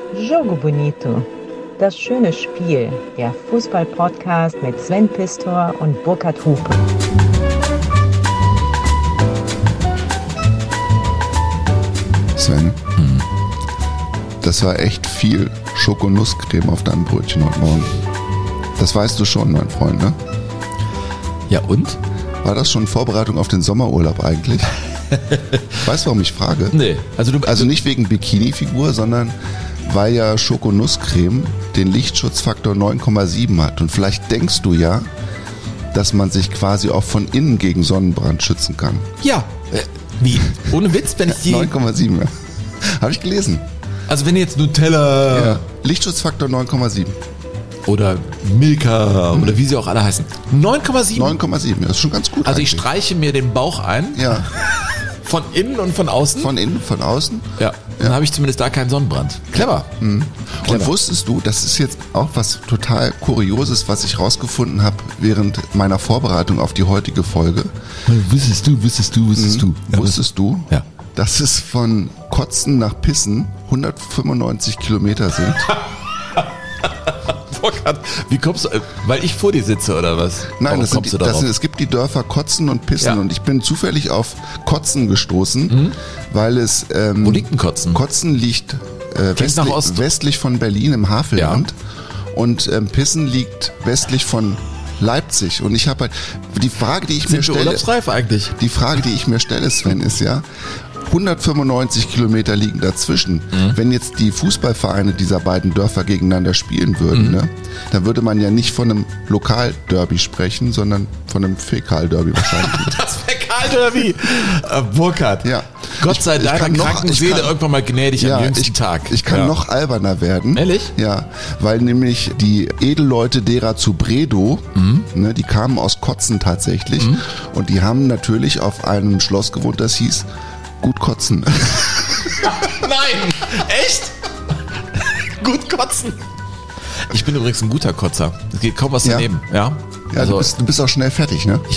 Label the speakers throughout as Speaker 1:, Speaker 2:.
Speaker 1: Jogo Bonito, das schöne Spiel, der Fußball-Podcast mit Sven Pistor und Burkhard Hupe.
Speaker 2: Sven, das war echt viel Schokonusscreme auf deinem Brötchen heute Morgen. Das weißt du schon, mein Freund, ne?
Speaker 3: Ja und?
Speaker 2: War das schon Vorbereitung auf den Sommerurlaub eigentlich? Weißt du, warum ich frage?
Speaker 3: Nee.
Speaker 2: Also nicht wegen Bikini-Figur, sondern weil ja Schokonusscreme den Lichtschutzfaktor 9,7 hat. Und vielleicht denkst du ja, dass man sich quasi auch von innen gegen Sonnenbrand schützen kann.
Speaker 3: Ja. Wie? Ohne Witz, wenn ich die...
Speaker 2: 9,7, ja. Habe ich gelesen.
Speaker 3: Also wenn jetzt Nutella...
Speaker 2: Ja. Lichtschutzfaktor 9,7.
Speaker 3: Oder Milka oder wie sie auch alle heißen. 9,7?
Speaker 2: 9,7, ja, das ist schon ganz gut.
Speaker 3: Also
Speaker 2: eigentlich.
Speaker 3: ich streiche mir den Bauch ein.
Speaker 2: Ja.
Speaker 3: Von innen und von außen.
Speaker 2: Von innen, von außen.
Speaker 3: Ja. Dann habe ich zumindest da keinen Sonnenbrand. Clever.
Speaker 2: Und wusstest du, das ist jetzt auch was total Kurioses, was ich rausgefunden habe während meiner Vorbereitung auf die heutige Folge.
Speaker 3: Wusstest du?
Speaker 2: Ja, wusstest du,
Speaker 3: Ja.
Speaker 2: dass es von Kotzen nach Pissen 195 Kilometer sind?
Speaker 3: Wie kommst du, weil ich vor dir sitze oder was?
Speaker 2: Nein,
Speaker 3: Warum
Speaker 2: es gibt die Dörfer Kotzen und Pissen,
Speaker 3: Ja.
Speaker 2: und ich bin zufällig auf Kotzen gestoßen, weil es...
Speaker 3: Wo liegt denn Kotzen?
Speaker 2: Kotzen liegt
Speaker 3: Klingt nach Ost.
Speaker 2: westlich von Berlin im Havelland, und Pissen liegt westlich von Leipzig. Und ich habe halt die Frage, die ich mir
Speaker 3: Sind wir
Speaker 2: stelle,
Speaker 3: urlaubsreif eigentlich?
Speaker 2: die Frage, die ich mir stelle, Sven, ist ja: 195 Kilometer liegen dazwischen. Wenn jetzt die Fußballvereine dieser beiden Dörfer gegeneinander spielen würden, ne, dann würde man ja nicht von einem Lokalderby sprechen, sondern von einem Fäkalderby wahrscheinlich.
Speaker 3: Das Fäkalderby. Burkhard.
Speaker 2: Ja.
Speaker 3: Gott sei
Speaker 2: Ich
Speaker 3: deiner
Speaker 2: kann noch-
Speaker 3: kranken
Speaker 2: ich
Speaker 3: Seele
Speaker 2: kann-
Speaker 3: irgendwann mal gnädig am jüngsten Tag.
Speaker 2: Ich kann
Speaker 3: Ja.
Speaker 2: noch alberner werden.
Speaker 3: Ehrlich?
Speaker 2: Ja, weil nämlich die Edelleute derer zu Bredow, ne, die kamen aus Kotzen tatsächlich, und die haben natürlich auf einem Schloss gewohnt, das hieß Gut Kotzen.
Speaker 3: Nein! Echt? Gut kotzen. Ich bin übrigens ein guter Kotzer. Es geht kaum was
Speaker 2: Ja.
Speaker 3: daneben. Ja,
Speaker 2: Ja,
Speaker 3: also,
Speaker 2: du bist auch schnell fertig, ne?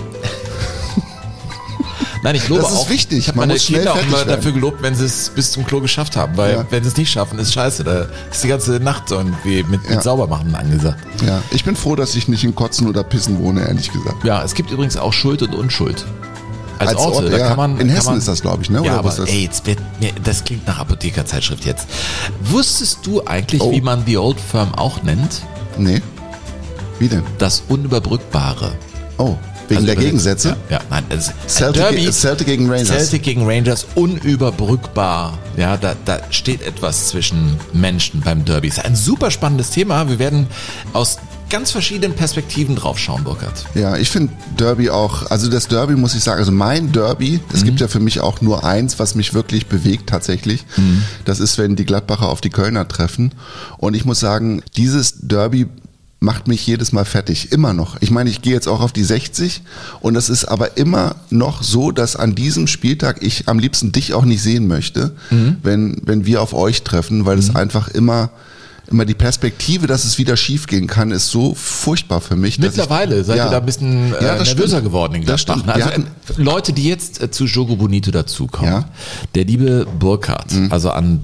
Speaker 3: nein, ich lobe
Speaker 2: Das ist
Speaker 3: auch.
Speaker 2: wichtig.
Speaker 3: Ich habe
Speaker 2: Man
Speaker 3: meine
Speaker 2: muss schnell
Speaker 3: Kinder auch
Speaker 2: fertig
Speaker 3: immer
Speaker 2: werden.
Speaker 3: dafür gelobt, wenn sie es bis zum Klo geschafft haben. Weil
Speaker 2: Ja.
Speaker 3: wenn sie es nicht schaffen, ist scheiße. Da ist die ganze Nacht so irgendwie mit
Speaker 2: Ja.
Speaker 3: Saubermachen angesagt.
Speaker 2: Ja, ich bin froh, dass ich nicht in Kotzen oder Pissen wohne, ehrlich gesagt.
Speaker 3: Ja, es gibt übrigens auch Schuld und Unschuld. Als Orte,
Speaker 2: Ort,
Speaker 3: da
Speaker 2: ja.
Speaker 3: kann man...
Speaker 2: In
Speaker 3: kann
Speaker 2: Hessen
Speaker 3: man,
Speaker 2: ist das, glaube ich, ne?
Speaker 3: Ja,
Speaker 2: Oder
Speaker 3: aber
Speaker 2: was ist das?
Speaker 3: ey, das klingt nach Apothekerzeitschrift jetzt. Wusstest du eigentlich, wie man The Old Firm auch nennt?
Speaker 2: Nee. Wie denn?
Speaker 3: Das Unüberbrückbare.
Speaker 2: Oh, wegen
Speaker 3: Also
Speaker 2: der
Speaker 3: übersetzt,
Speaker 2: Gegensätze?
Speaker 3: Ja, nein, das ist
Speaker 2: Celtic gegen Rangers.
Speaker 3: Celtic gegen Rangers, unüberbrückbar. Ja, da steht etwas zwischen Menschen beim Derby. Ist ein super spannendes Thema. Wir werden aus ganz verschiedenen Perspektiven drauf schauen, Burkhard.
Speaker 2: Ja, ich finde Derby auch, also das Derby muss ich sagen, also mein Derby, es gibt ja für mich auch nur eins, was mich wirklich bewegt tatsächlich. Das ist, wenn die Gladbacher auf die Kölner treffen. Und ich muss sagen, dieses Derby macht mich jedes Mal fertig, immer noch. Ich meine, ich gehe jetzt auch auf die 60, und es ist aber immer noch so, dass an diesem Spieltag ich am liebsten dich auch nicht sehen möchte, wenn wir auf euch treffen, weil es einfach immer die Perspektive, dass es wieder schief gehen kann, ist so furchtbar für mich. dass
Speaker 3: Mittlerweile seid ihr da ein bisschen
Speaker 2: das
Speaker 3: nervöser
Speaker 2: stimmt.
Speaker 3: geworden in
Speaker 2: Das
Speaker 3: Gladbach.
Speaker 2: stimmt.
Speaker 3: Ne?
Speaker 2: Wir
Speaker 3: Also Leute, die jetzt zu Jogo Bonito dazukommen.
Speaker 2: Ja.
Speaker 3: Der liebe Burkhard, also an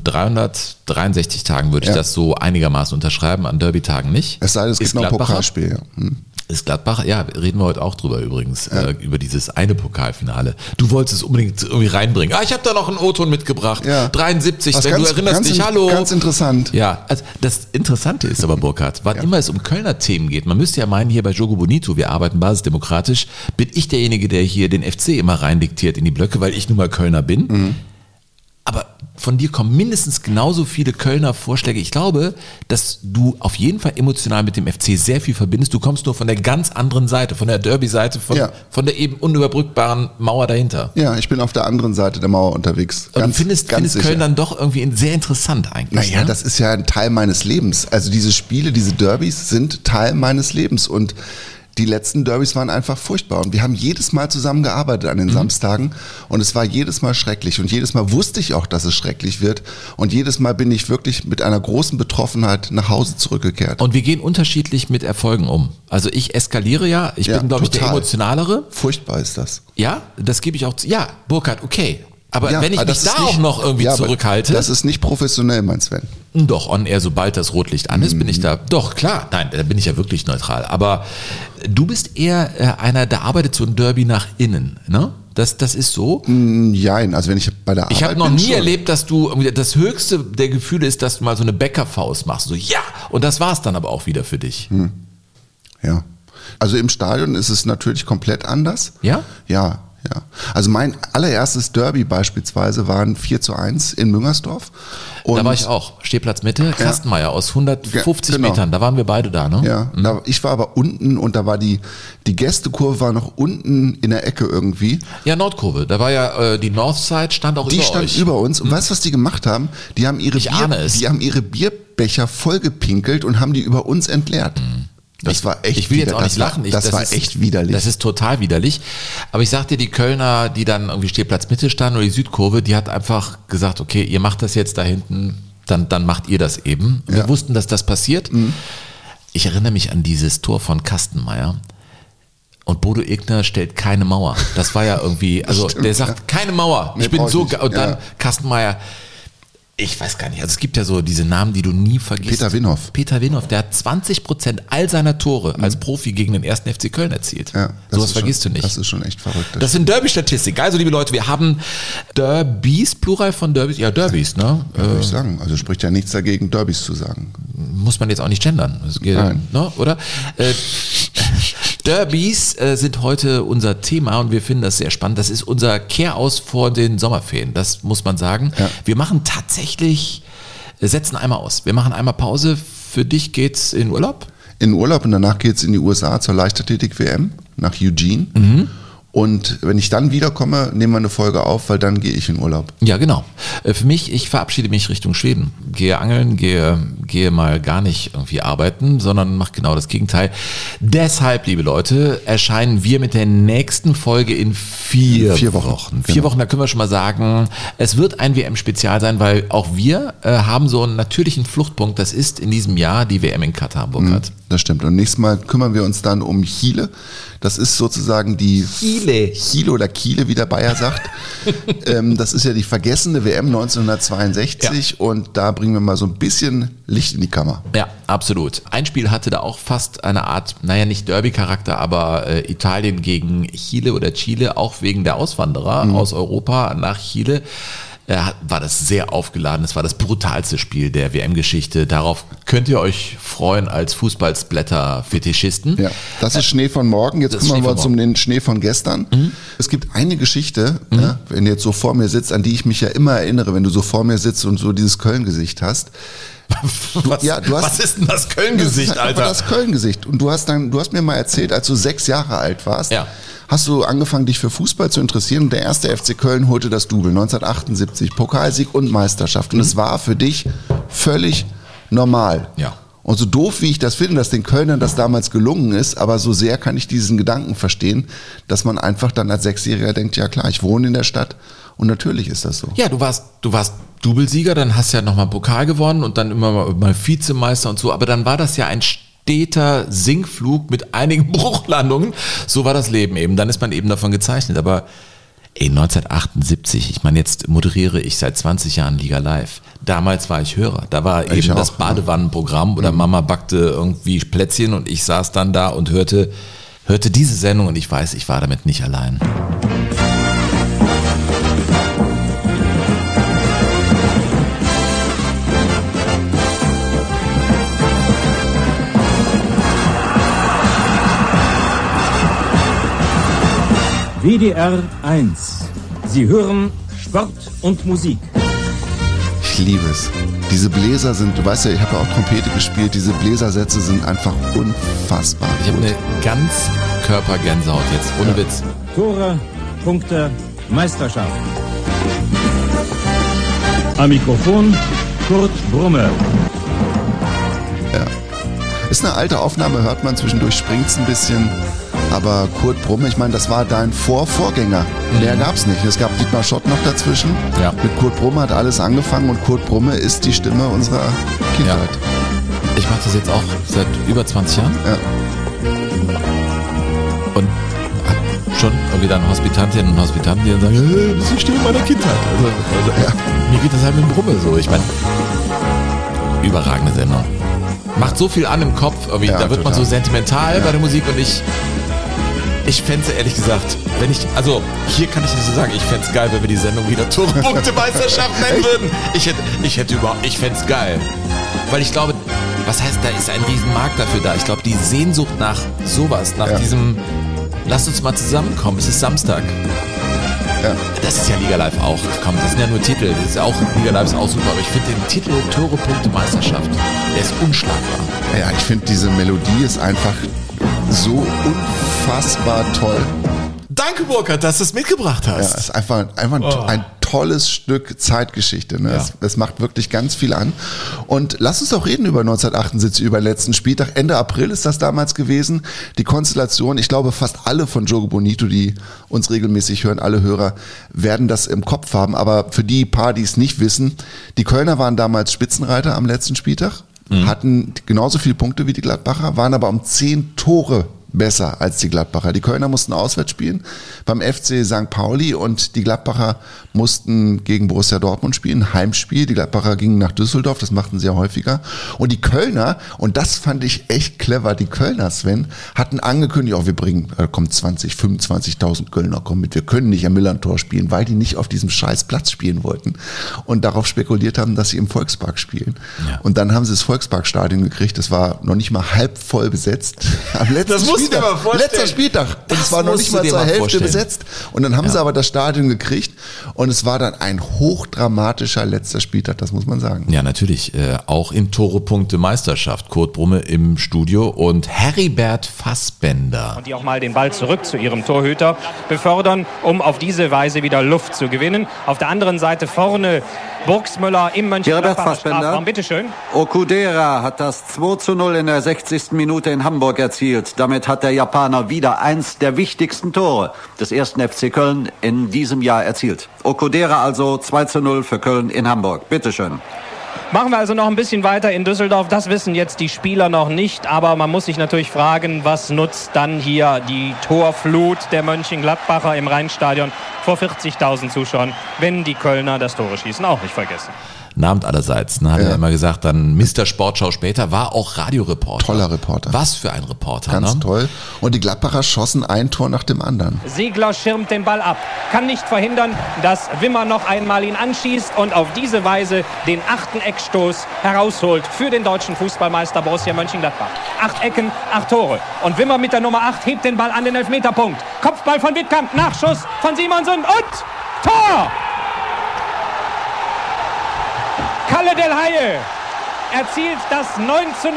Speaker 3: 363 Tagen würde ich das so einigermaßen unterschreiben, an Derby-Tagen nicht.
Speaker 2: Es sei denn, es gibt noch ein
Speaker 3: Gladbacher.
Speaker 2: Pokalspiel. Ja.
Speaker 3: Ist Gladbach, ja, reden wir heute auch drüber übrigens, über dieses eine Pokalfinale. Du wolltest es unbedingt irgendwie reinbringen. Ich habe da noch einen O-Ton mitgebracht.
Speaker 2: Ja.
Speaker 3: 73,
Speaker 2: Was
Speaker 3: wenn du erinnerst dich, hallo.
Speaker 2: Ganz interessant.
Speaker 3: Ja, also das Interessante ist aber, Burkhard, wann immer es um Kölner Themen geht, man müsste ja meinen, hier bei Jogo Bonito, wir arbeiten basisdemokratisch, bin ich derjenige, der hier den FC immer reindiktiert in die Blöcke, weil ich nun mal Kölner bin. Aber von dir kommen mindestens genauso viele Kölner Vorschläge. Ich glaube, dass du auf jeden Fall emotional mit dem FC sehr viel verbindest. Du kommst nur von der ganz anderen Seite, von der Derby-Seite, von der eben unüberbrückbaren Mauer dahinter.
Speaker 2: Ja, ich bin auf der anderen Seite der Mauer unterwegs.
Speaker 3: Und du findest
Speaker 2: sicher.
Speaker 3: Köln dann doch irgendwie sehr interessant eigentlich.
Speaker 2: Naja,
Speaker 3: ne?
Speaker 2: das ist ja ein Teil meines Lebens. Also diese Spiele, diese Derbys sind Teil meines Lebens, und die letzten Derbys waren einfach furchtbar, und wir haben jedes Mal zusammen gearbeitet an den Samstagen, und es war jedes Mal schrecklich, und jedes Mal wusste ich auch, dass es schrecklich wird, und jedes Mal bin ich wirklich mit einer großen Betroffenheit nach Hause zurückgekehrt.
Speaker 3: Und wir gehen unterschiedlich mit Erfolgen um. Also ich eskaliere ich bin, glaube ich, der
Speaker 2: total.
Speaker 3: Emotionalere.
Speaker 2: Furchtbar ist das.
Speaker 3: Ja, das gebe ich auch zu. Ja, Burkhard, okay. Aber
Speaker 2: Ja,
Speaker 3: wenn ich
Speaker 2: aber
Speaker 3: mich
Speaker 2: das
Speaker 3: da
Speaker 2: ist
Speaker 3: auch
Speaker 2: nicht-
Speaker 3: noch irgendwie
Speaker 2: ja, aber
Speaker 3: zurückhalte.
Speaker 2: Das ist nicht professionell, mein Sven.
Speaker 3: Doch, on air, sobald das Rotlicht an ist, bin ich da. Doch, klar, nein, da bin ich ja wirklich neutral. Aber du bist eher einer, der arbeitet so ein Derby nach innen, ne? Das ist so.
Speaker 2: Nein, also wenn ich bei der Arbeit
Speaker 3: Ich habe noch
Speaker 2: bin,
Speaker 3: nie
Speaker 2: schon.
Speaker 3: erlebt, dass du irgendwie das höchste der Gefühle ist, dass du mal so eine Bäckerfaust machst. So, ja! Und das war's dann aber auch wieder für dich.
Speaker 2: Ja. Also im Stadion ist es natürlich komplett anders.
Speaker 3: Ja?
Speaker 2: Ja. Also mein allererstes Derby beispielsweise waren 4:1 in Müngersdorf. Und
Speaker 3: Da war ich auch. Stehplatz Mitte, Kastenmeier aus 150
Speaker 2: genau.
Speaker 3: Metern. Da waren wir beide da, ne?
Speaker 2: Ja, ich war aber unten und da war die Gästekurve war noch unten in der Ecke irgendwie.
Speaker 3: Ja, Nordkurve. Da war ja die Northside, stand auch
Speaker 2: Die
Speaker 3: über
Speaker 2: stand
Speaker 3: euch.
Speaker 2: über uns und weißt du, was die gemacht haben? Die haben ihre,
Speaker 3: Ich ahne es.
Speaker 2: Die haben ihre Bierbecher vollgepinkelt und haben die über uns entleert. Das war echt
Speaker 3: Ich will jetzt auch nicht
Speaker 2: das war-
Speaker 3: lachen.
Speaker 2: Das war echt widerlich.
Speaker 3: Das ist total widerlich. Aber ich sag dir, die Kölner, die dann irgendwie Stehplatz Mitte standen oder die Südkurve, die hat einfach gesagt, okay, ihr macht das jetzt da hinten, dann macht ihr das eben. Wir wussten, dass das passiert. Ich erinnere mich an dieses Tor von Kastenmeier. Und Bodo Egner stellt keine Mauer. Das war ja irgendwie, also
Speaker 2: Stimmt,
Speaker 3: der sagt, keine Mauer.
Speaker 2: Nee,
Speaker 3: Ich bin
Speaker 2: brauch
Speaker 3: so,
Speaker 2: ich nicht.
Speaker 3: und dann
Speaker 2: Ja.
Speaker 3: Kastenmeier. Ich weiß gar nicht, also es gibt ja so diese Namen, die du nie vergisst.
Speaker 2: Peter Winhoff.
Speaker 3: Peter Winhoff, der hat 20% all seiner Tore als Profi gegen den 1. FC Köln erzielt.
Speaker 2: Ja, das
Speaker 3: Sowas
Speaker 2: ist schon-
Speaker 3: vergisst du nicht.
Speaker 2: Das ist schon echt verrückt.
Speaker 3: Das sind Derby-Statistiken. Also, liebe Leute, wir haben Derbys, Plural von Derbys. Ja, Derbys, ne?
Speaker 2: würde ich sagen. Also spricht ja nichts dagegen, Derbys zu sagen.
Speaker 3: Muss man jetzt auch nicht gendern. Das geht,
Speaker 2: Nein.
Speaker 3: ne? Oder? Derbys sind heute unser Thema und wir finden das sehr spannend. Das ist unser Kehraus vor den Sommerferien. Das muss man sagen.
Speaker 2: Ja.
Speaker 3: Wir machen tatsächlich, setzen einmal aus. Wir machen einmal Pause. Für dich geht's in Urlaub?
Speaker 2: In Urlaub und danach geht's in die USA zur Leichtathletik-WM nach Eugene. Und wenn ich dann wiederkomme, nehmen wir eine Folge auf, weil dann gehe ich in Urlaub.
Speaker 3: Ja, genau. Für mich, ich verabschiede mich Richtung Schweden. Gehe angeln, gehe mal gar nicht irgendwie arbeiten, sondern mache genau das Gegenteil. Deshalb, liebe Leute, erscheinen wir mit der nächsten Folge in 4 Wochen. 4
Speaker 2: Genau.
Speaker 3: Wochen, da können wir schon mal sagen, es wird ein WM-Spezial sein, weil auch wir haben so einen natürlichen Fluchtpunkt. Das ist in diesem Jahr die WM in Katar, Burkhard.
Speaker 2: Das stimmt. Und nächstes Mal kümmern wir uns dann um Chile. Das ist sozusagen die Chile oder Kiele, wie der Bayer sagt. Das ist ja die vergessene WM 1962 und da bringen wir mal so ein bisschen Licht in die Kammer.
Speaker 3: Ja, absolut. Ein Spiel hatte da auch fast eine Art, naja, nicht Derby-Charakter, aber Italien gegen Chile oder Chile, auch wegen der Auswanderer aus Europa nach Chile. War das sehr aufgeladen. Es war das brutalste Spiel der WM-Geschichte. Darauf könnt ihr euch freuen als Fußballsblätter-Fetischisten.
Speaker 2: Ja, das ist Schnee von morgen. Jetzt
Speaker 3: das ist
Speaker 2: kümmern
Speaker 3: Schnee
Speaker 2: wir
Speaker 3: von
Speaker 2: uns um den Schnee von gestern. Es gibt eine Geschichte, ja, wenn du jetzt so vor mir sitzt, an die ich mich ja immer erinnere, wenn du so vor mir sitzt und so dieses Köln-Gesicht hast.
Speaker 3: Was ist denn das Köln-Gesicht,
Speaker 2: Das ist einfach
Speaker 3: Alter?
Speaker 2: das Köln-Gesicht. Und du hast mir mal erzählt, als du 6 Jahre alt warst,
Speaker 3: Ja.
Speaker 2: hast du angefangen, dich für Fußball zu interessieren und der erste FC Köln holte das Double 1978, Pokalsieg und Meisterschaft. Und es war für dich völlig normal.
Speaker 3: Ja.
Speaker 2: Und so doof, wie ich das finde, dass den Kölnern das damals gelungen ist, aber so sehr kann ich diesen Gedanken verstehen, dass man einfach dann als Sechsjähriger denkt, ja klar, ich wohne in der Stadt und natürlich ist das so.
Speaker 3: Ja, du warst Doublesieger, dann hast du ja nochmal einen Pokal gewonnen und dann immer mal Vizemeister und so, aber dann war das ja ein steter Sinkflug mit einigen Bruchlandungen. So war das Leben eben. Dann ist man eben davon gezeichnet. Aber 1978, ich meine, jetzt moderiere ich seit 20 Jahren Liga Live. Damals war ich Hörer. Da war
Speaker 2: Ich
Speaker 3: eben
Speaker 2: auch,
Speaker 3: das Badewannenprogramm oder Mama backte irgendwie Plätzchen und ich saß dann da und hörte diese Sendung und ich weiß, ich war damit nicht allein.
Speaker 4: WDR 1. Sie hören Sport und Musik.
Speaker 2: Ich liebe es. Diese Bläser sind, du weißt ja, ich habe ja auch Trompete gespielt, diese Bläsersätze sind einfach unfassbar.
Speaker 3: Ich habe eine ganz Körpergänsehaut jetzt, ohne Witz.
Speaker 4: Tore, Punkte, Meisterschaft. Am Mikrofon Kurt Brumme.
Speaker 2: Ist eine alte Aufnahme, hört man zwischendurch, springt's ein bisschen. Aber Kurt Brumme, ich meine, das war dein Vorgänger. Der gab's nicht. Es gab Dietmar Schott noch dazwischen.
Speaker 3: Ja.
Speaker 2: Mit Kurt Brumme hat alles angefangen und Kurt Brumme ist die Stimme unserer Kindheit.
Speaker 3: Ich mache das jetzt auch seit über 20 Jahren.
Speaker 2: Ja.
Speaker 3: Und schon irgendwie dann Hospitantinnen und Hospitanten, die dann sagen, das ist Stimme meiner Kindheit. Also, mir geht das halt mit dem Brummel so. Ich meine, überragende Sendung. Macht so viel an im Kopf, irgendwie. Da wird man so sentimental bei der Musik und ich fände es ehrlich gesagt, hier kann ich nicht so sagen, ich fände es geil, wenn wir die Sendung wieder Tore-Punkte-Meisterschaft nennen würden. Ich fände es geil. Weil ich glaube, was heißt, da ist ein Riesenmarkt dafür da. Ich glaube, die Sehnsucht nach sowas, nach diesem, lasst uns mal zusammenkommen, es ist Samstag. Ja. Das ist ja Liga Live auch. Komm, das sind ja nur Titel. Das ist ja auch, Liga Live ist auch super, aber ich finde den Titel Tore-Punkte-Meisterschaft, der ist unschlagbar.
Speaker 2: Ja, ich finde diese Melodie ist einfach so unfassbar toll.
Speaker 3: Danke, Burkhard, dass du es mitgebracht hast.
Speaker 2: Ja, es ist einfach ein tolles Stück Zeitgeschichte. Ne? Ja. Es macht wirklich ganz viel an. Und lass uns doch reden über 1978, über den letzten Spieltag. Ende April ist das damals gewesen. Die Konstellation, ich glaube, fast alle von Jogo Bonito, die uns regelmäßig hören, alle Hörer, werden das im Kopf haben. Aber für die paar, die es nicht wissen, die Kölner waren damals Spitzenreiter am letzten Spieltag, hatten genauso viele Punkte wie die Gladbacher, waren aber um 10 Tore besser als die Gladbacher. Die Kölner mussten auswärts spielen beim FC St. Pauli und die Gladbacher mussten gegen Borussia Dortmund spielen, Heimspiel. Die Gladbacher gingen nach Düsseldorf, das machten sie ja häufiger. Und die Kölner, und das fand ich echt clever, die Kölner, Sven, hatten angekündigt, wir bringen, kommt 25.000 Kölner, kommen mit, wir können nicht am Millantor spielen, weil die nicht auf diesem scheiß Platz spielen wollten und darauf spekuliert haben, dass sie im Volkspark spielen. Ja. Und dann haben sie das Volksparkstadion gekriegt, das war noch nicht mal halb voll besetzt. Am letzten letzter Spieltag. Und es war noch nicht mal zur Hälfte besetzt. Und dann haben sie aber das Stadion gekriegt. Und es war dann ein hochdramatischer letzter Spieltag, das muss man sagen.
Speaker 3: Ja, natürlich. Auch in Tore-Punkte-Meisterschaft. Kurt Brumme im Studio und Heribert Fassbender.
Speaker 5: Und die auch mal den Ball zurück zu ihrem Torhüter befördern, um auf diese Weise wieder Luft zu gewinnen. Auf der anderen Seite vorne Burgsmüller im Mönchengladbacher Strafraum. Bitteschön.
Speaker 6: Okudera hat das 2:0 in der 60. Minute in Hamburg erzielt. Damit hat der Japaner wieder eins der wichtigsten Tore des 1. FC Köln in diesem Jahr erzielt. Okudera also 2:0 für Köln in Hamburg. Bitteschön.
Speaker 5: Machen wir also noch ein bisschen weiter in Düsseldorf. Das wissen jetzt die Spieler noch nicht. Aber man muss sich natürlich fragen, was nutzt dann hier die Torflut der Mönchengladbacher im Rheinstadion vor 40.000 Zuschauern, wenn die Kölner das Tore schießen. Auch nicht vergessen.
Speaker 3: Namt allerseits, hat er immer gesagt, dann Mr. Sportschau später, war auch Radioreporter.
Speaker 2: Toller Reporter.
Speaker 3: Was für ein Reporter.
Speaker 2: Ganz toll. Und die Gladbacher schossen ein Tor nach dem anderen.
Speaker 5: Segler schirmt den Ball ab, kann nicht verhindern, dass Wimmer noch einmal ihn anschießt und auf diese Weise den 8. Eckstoß herausholt für den deutschen Fußballmeister Borussia Mönchengladbach. 8 Ecken, 8 Tore. Und Wimmer mit der Nummer 8 hebt den Ball an den Elfmeterpunkt. Kopfball von Wittkamp, Nachschuss von Simonsen und Tor! Kalle Del Haie erzielt das 9:0.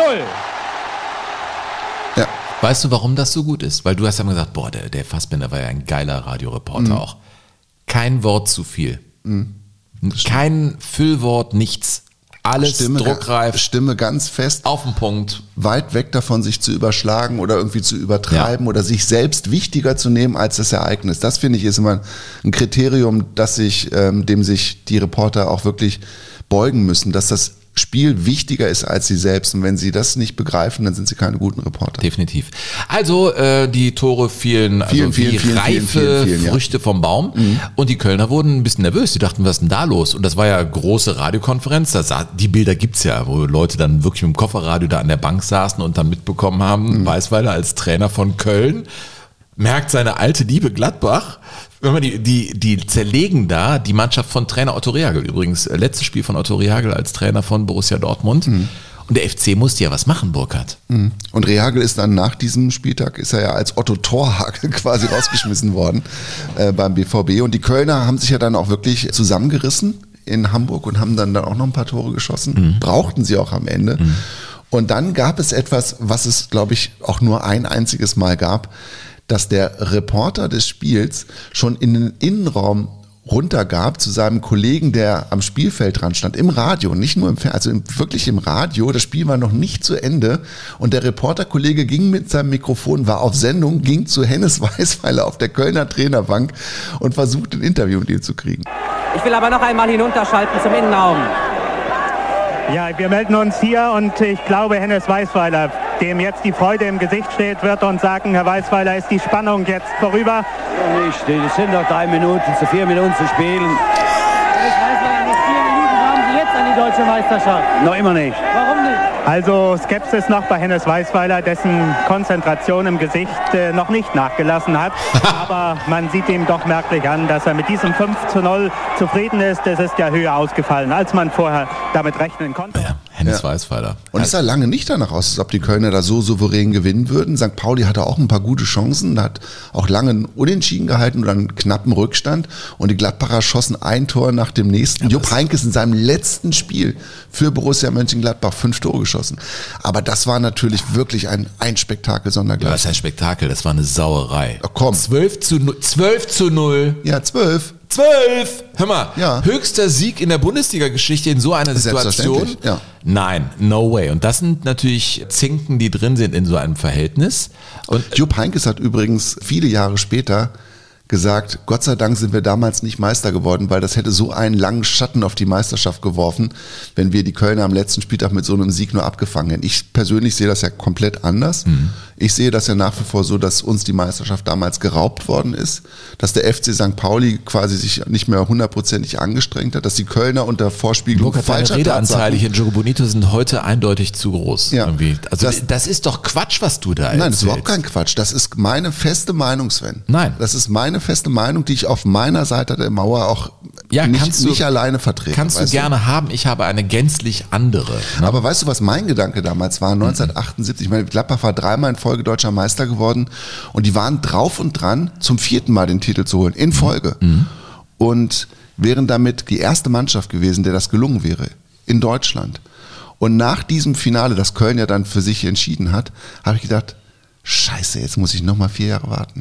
Speaker 2: Ja.
Speaker 3: Weißt du, warum das so gut ist? Weil du hast ja gesagt, der Fassbender war ja ein geiler Radioreporter auch. Kein Wort zu viel. Kein Füllwort, nichts. Alles druckreif.
Speaker 2: Stimme ganz fest.
Speaker 3: Auf den Punkt.
Speaker 2: Weit weg davon, sich zu überschlagen oder irgendwie zu übertreiben oder sich selbst wichtiger zu nehmen als das Ereignis. Das, finde ich, ist immer ein Kriterium, dem sich die Reporter auch wirklich beugen müssen, dass das Spiel wichtiger ist als sie selbst. Und wenn sie das nicht begreifen, dann sind sie keine guten Reporter.
Speaker 3: Definitiv. Also die Tore fielen wie reife Früchte vom Baum. Und die Kölner wurden ein bisschen nervös. Die dachten, was ist denn da los? Und das war ja große Radiokonferenz. Die Bilder gibt's ja, wo Leute dann wirklich mit dem Kofferradio da an der Bank saßen und dann mitbekommen haben, Weisweiler als Trainer von Köln merkt seine alte Liebe Gladbach. Wenn man die zerlegen da die Mannschaft von Trainer Otto Rehhagel. Übrigens, letztes Spiel von Otto Rehhagel als Trainer von Borussia Dortmund. Und der FC musste ja was machen, Burkhard.
Speaker 2: Und Rehhagel ist dann nach diesem Spieltag, ist er ja als Otto Torhagel quasi rausgeschmissen worden beim BVB. Und die Kölner haben sich ja dann auch wirklich zusammengerissen in Hamburg und haben dann auch noch ein paar Tore geschossen. Brauchten sie auch am Ende. Und dann gab es etwas, was es, glaube ich, auch nur ein einziges Mal gab, dass der Reporter des Spiels schon in den Innenraum runtergab zu seinem Kollegen, der am Spielfeld dran stand, im Radio, nicht nur im Fernsehen, also wirklich im Radio. Das Spiel war noch nicht zu Ende und der Reporterkollege ging mit seinem Mikrofon, war auf Sendung, ging zu Hennes Weisweiler auf der Kölner Trainerbank und versuchte ein Interview mit ihm zu kriegen.
Speaker 7: Ich will aber noch einmal hinunterschalten zum Innenraum.
Speaker 8: Ja, wir melden uns hier und ich glaube, Hennes Weisweiler dem jetzt die Freude im Gesicht steht, wird uns sagen, Herr Weisweiler, ist die Spannung jetzt vorüber?
Speaker 9: Nicht, es sind noch 3 Minuten zu 4 Minuten zu spielen.
Speaker 7: Herr Weisweiler, noch 4 Minuten haben Sie jetzt an die deutsche Meisterschaft.
Speaker 9: Noch immer nicht.
Speaker 7: Warum nicht?
Speaker 8: Also Skepsis noch bei Hennes Weisweiler, dessen Konzentration im Gesicht noch nicht nachgelassen hat. Aber man sieht ihm doch merklich an, dass er mit diesem 5:0 zufrieden ist. Es ist ja höher ausgefallen, als man vorher damit rechnen konnte.
Speaker 3: Ja, Hennes Weisweiler.
Speaker 2: Und es sah lange nicht danach aus, als ob die Kölner da so souverän gewinnen würden. St. Pauli hatte auch ein paar gute Chancen, hat auch lange einen Unentschieden gehalten oder einen knappen Rückstand. Und die Gladbacher schossen ein Tor nach dem nächsten. Jupp Heynckes in seinem letzten Spiel für Borussia Mönchengladbach 5 Tore geschossen. Aber das war natürlich wirklich ein Spektakel sondergleichen.
Speaker 3: Das ist ein Spektakel, das war eine Sauerei.
Speaker 2: Ach, komm.
Speaker 3: 12:0.
Speaker 2: Ja, 12.
Speaker 3: 12! Hör mal,
Speaker 2: Ja.
Speaker 3: höchster Sieg in der Bundesliga-Geschichte in so einer Situation.
Speaker 2: Selbstverständlich, ja.
Speaker 3: Nein, no way. Und das sind natürlich Zinken, die drin sind in so einem Verhältnis. Und
Speaker 2: Jupp Heynckes hat übrigens viele Jahre später gesagt, Gott sei Dank sind wir damals nicht Meister geworden, weil das hätte so einen langen Schatten auf die Meisterschaft geworfen, wenn wir die Kölner am letzten Spieltag mit so einem Sieg nur abgefangen hätten. Ich persönlich sehe das ja komplett anders. Ich sehe das ja nach wie vor so, dass uns die Meisterschaft damals geraubt worden ist, dass der FC St. Pauli quasi sich nicht mehr 100%ig angestrengt hat, dass die Kölner unter Vorspiegelung
Speaker 3: deine
Speaker 2: falscher
Speaker 3: Redeanteile hier
Speaker 2: Tatsachen...
Speaker 3: in Jogo Bonito sind heute eindeutig zu groß.
Speaker 2: Ja.
Speaker 3: Irgendwie. Also
Speaker 2: Das-
Speaker 3: das ist doch Quatsch, was du da erzählst.
Speaker 2: Nein, das ist überhaupt kein Quatsch. Das ist meine feste Meinung, Sven.
Speaker 3: Nein.
Speaker 2: Das ist meine feste Meinung, die ich auf meiner Seite der Mauer auch
Speaker 3: Ja,
Speaker 2: nicht alleine vertrete.
Speaker 3: Kannst du
Speaker 2: weißt
Speaker 3: gerne haben, ich habe eine gänzlich andere. Ne?
Speaker 2: Aber weißt du, was mein Gedanke damals war? 1978, ich meine, Gladbach war 3-mal in Folge deutscher Meister geworden und die waren drauf und dran, zum 4. Mal den Titel zu holen, in Folge. Und wären damit die erste Mannschaft gewesen, der das gelungen wäre, in Deutschland. Und nach diesem Finale, das Köln ja dann für sich entschieden hat, habe ich gedacht, scheiße, jetzt muss ich nochmal 4 Jahre warten.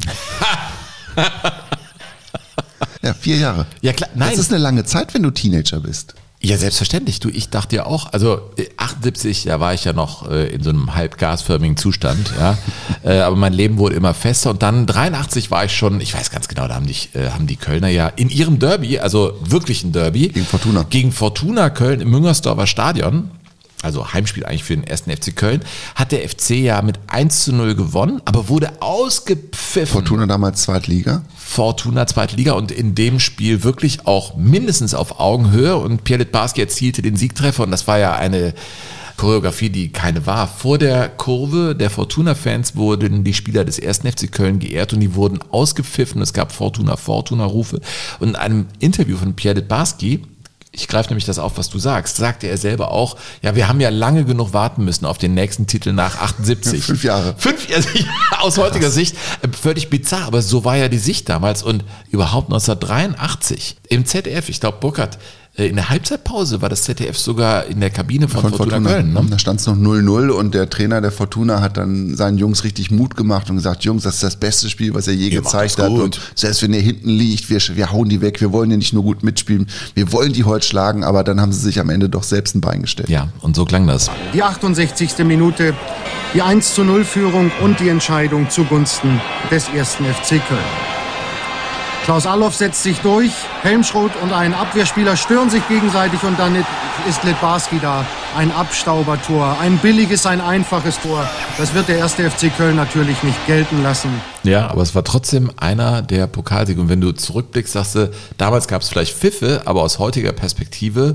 Speaker 2: Ja, 4 Jahre.
Speaker 3: Ja, klar, nein.
Speaker 2: Das ist eine lange Zeit, wenn du Teenager bist.
Speaker 3: Ja, selbstverständlich. Du, ich dachte ja auch, also 78, da war ich ja noch in so einem halb gasförmigen Zustand, ja. Aber mein Leben wurde immer fester und dann 83 war ich schon, ich weiß ganz genau, da haben die Kölner ja in ihrem Derby, also wirklichen Derby. Gegen Fortuna Köln im Müngersdorfer Stadion, also Heimspiel eigentlich für den 1. FC Köln, hat der FC ja mit 1:0 gewonnen, aber wurde ausgepfiffen.
Speaker 2: Fortuna damals Zweitliga.
Speaker 3: Fortuna zweite Liga und in dem Spiel wirklich auch mindestens auf Augenhöhe und Pierre Littbarski erzielte den Siegtreffer und das war ja eine Choreografie, die keine war. Vor der Kurve der Fortuna-Fans wurden die Spieler des 1. FC Köln geehrt und die wurden ausgepfiffen. Es gab Fortuna-Rufe und in einem Interview von Pierre Littbarski, ich greife nämlich das auf, was du sagst, sagte er selber auch, ja, wir haben ja lange genug warten müssen auf den nächsten Titel nach 78.
Speaker 2: 5 Jahre.
Speaker 3: 5 Jahre, aus heutiger Sicht völlig bizarr, aber so war ja die Sicht damals und überhaupt 1983 im ZDF, ich glaube Burkhard, in der Halbzeitpause war das ZDF sogar in der Kabine von Fortuna Köln. Ne?
Speaker 2: Da stand es noch 0:0 und der Trainer der Fortuna hat dann seinen Jungs richtig Mut gemacht und gesagt, Jungs, das ist das beste Spiel, was ihr je gezeigt habt. Und selbst wenn ihr hinten liegt, wir hauen die weg, wir wollen ja nicht nur gut mitspielen, wir wollen die heute schlagen, aber dann haben sie sich am Ende doch selbst ein Bein gestellt.
Speaker 3: Ja, und so klang das.
Speaker 10: Die 68. Minute, die 1:0-Führung und die Entscheidung zugunsten des 1. FC Köln. Klaus Allofs setzt sich durch, Helmschroth und ein Abwehrspieler stören sich gegenseitig und dann ist Littbarski da. Ein Abstaubertor, ein billiges, ein einfaches Tor. Das wird der 1. FC Köln natürlich nicht gelten lassen.
Speaker 3: Ja, aber es war trotzdem einer der Pokalsiege. Und wenn du zurückblickst, sagst du, damals gab es vielleicht Pfiffe, aber aus heutiger Perspektive,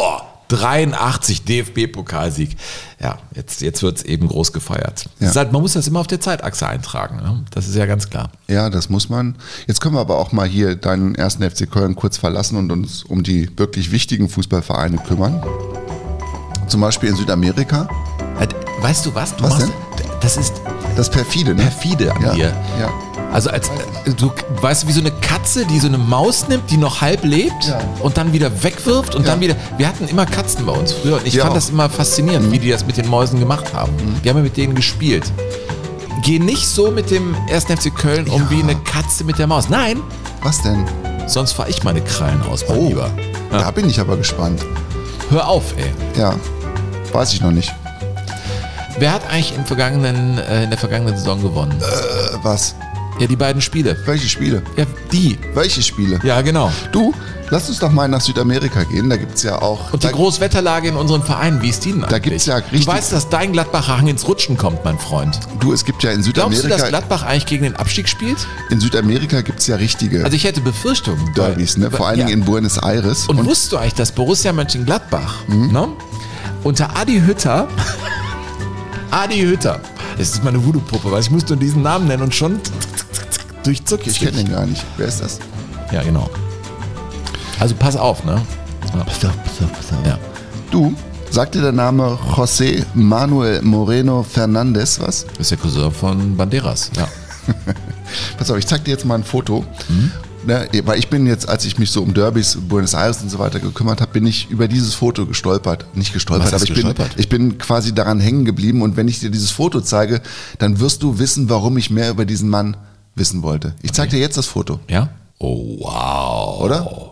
Speaker 3: 83 DFB-Pokalsieg. Ja, jetzt wird es eben groß gefeiert.
Speaker 2: Ja.
Speaker 3: Halt, man muss das immer auf der Zeitachse eintragen. Ne? Das ist ja ganz klar.
Speaker 2: Ja, das muss man. Jetzt können wir aber auch mal hier deinen 1. FC Köln kurz verlassen und uns um die wirklich wichtigen Fußballvereine kümmern. Zum Beispiel in Südamerika.
Speaker 3: Weißt du was?
Speaker 2: Was denn?
Speaker 3: Das ist
Speaker 2: das perfide, ne?
Speaker 3: Perfide an dir.
Speaker 2: Ja.
Speaker 3: Also du weißt, wie so eine Katze, die so eine Maus nimmt, die noch halb lebt und dann wieder wegwirft und dann wieder. Wir hatten immer Katzen bei uns früher und ich fand das immer faszinierend, wie die das mit den Mäusen gemacht haben. Wir haben ja mit denen gespielt. Geh nicht so mit dem 1. FC Köln um wie eine Katze mit der Maus. Nein.
Speaker 2: Was denn?
Speaker 3: Sonst fahre ich meine Krallen aus, mein Lieber. Ja.
Speaker 2: Da bin ich aber gespannt.
Speaker 3: Hör auf, ey.
Speaker 2: Ja, weiß ich noch nicht.
Speaker 3: Wer hat eigentlich in der vergangenen Saison gewonnen?
Speaker 2: Was?
Speaker 3: Ja, die beiden Spiele.
Speaker 2: Welche Spiele?
Speaker 3: Ja, die.
Speaker 2: Welche Spiele?
Speaker 3: Ja, genau.
Speaker 2: Du, lass uns doch mal nach Südamerika gehen, da gibt's ja auch...
Speaker 3: Und die Großwetterlage in unseren Vereinen, wie ist die denn eigentlich?
Speaker 2: Da gibt's ja richtig...
Speaker 3: Du weißt, dass dein Gladbacher Hang ins Rutschen kommt, mein Freund.
Speaker 2: Du, es gibt ja in Südamerika...
Speaker 3: Glaubst du, dass Gladbach eigentlich gegen den Abstieg spielt?
Speaker 2: In Südamerika gibt's ja richtige...
Speaker 3: Also ich hätte Befürchtungen.
Speaker 2: Derbys, ne? Vor allen Dingen in Buenos Aires.
Speaker 3: Und wusstest du eigentlich, dass Borussia Mönchengladbach ne? Unter Adi Hütter... Adi Hütter. Das ist meine Voodoo-Puppe, weil ich muss nur diesen Namen nennen und schon durchzuckt.
Speaker 2: Ich kenne den gar nicht. Wer ist das?
Speaker 3: Ja, genau. Also pass auf, ne? Ja.
Speaker 2: Pass auf. Ja. Du, sagt dir der Name José Manuel Moreno Fernández was?
Speaker 3: Das ist der Cousin von Banderas, ja.
Speaker 2: Pass auf, ich zeig dir jetzt mal ein Foto. Ne, weil ich bin jetzt, als ich mich so um Derbys, Buenos Aires und so weiter gekümmert habe, bin ich über dieses Foto gestolpert. Nicht gestolpert, aber ich bin quasi daran hängen geblieben. Und wenn ich dir dieses Foto zeige, dann wirst du wissen, warum ich mehr über diesen Mann wissen wollte. Ich zeig dir jetzt das Foto.
Speaker 3: Ja? Oh, wow.
Speaker 2: Oder?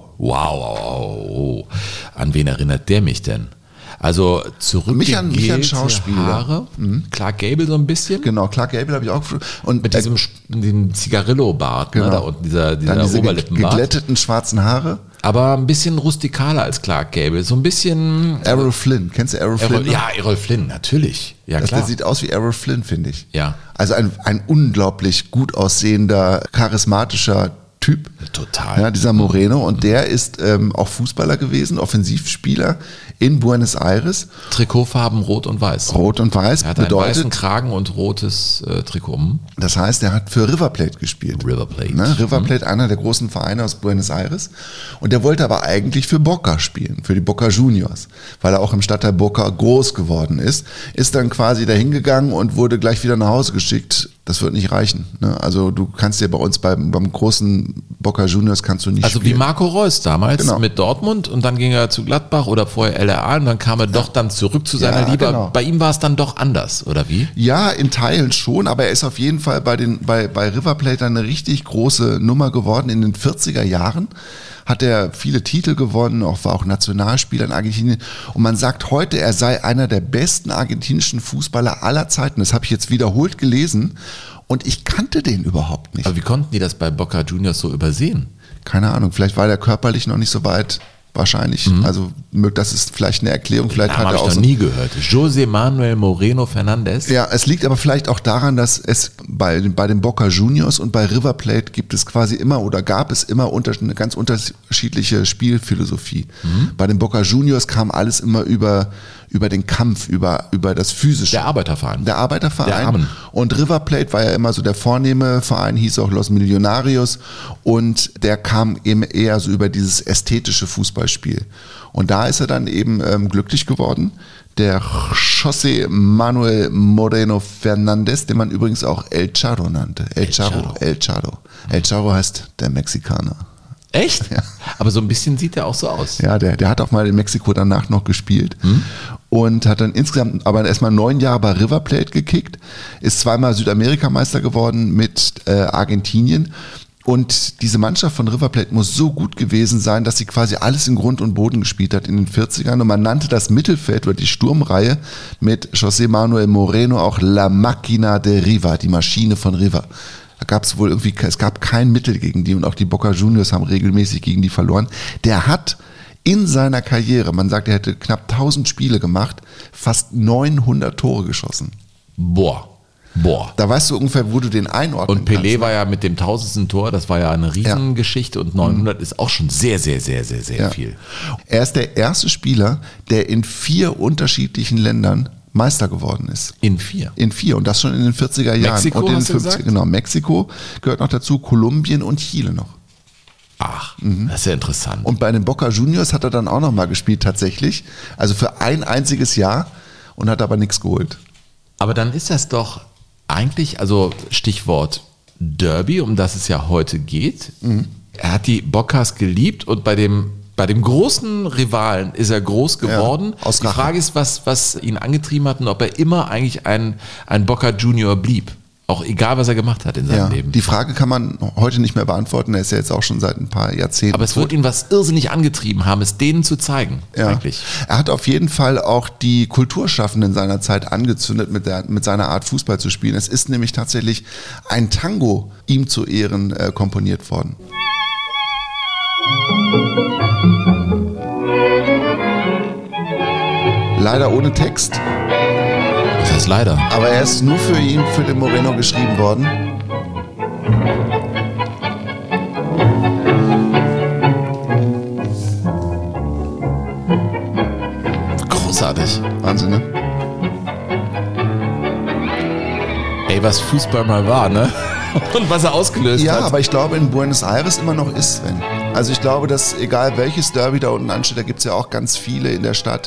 Speaker 3: Wow. An wen erinnert der mich denn? Also
Speaker 2: mich an Schauspieler.
Speaker 3: Haare, Clark Gable so ein bisschen.
Speaker 2: Genau, Clark Gable habe ich auch. Und
Speaker 3: mit diesem Zigarillo-Bart,
Speaker 2: genau.
Speaker 3: Ne, da unten, dieser
Speaker 2: diese
Speaker 3: Oberlippenbart.
Speaker 2: Geglätteten schwarzen Haare.
Speaker 3: Aber ein bisschen rustikaler als Clark Gable. So ein bisschen...
Speaker 2: Errol Flynn. Kennst du Errol Flynn?
Speaker 3: Ja, Errol Flynn, natürlich. Ja, klar.
Speaker 2: Der sieht aus wie Errol Flynn, finde ich.
Speaker 3: Ja.
Speaker 2: Also ein unglaublich gut aussehender, charismatischer Typ.
Speaker 3: Total.
Speaker 2: Ja, dieser Moreno. Und der ist auch Fußballer gewesen, Offensivspieler in Buenos Aires.
Speaker 3: Trikotfarben rot und weiß.
Speaker 2: Rot und weiß
Speaker 3: er hat
Speaker 2: bedeutet,
Speaker 3: einen weißen Kragen und rotes Trikot.
Speaker 2: Das heißt, er hat für River Plate gespielt.
Speaker 3: River Plate.
Speaker 2: Ne? River Plate, einer der großen Vereine aus Buenos Aires. Und der wollte aber eigentlich für Boca spielen, für die Boca Juniors, weil er auch im Stadtteil Boca groß geworden ist. Ist dann quasi dahin gegangen und wurde gleich wieder nach Hause geschickt. Das wird nicht reichen. Ne? Also du kannst dir bei uns beim großen Boca Juniors kannst du nicht
Speaker 3: also
Speaker 2: spielen.
Speaker 3: Wie Marco Reus damals
Speaker 2: Genau.
Speaker 3: mit Dortmund und dann ging er zu Gladbach oder vorher LRA und dann kam er doch dann zurück zu seiner Liebe.
Speaker 2: Genau.
Speaker 3: Bei ihm war es dann doch anders, oder wie?
Speaker 2: Ja, in Teilen schon, aber er ist auf jeden Fall bei River Plate eine richtig große Nummer geworden. In den 40er Jahren hat er viele Titel gewonnen, war auch Nationalspieler in Argentinien. Und man sagt heute, er sei einer der besten argentinischen Fußballer aller Zeiten. Das habe ich jetzt wiederholt gelesen und ich kannte den überhaupt nicht.
Speaker 3: Aber wie konnten die das bei Boca Juniors so übersehen?
Speaker 2: Keine Ahnung, vielleicht war der körperlich noch nicht so weit. Wahrscheinlich. Also das ist vielleicht eine Erklärung. Vielleicht hat er auch
Speaker 3: noch nie gehört. José Manuel Moreno Fernández.
Speaker 2: Ja, es liegt aber vielleicht auch daran, dass es bei den Boca Juniors und bei River Plate gab es immer eine ganz unterschiedliche Spielphilosophie. Bei den Boca Juniors kam alles immer über den Kampf, über das Physische.
Speaker 3: Der Arbeiterverein.
Speaker 2: Der
Speaker 3: Armen.
Speaker 2: Und River Plate war ja immer so der vornehme Verein, hieß auch Los Millonarios und der kam eben eher so über dieses ästhetische Fußballspiel. Und da ist er dann eben glücklich geworden. Der José Manuel Moreno Fernández, den man übrigens auch El Charro nannte. El Charro heißt der Mexikaner.
Speaker 3: Echt?
Speaker 2: Ja.
Speaker 3: Aber so ein bisschen sieht er auch so aus.
Speaker 2: Ja, der hat auch mal in Mexiko danach noch gespielt und hat dann insgesamt aber erstmal 9 Jahre bei River Plate gekickt, ist zweimal Südamerikameister geworden mit Argentinien. Und diese Mannschaft von River Plate muss so gut gewesen sein, dass sie quasi alles in Grund und Boden gespielt hat in den 40ern. Und man nannte das Mittelfeld oder die Sturmreihe mit José Manuel Moreno auch La Máquina de River, die Maschine von River. Da gab es wohl irgendwie, es gab kein Mittel gegen die und auch die Boca Juniors haben regelmäßig gegen die verloren. Der hat in seiner Karriere, man sagt, er hätte knapp 1000 Spiele gemacht, fast 900 Tore geschossen.
Speaker 3: Boah.
Speaker 2: Da weißt du ungefähr, wo du den einordnen
Speaker 3: Und Pelé
Speaker 2: kannst.
Speaker 3: war ja mit dem 1000. Tor, das war ja eine Riesengeschichte und 900 ist auch schon sehr viel.
Speaker 2: Er ist der erste Spieler, der in 4 unterschiedlichen Ländern Meister geworden ist.
Speaker 3: In 4?
Speaker 2: In 4 und das schon in den 40er Jahren.
Speaker 3: Mexiko,
Speaker 2: und in den
Speaker 3: hast du gesagt?
Speaker 2: Genau, Mexiko gehört noch dazu, Kolumbien und Chile noch.
Speaker 3: Ach, das ist ja interessant.
Speaker 2: Und bei den Boca Juniors hat er dann auch noch mal gespielt tatsächlich, also für ein einziges Jahr und hat aber nichts geholt.
Speaker 3: Aber dann ist das doch eigentlich, also Stichwort Derby, um das es ja heute geht. Er hat die Bocas geliebt und bei dem großen Rivalen ist er groß geworden.
Speaker 2: Ja, aus
Speaker 3: die Frage ist, was ihn angetrieben hat und ob er immer eigentlich ein Boca Junior blieb. Auch egal, was er gemacht hat in seinem Leben.
Speaker 2: Die Frage kann man heute nicht mehr beantworten. Er ist ja jetzt auch schon seit ein paar Jahrzehnten.
Speaker 3: Aber es wird ihn was irrsinnig angetrieben haben, es denen zu zeigen.
Speaker 2: Ja.
Speaker 3: Eigentlich.
Speaker 2: Er hat auf jeden Fall auch die Kulturschaffenden seiner Zeit angezündet mit seiner Art Fußball zu spielen. Es ist nämlich tatsächlich ein Tango ihm zu Ehren komponiert worden. Leider ohne Text.
Speaker 3: Das heißt leider.
Speaker 2: Aber er ist nur für ihn, für den Moreno geschrieben worden.
Speaker 3: Großartig.
Speaker 2: Wahnsinn, ne?
Speaker 3: Ey, was Fußball mal war, ne? Und was er ausgelöst hat.
Speaker 2: Ja, aber ich glaube in Buenos Aires immer noch ist, Sven. Also ich glaube, dass egal welches Derby da unten ansteht, da gibt es ja auch ganz viele in der Stadt,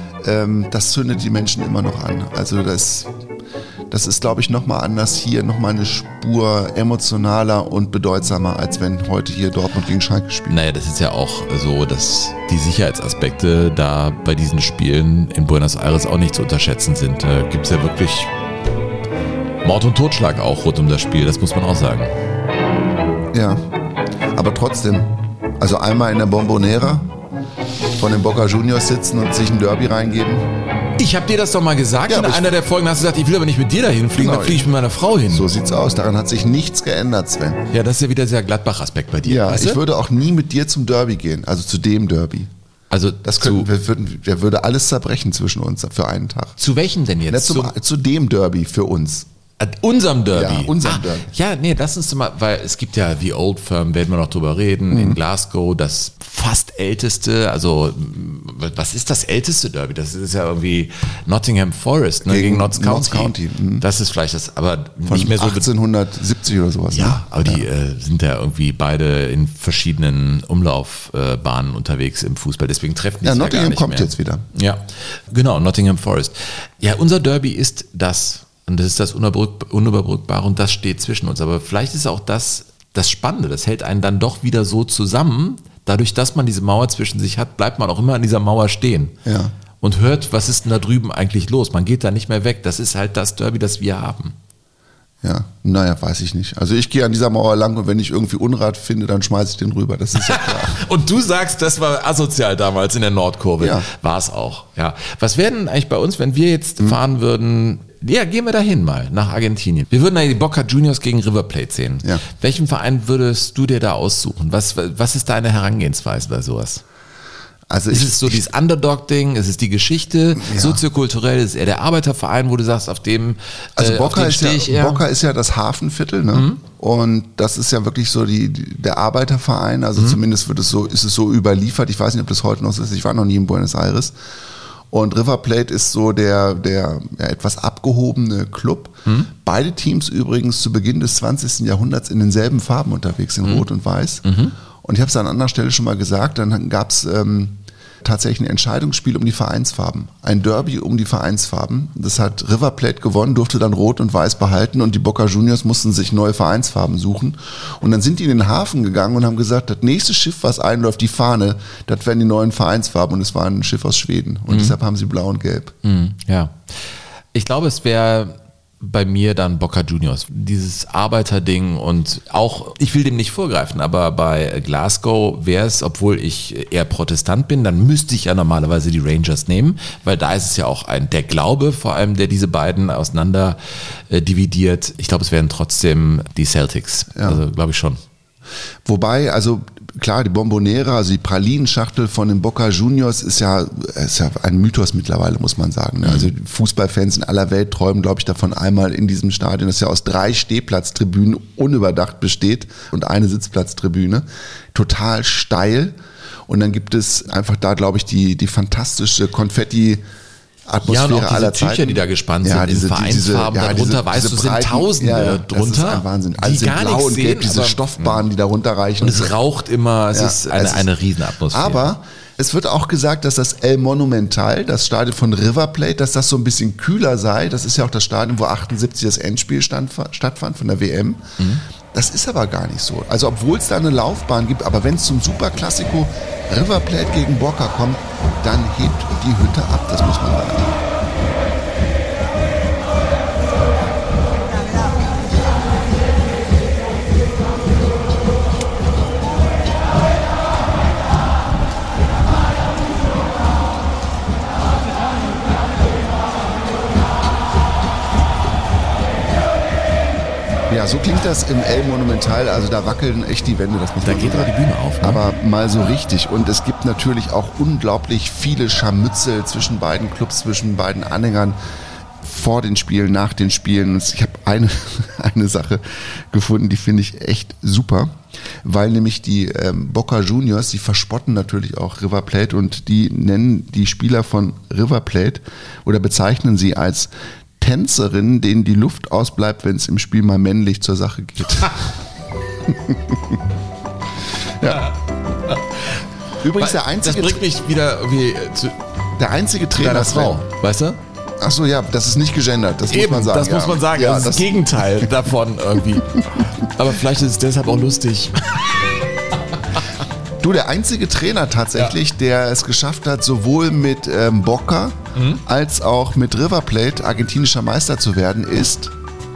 Speaker 2: das zündet die Menschen immer noch an. Also das ist, glaube ich, nochmal anders hier, nochmal eine Spur emotionaler und bedeutsamer, als wenn heute hier Dortmund gegen Schalke spielt.
Speaker 3: Naja, das ist ja auch so, dass die Sicherheitsaspekte da bei diesen Spielen in Buenos Aires auch nicht zu unterschätzen sind. Da gibt es ja wirklich Mord und Totschlag auch rund um das Spiel, das muss man auch sagen.
Speaker 2: Ja, aber trotzdem, also einmal in der Bombonera von den Boca Juniors sitzen und sich ein Derby reingeben.
Speaker 3: Ich habe dir das doch mal gesagt, in einer der Folgen hast du gesagt, ich will aber nicht mit dir dahin fliegen, dann fliege ich mit meiner Frau hin.
Speaker 2: So sieht's aus, daran hat sich nichts geändert, Sven.
Speaker 3: Ja, das ist ja wieder sehr Gladbach-Aspekt bei dir.
Speaker 2: Ja,
Speaker 3: weißt du?
Speaker 2: ich würde auch nie mit dir zum Derby gehen, also zu dem Derby.
Speaker 3: Also
Speaker 2: wir würde alles zerbrechen zwischen uns für einen Tag.
Speaker 3: Zu welchem denn jetzt?
Speaker 2: Zu dem Derby für uns.
Speaker 3: Unserem Derby.
Speaker 2: Ja, unserem Derby.
Speaker 3: Ja, nee, lass uns mal, weil es gibt ja The Old Firm, werden wir noch drüber reden, in Glasgow, das fast älteste, also was ist das älteste Derby? Das ist ja irgendwie Nottingham Forest, ne, gegen Notts County. Das ist vielleicht das, aber
Speaker 2: von
Speaker 3: nicht mehr so
Speaker 2: 1870 oder sowas.
Speaker 3: Ja,
Speaker 2: ne?
Speaker 3: aber die sind ja irgendwie beide in verschiedenen Umlaufbahnen unterwegs im Fußball, deswegen treffen die sich ja gar nicht mehr.
Speaker 2: Nottingham kommt jetzt wieder.
Speaker 3: Ja, genau, Nottingham Forest. Ja, unser Derby ist das. Und das ist das Unüberbrückbare und das steht zwischen uns. Aber vielleicht ist auch das Spannende, das hält einen dann doch wieder so zusammen. Dadurch, dass man diese Mauer zwischen sich hat, bleibt man auch immer an dieser Mauer stehen.
Speaker 2: Ja.
Speaker 3: Und hört, was ist denn da drüben eigentlich los? Man geht da nicht mehr weg. Das ist halt das Derby, das wir haben.
Speaker 2: Ja, naja, weiß ich nicht. Also ich gehe an dieser Mauer lang und wenn ich irgendwie Unrat finde, dann schmeiße ich den rüber. Das ist ja klar.
Speaker 3: Und du sagst, das war asozial damals in der Nordkurve.
Speaker 2: Ja.
Speaker 3: War es auch. Ja. Was wäre denn eigentlich bei uns, wenn wir jetzt fahren würden? Ja, gehen wir dahin mal, nach Argentinien. Wir würden die Boca Juniors gegen River Plate sehen.
Speaker 2: Ja.
Speaker 3: Welchen Verein würdest du dir da aussuchen? Was ist deine Herangehensweise bei sowas?
Speaker 2: Also
Speaker 3: ist es so dieses Underdog-Ding? Ist es die Geschichte? Ja. Soziokulturell ist es eher der Arbeiterverein, wo du sagst, auf dem
Speaker 2: also Boca ist ja das Hafenviertel, ne? Und das ist ja wirklich so der Arbeiterverein. Also zumindest ist es so überliefert. Ich weiß nicht, ob das heute noch so ist. Ich war noch nie in Buenos Aires. Und River Plate ist so der etwas abgehobene Club. Beide Teams übrigens zu Beginn des 20. Jahrhunderts in denselben Farben unterwegs, in Rot und Weiß. Und ich habe es an anderer Stelle schon mal gesagt, dann gab es tatsächlich ein Entscheidungsspiel um die Vereinsfarben. Ein Derby um die Vereinsfarben. Das hat River Plate gewonnen, durfte dann Rot und Weiß behalten und die Boca Juniors mussten sich neue Vereinsfarben suchen. Und dann sind die in den Hafen gegangen und haben gesagt, das nächste Schiff, was einläuft, die Fahne, das werden die neuen Vereinsfarben. Und es war ein Schiff aus Schweden. Und deshalb haben sie blau und gelb.
Speaker 3: Ja. Ich glaube, es wäre bei mir dann Boca Juniors. Dieses Arbeiterding und auch, ich will dem nicht vorgreifen, aber bei Glasgow wäre es, obwohl ich eher Protestant bin, dann müsste ich ja normalerweise die Rangers nehmen, weil da ist es ja auch der Glaube, vor allem, der diese beiden auseinander dividiert. Ich glaube, es wären trotzdem die Celtics. Ja. Also glaube ich schon.
Speaker 2: Wobei, also klar, die Bombonera, also die Pralinenschachtel von den Boca Juniors ist ja ein Mythos mittlerweile, muss man sagen. Also Fußballfans in aller Welt träumen, glaube ich, davon, einmal in diesem Stadion, das ja aus 3 Stehplatztribünen unüberdacht besteht und eine Sitzplatztribüne, total steil. Und dann gibt es einfach da, glaube ich, die fantastische Atmosphäre
Speaker 3: ja, und auch
Speaker 2: aller
Speaker 3: diese Tücher,
Speaker 2: Zeiten.
Speaker 3: die da gespannt sind, diese Vereinsfarben, darunter, weißt du, sind Tausende drunter. Das ist ein
Speaker 2: Wahnsinn. Alles in blau und gelb, diese Stoffbahnen, die da runterreichen.
Speaker 3: Und es raucht immer, es ist eine Riesenatmosphäre.
Speaker 2: Aber es wird auch gesagt, dass das El Monumental, das Stadion von River Plate, dass das so ein bisschen kühler sei. Das ist ja auch das Stadion, wo 78 das Endspiel stattfand von der WM. Das ist aber gar nicht so. Also obwohl es da eine Laufbahn gibt, aber wenn es zum Superklassiko River Plate gegen Boca kommt, dann hebt die Hütte ab, das muss man sagen. Ja, so klingt das im El Monumental. Also da wackeln echt die Wände. Das muss
Speaker 3: Da
Speaker 2: man
Speaker 3: geht
Speaker 2: sagen.
Speaker 3: aber die Bühne auf. Ne?
Speaker 2: Aber mal so richtig. Und es gibt natürlich auch unglaublich viele Scharmützel zwischen beiden Clubs, zwischen beiden Anhängern. Vor den Spielen, nach den Spielen. Ich habe eine Sache gefunden, die finde ich echt super, weil nämlich die Boca Juniors, die verspotten natürlich auch River Plate und die nennen die Spieler von River Plate oder bezeichnen sie als Tänzerinnen, denen die Luft ausbleibt, wenn es im Spiel mal männlich zur Sache geht. Ja. Übrigens der einzige...
Speaker 3: Das bringt mich wieder irgendwie zu
Speaker 2: der einzige Trainer
Speaker 3: deiner Frau, weißt du?
Speaker 2: Ach so, ja, das ist nicht gegendert, das muss man sagen.
Speaker 3: Das muss man sagen,
Speaker 2: ja,
Speaker 3: das ist das Gegenteil davon irgendwie. Aber vielleicht ist es deshalb auch lustig.
Speaker 2: Du, der einzige Trainer tatsächlich, der es geschafft hat, sowohl mit Boca als auch mit River Plate argentinischer Meister zu werden, ist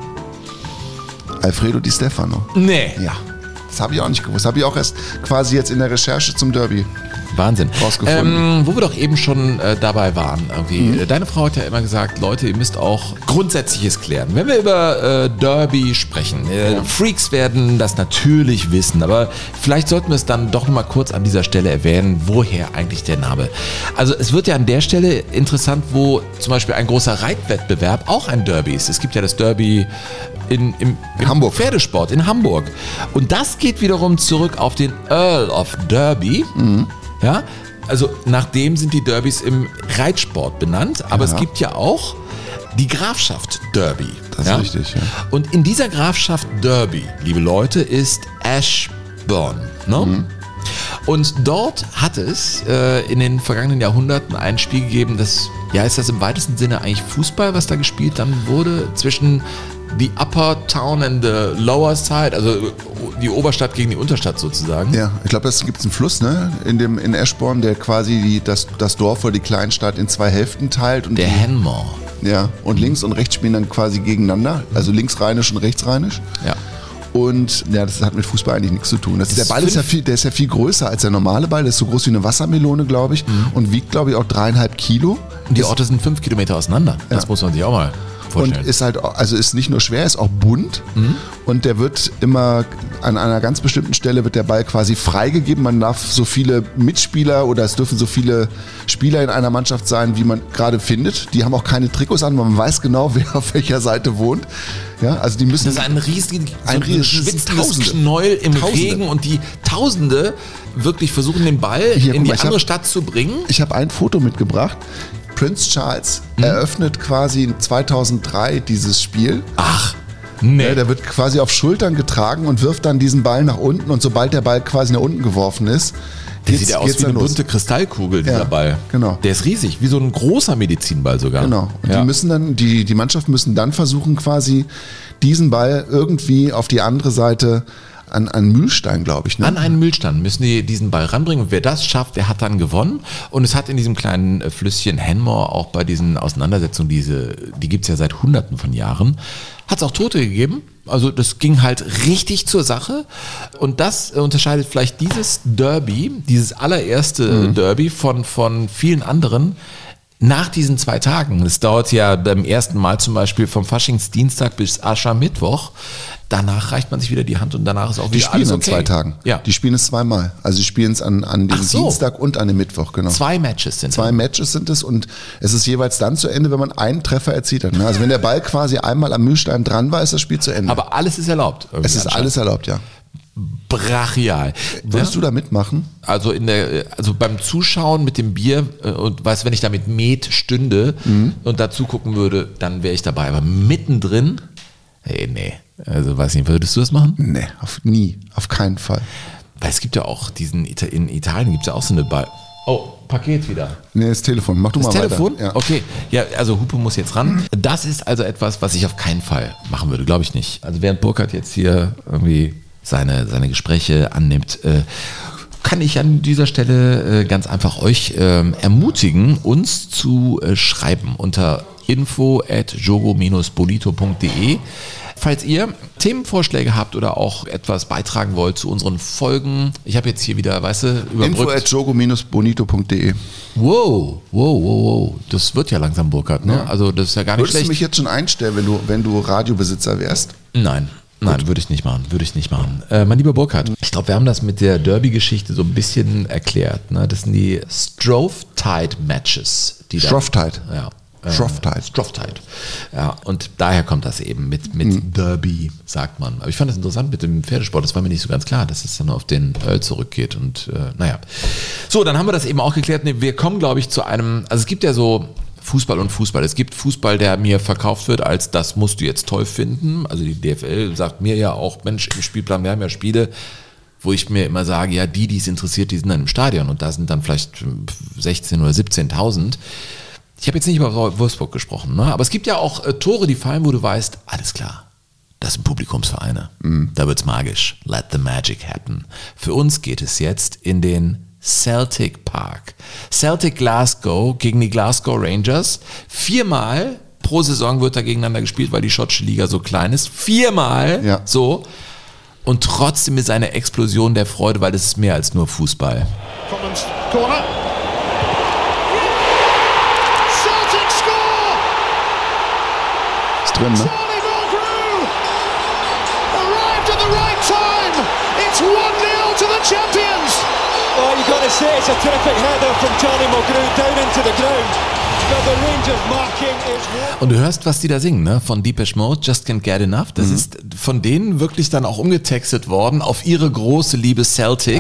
Speaker 2: Alfredo Di Stefano.
Speaker 3: Nee.
Speaker 2: Ja, das habe ich auch nicht gewusst. Habe ich auch erst quasi jetzt in der Recherche zum Derby
Speaker 3: Wahnsinn.
Speaker 2: rausgefunden.
Speaker 3: Wo wir doch eben schon dabei waren. Irgendwie. Deine Frau hat ja immer gesagt, Leute, ihr müsst auch Grundsätzliches klären. Wenn wir über Derby sprechen, Freaks werden das natürlich wissen, aber vielleicht sollten wir es dann doch noch mal kurz an dieser Stelle erwähnen, woher eigentlich der Name. Also es wird ja an der Stelle interessant, wo zum Beispiel ein großer Reitwettbewerb auch ein Derby ist. Es gibt ja das Derby im
Speaker 2: Hamburg.
Speaker 3: Pferdesport in Hamburg. Und das geht wiederum zurück auf den Earl of Derby. Ja, also nach dem sind die Derbys im Reitsport benannt, aber es gibt ja auch die Grafschaft Derby.
Speaker 2: Das ist richtig, ja.
Speaker 3: Und in dieser Grafschaft Derby, liebe Leute, ist Ashburn. Ne? Und dort hat es in den vergangenen Jahrhunderten ein Spiel gegeben, das, ja, ist das im weitesten Sinne eigentlich Fußball, was da gespielt dann wurde, zwischen die Upper Town and the Lower Side, also die Oberstadt gegen die Unterstadt sozusagen.
Speaker 2: Ja, ich glaube, es gibt einen Fluss, ne, in Ashbourne, der quasi das Dorf oder die Kleinstadt in zwei Hälften teilt. Und
Speaker 3: der Henmore.
Speaker 2: Ja, und links und rechts spielen dann quasi gegeneinander, also linksrheinisch und rechtsrheinisch.
Speaker 3: Ja.
Speaker 2: Und ja, das hat mit Fußball eigentlich nichts zu tun. Der Ball ist ja viel größer als der normale Ball. Der ist so groß wie eine Wassermelone, glaube ich, und wiegt, glaube ich, auch 3,5 Kilo.
Speaker 3: Und die Orte sind 5 Kilometer auseinander. Das muss man sich auch mal vorstellen.
Speaker 2: Und ist halt, also ist nicht nur schwer, ist auch bunt. Und der wird immer an einer ganz bestimmten Stelle wird der Ball quasi freigegeben. Man darf so viele Mitspieler oder es dürfen so viele Spieler in einer Mannschaft sein, wie man gerade findet. Die haben auch keine Trikots an, weil man weiß genau, wer auf welcher Seite wohnt. Ja, also die müssen.
Speaker 3: Das ist ein riesiges
Speaker 2: schwitzendes
Speaker 3: Knäuel im Regen und die Tausende wirklich versuchen, den Ball in die andere Stadt zu bringen.
Speaker 2: Ich habe ein Foto mitgebracht. Prince Charles eröffnet quasi 2003 dieses Spiel.
Speaker 3: Ach, nee.
Speaker 2: Ja, der wird quasi auf Schultern getragen und wirft dann diesen Ball nach unten und sobald der Ball quasi nach unten geworfen ist,
Speaker 3: der sieht ja aus wie eine bunte Kristallkugel, dieser Ball.
Speaker 2: Genau.
Speaker 3: Der ist riesig, wie so ein großer Medizinball sogar.
Speaker 2: Genau. Und die müssen dann, die Mannschaften müssen dann versuchen, quasi diesen Ball irgendwie auf die andere Seite an einen Mühlstein, glaube ich. Ne?
Speaker 3: An einen Mühlstein müssen die diesen Ball ranbringen. Und wer das schafft, der hat dann gewonnen. Und es hat in diesem kleinen Flüsschen Henmore auch bei diesen Auseinandersetzungen, die gibt es ja seit Hunderten von Jahren, hat es auch Tote gegeben. Also das ging halt richtig zur Sache. Und das unterscheidet vielleicht dieses Derby, dieses allererste Derby von vielen anderen nach diesen 2 Tagen. Das dauert ja beim ersten Mal zum Beispiel vom Faschingsdienstag bis Aschermittwoch. Danach reicht man sich wieder die Hand und danach ist auch wieder alles okay.
Speaker 2: Die spielen an 2 Tagen.
Speaker 3: Ja.
Speaker 2: Die spielen es zweimal. Also sie spielen es an dem Dienstag und an dem Mittwoch, genau.
Speaker 3: 2 Matches sind es.
Speaker 2: 2 Matches sind es und es ist jeweils dann zu Ende, wenn man einen Treffer erzielt hat. Also wenn der Ball quasi einmal am Mühlstein dran war, ist das Spiel zu Ende.
Speaker 3: Aber alles ist erlaubt.
Speaker 2: Es ist alles erlaubt, ja.
Speaker 3: Brachial.
Speaker 2: Würdest du da mitmachen?
Speaker 3: Also beim Zuschauen mit dem Bier und weißt, wenn ich da mit Met stünde und dazu gucken würde, dann wäre ich dabei. Aber mittendrin, nee. Also weiß nicht, würdest du das machen?
Speaker 2: Nee, nie, auf keinen Fall.
Speaker 3: Weil es gibt ja auch in Italien gibt es ja auch so eine Paket wieder.
Speaker 2: Nee, das Telefon, mach du mal weiter.
Speaker 3: Das Telefon?
Speaker 2: Ja.
Speaker 3: Okay, ja, also Hupe muss jetzt ran. Das ist also etwas, was ich auf keinen Fall machen würde, glaube ich nicht. Also während Burkhard jetzt hier irgendwie seine Gespräche annimmt, kann ich an dieser Stelle ganz einfach euch ermutigen, uns zu schreiben unter info@jogo-bonito.de. Falls ihr Themenvorschläge habt oder auch etwas beitragen wollt zu unseren Folgen, ich habe jetzt hier wieder, weißt du, überbrückt.
Speaker 2: info@jogo-bonito.de.
Speaker 3: Wow. Das wird ja langsam, Burkhard, ne?
Speaker 2: Ja.
Speaker 3: Also das ist ja gar nicht
Speaker 2: Würdest
Speaker 3: schlecht.
Speaker 2: du mich jetzt schon einstellen, wenn du Radiobesitzer wärst?
Speaker 3: Nein. Nein, würde ich nicht machen. Mein lieber Burkhard, ich glaube, wir haben das mit der Derby-Geschichte so ein bisschen erklärt. Ne? Das sind die Strophtide-Matches.
Speaker 2: Strophtide?
Speaker 3: Ja.
Speaker 2: Strophtide.
Speaker 3: Ja, und daher kommt das eben mit Derby, sagt man. Aber ich fand das interessant mit dem Pferdesport. Das war mir nicht so ganz klar, dass es dann auf den Earl zurückgeht. Und naja. So, dann haben wir das eben auch geklärt. Wir kommen, glaube ich, zu einem, also es gibt ja so Fußball und Fußball. Es gibt Fußball, der mir verkauft wird als, das musst du jetzt toll finden. Also die DFL sagt mir ja auch, Mensch, im Spielplan, wir haben ja Spiele, wo ich mir immer sage, ja, die es interessiert, die sind dann im Stadion. Und da sind dann vielleicht 16.000 oder 17.000. Ich habe jetzt nicht über Wolfsburg gesprochen, ne? Aber es gibt ja auch Tore, die fallen, wo du weißt, alles klar, das sind Publikumsvereine. Da wird's magisch. Let the magic happen. Für uns geht es jetzt in den Celtic Park. Celtic Glasgow gegen die Glasgow Rangers. 4-mal pro Saison wird da gegeneinander gespielt, weil die schottische Liga so klein ist. 4-mal so. Und trotzdem ist eine Explosion der Freude, weil es ist mehr als nur Fußball.
Speaker 11: Commons Corner.
Speaker 2: Drin, ne?
Speaker 11: Arrived at the right time. It's 1-0 to the champions.
Speaker 12: Well, you got to say it's a terrific header from Charlie Mulgrew down into the ground. But the Rangers marking is.
Speaker 3: Und du hörst, was die da singen, ne? Von Depeche Mode, Just Can't Get Enough. Das ist von denen wirklich dann auch umgetextet worden auf ihre große Liebe Celtic.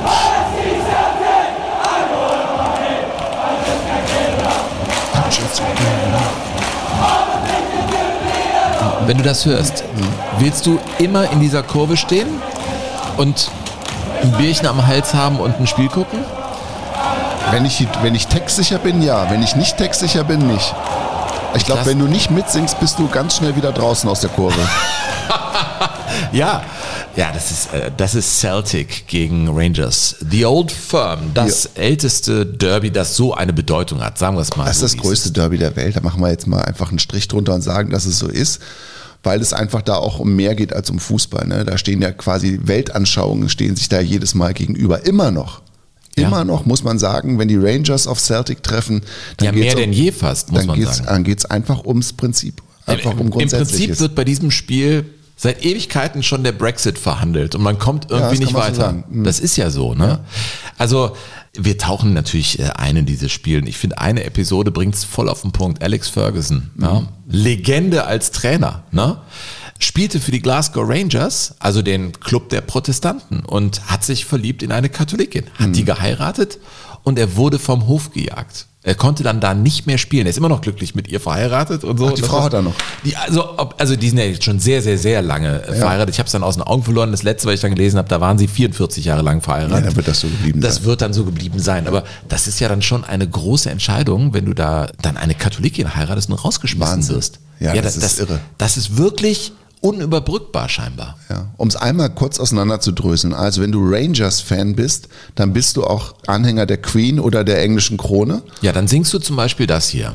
Speaker 3: Wenn du das hörst, willst du immer in dieser Kurve stehen und ein Bierchen am Hals haben und ein Spiel gucken?
Speaker 2: Wenn ich textsicher bin, ja. Wenn ich nicht textsicher bin, nicht. Ich glaube, wenn du nicht mitsingst, bist du ganz schnell wieder draußen aus der Kurve.
Speaker 3: Ja, das ist Celtic gegen Rangers. The Old Firm, das älteste Derby, das so eine Bedeutung hat, sagen wir es mal.
Speaker 2: Das ist
Speaker 3: so,
Speaker 2: das größte Derby der Welt. Da machen wir jetzt mal einfach einen Strich drunter und sagen, dass es so ist, weil es einfach da auch um mehr geht als um Fußball. Ne? Da stehen ja quasi Weltanschauungen, stehen sich da jedes Mal gegenüber. Immer noch. Immer noch, muss man sagen, wenn die Rangers auf Celtic treffen, dann
Speaker 3: mehr denn je fast, muss man sagen.
Speaker 2: Dann geht es einfach ums Prinzip. Einfach um Grundsätzliches.
Speaker 3: Im Prinzip wird bei diesem Spiel seit Ewigkeiten schon der Brexit verhandelt und man kommt irgendwie nicht weiter. So das ist ja so, ne? Ja. Also wir tauchen natürlich ein in dieses Spiel. Und ich finde, eine Episode bringt es voll auf den Punkt. Alex Ferguson, Legende als Trainer, ne? Spielte für die Glasgow Rangers, also den Club der Protestanten, und hat sich verliebt in eine Katholikin, hat die geheiratet und er wurde vom Hof gejagt. Er konnte dann da nicht mehr spielen. Er ist immer noch glücklich mit ihr verheiratet und so.
Speaker 2: Ach, die Frau hat er noch.
Speaker 3: Also die sind ja jetzt schon sehr, sehr, sehr lange verheiratet. Ich habe es dann aus den Augen verloren. Das letzte, was ich dann gelesen habe, da waren sie 44 Jahre lang verheiratet.
Speaker 2: Ja, dann wird das so geblieben sein.
Speaker 3: Das wird dann so geblieben sein. Aber das ist ja dann schon eine große Entscheidung, wenn du da dann eine Katholikin heiratest und rausgeschmissen wirst.
Speaker 2: Ja, das ist irre.
Speaker 3: Das ist wirklich unüberbrückbar scheinbar.
Speaker 2: Ja. Um es einmal kurz auseinanderzudröseln. Also wenn du Rangers-Fan bist, dann bist du auch Anhänger der Queen oder der englischen Krone.
Speaker 3: Ja, dann singst du zum Beispiel das hier.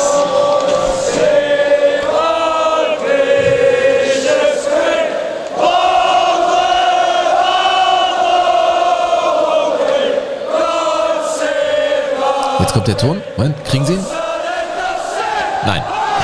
Speaker 3: Jetzt kommt der Ton. Moment, kriegen Sie ihn? Nein.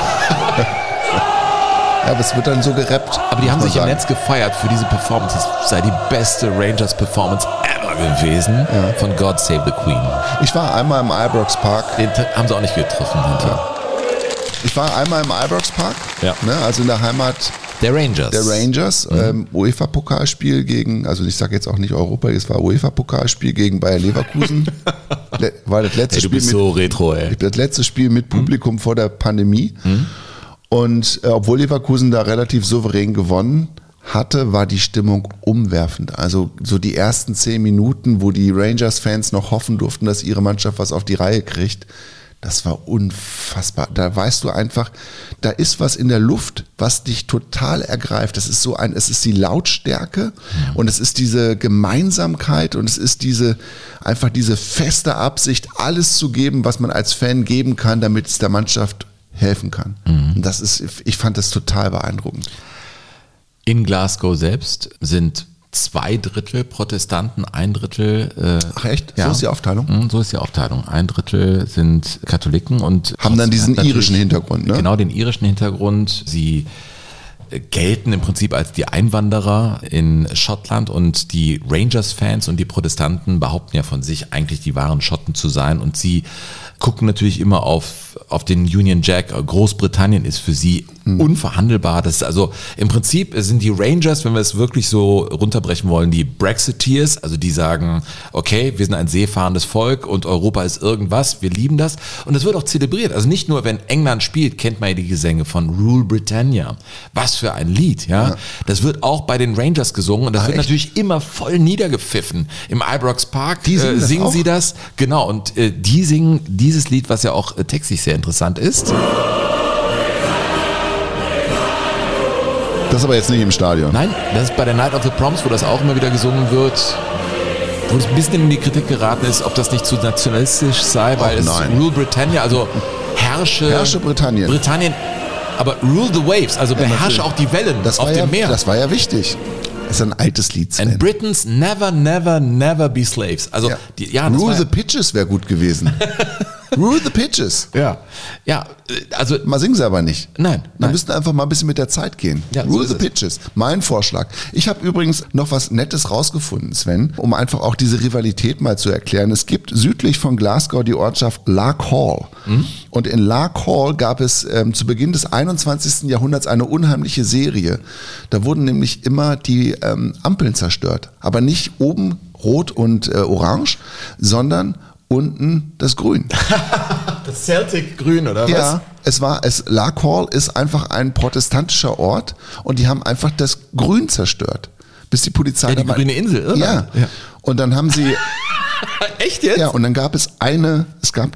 Speaker 2: Ja, aber es wird dann so gerappt.
Speaker 3: Aber die haben sich im Netz gefeiert für diese Performance. Es sei die beste Rangers-Performance ever gewesen von God Save the Queen.
Speaker 2: Ich war einmal im Ibrox Park.
Speaker 3: Den haben sie auch nicht getroffen. Ja.
Speaker 2: Ich war einmal im Ibrox Park, also in der Heimat
Speaker 3: der
Speaker 2: Rangers. UEFA-Pokalspiel gegen, also ich sage jetzt auch nicht Europa, es war UEFA-Pokalspiel gegen Bayer Leverkusen. War das letzte
Speaker 3: Spiel so retro, ey.
Speaker 2: Das letzte Spiel mit Publikum vor der Pandemie. Und obwohl Leverkusen da relativ souverän gewonnen hatte, war die Stimmung umwerfend. Also so die ersten 10 Minuten, wo die Rangers-Fans noch hoffen durften, dass ihre Mannschaft was auf die Reihe kriegt, das war unfassbar. Da weißt du einfach, da ist was in der Luft, was dich total ergreift. Es ist die Lautstärke und es ist diese Gemeinsamkeit und es ist diese feste Absicht, alles zu geben, was man als Fan geben kann, damit es der Mannschaft helfen kann. Und ich fand das total beeindruckend.
Speaker 3: In Glasgow selbst sind 2/3 Protestanten, 1/3
Speaker 2: Ach echt? So ist die Aufteilung?
Speaker 3: So ist die Aufteilung. 1/3 sind Katholiken und
Speaker 2: haben dann diesen irischen Hintergrund, ne?
Speaker 3: Genau, den irischen Hintergrund. Sie gelten im Prinzip als die Einwanderer in Schottland und die Rangers-Fans und die Protestanten behaupten ja von sich, eigentlich die wahren Schotten zu sein und sie gucken natürlich immer auf den Union Jack. Großbritannien ist für sie unverhandelbar. Das ist also im Prinzip sind die Rangers, wenn wir es wirklich so runterbrechen wollen, die Brexiteers, also die sagen, okay, wir sind ein seefahrendes Volk und Europa ist irgendwas, wir lieben das. Und das wird auch zelebriert. Also nicht nur, wenn England spielt, kennt man ja die Gesänge von Rule Britannia. Was für ein Lied, ja. Das wird auch bei den Rangers gesungen und das wird natürlich immer voll niedergepfiffen. Im Ibrox Park singen sie das. Genau, und die singen dieses Lied, was ja auch textlich sehr interessant ist.
Speaker 2: Das ist aber jetzt nicht im Stadion.
Speaker 3: Nein, das ist bei der Night of the Proms, wo das auch immer wieder gesungen wird. Wo es ein bisschen in die Kritik geraten ist, ob das nicht zu nationalistisch sei, weil es Rule Britannia, also herrsche Britannien, aber rule the waves, also beherrsche auch die Wellen auf dem Meer.
Speaker 2: Das war ja wichtig. Das ist ein altes Lied, Sven.
Speaker 3: And Britons never, never, never be slaves. Also
Speaker 2: Rule the Pitches wäre gut gewesen. Rule the Pitches.
Speaker 3: Ja, also
Speaker 2: mal singen sie aber nicht.
Speaker 3: Nein.
Speaker 2: Wir müssten einfach mal ein bisschen mit der Zeit gehen.
Speaker 3: Ja,
Speaker 2: Rule the Pitches. Mein Vorschlag. Ich habe übrigens noch was Nettes rausgefunden, Sven, um einfach auch diese Rivalität mal zu erklären. Es gibt südlich von Glasgow die Ortschaft Lark Hall. Und in Lark Hall gab es zu Beginn des 21. Jahrhunderts eine unheimliche Serie. Da wurden nämlich immer die Ampeln zerstört. Aber nicht oben rot und orange, sondern unten das Grün.
Speaker 3: Das Celtic Grün, oder was?
Speaker 2: Ja, Lark Hall ist einfach ein protestantischer Ort und die haben einfach das Grün zerstört. Bis die Polizei
Speaker 3: die grüne Insel, Irland.
Speaker 2: Ja. Und dann haben sie...
Speaker 3: Echt jetzt?
Speaker 2: Ja, und dann gab es eine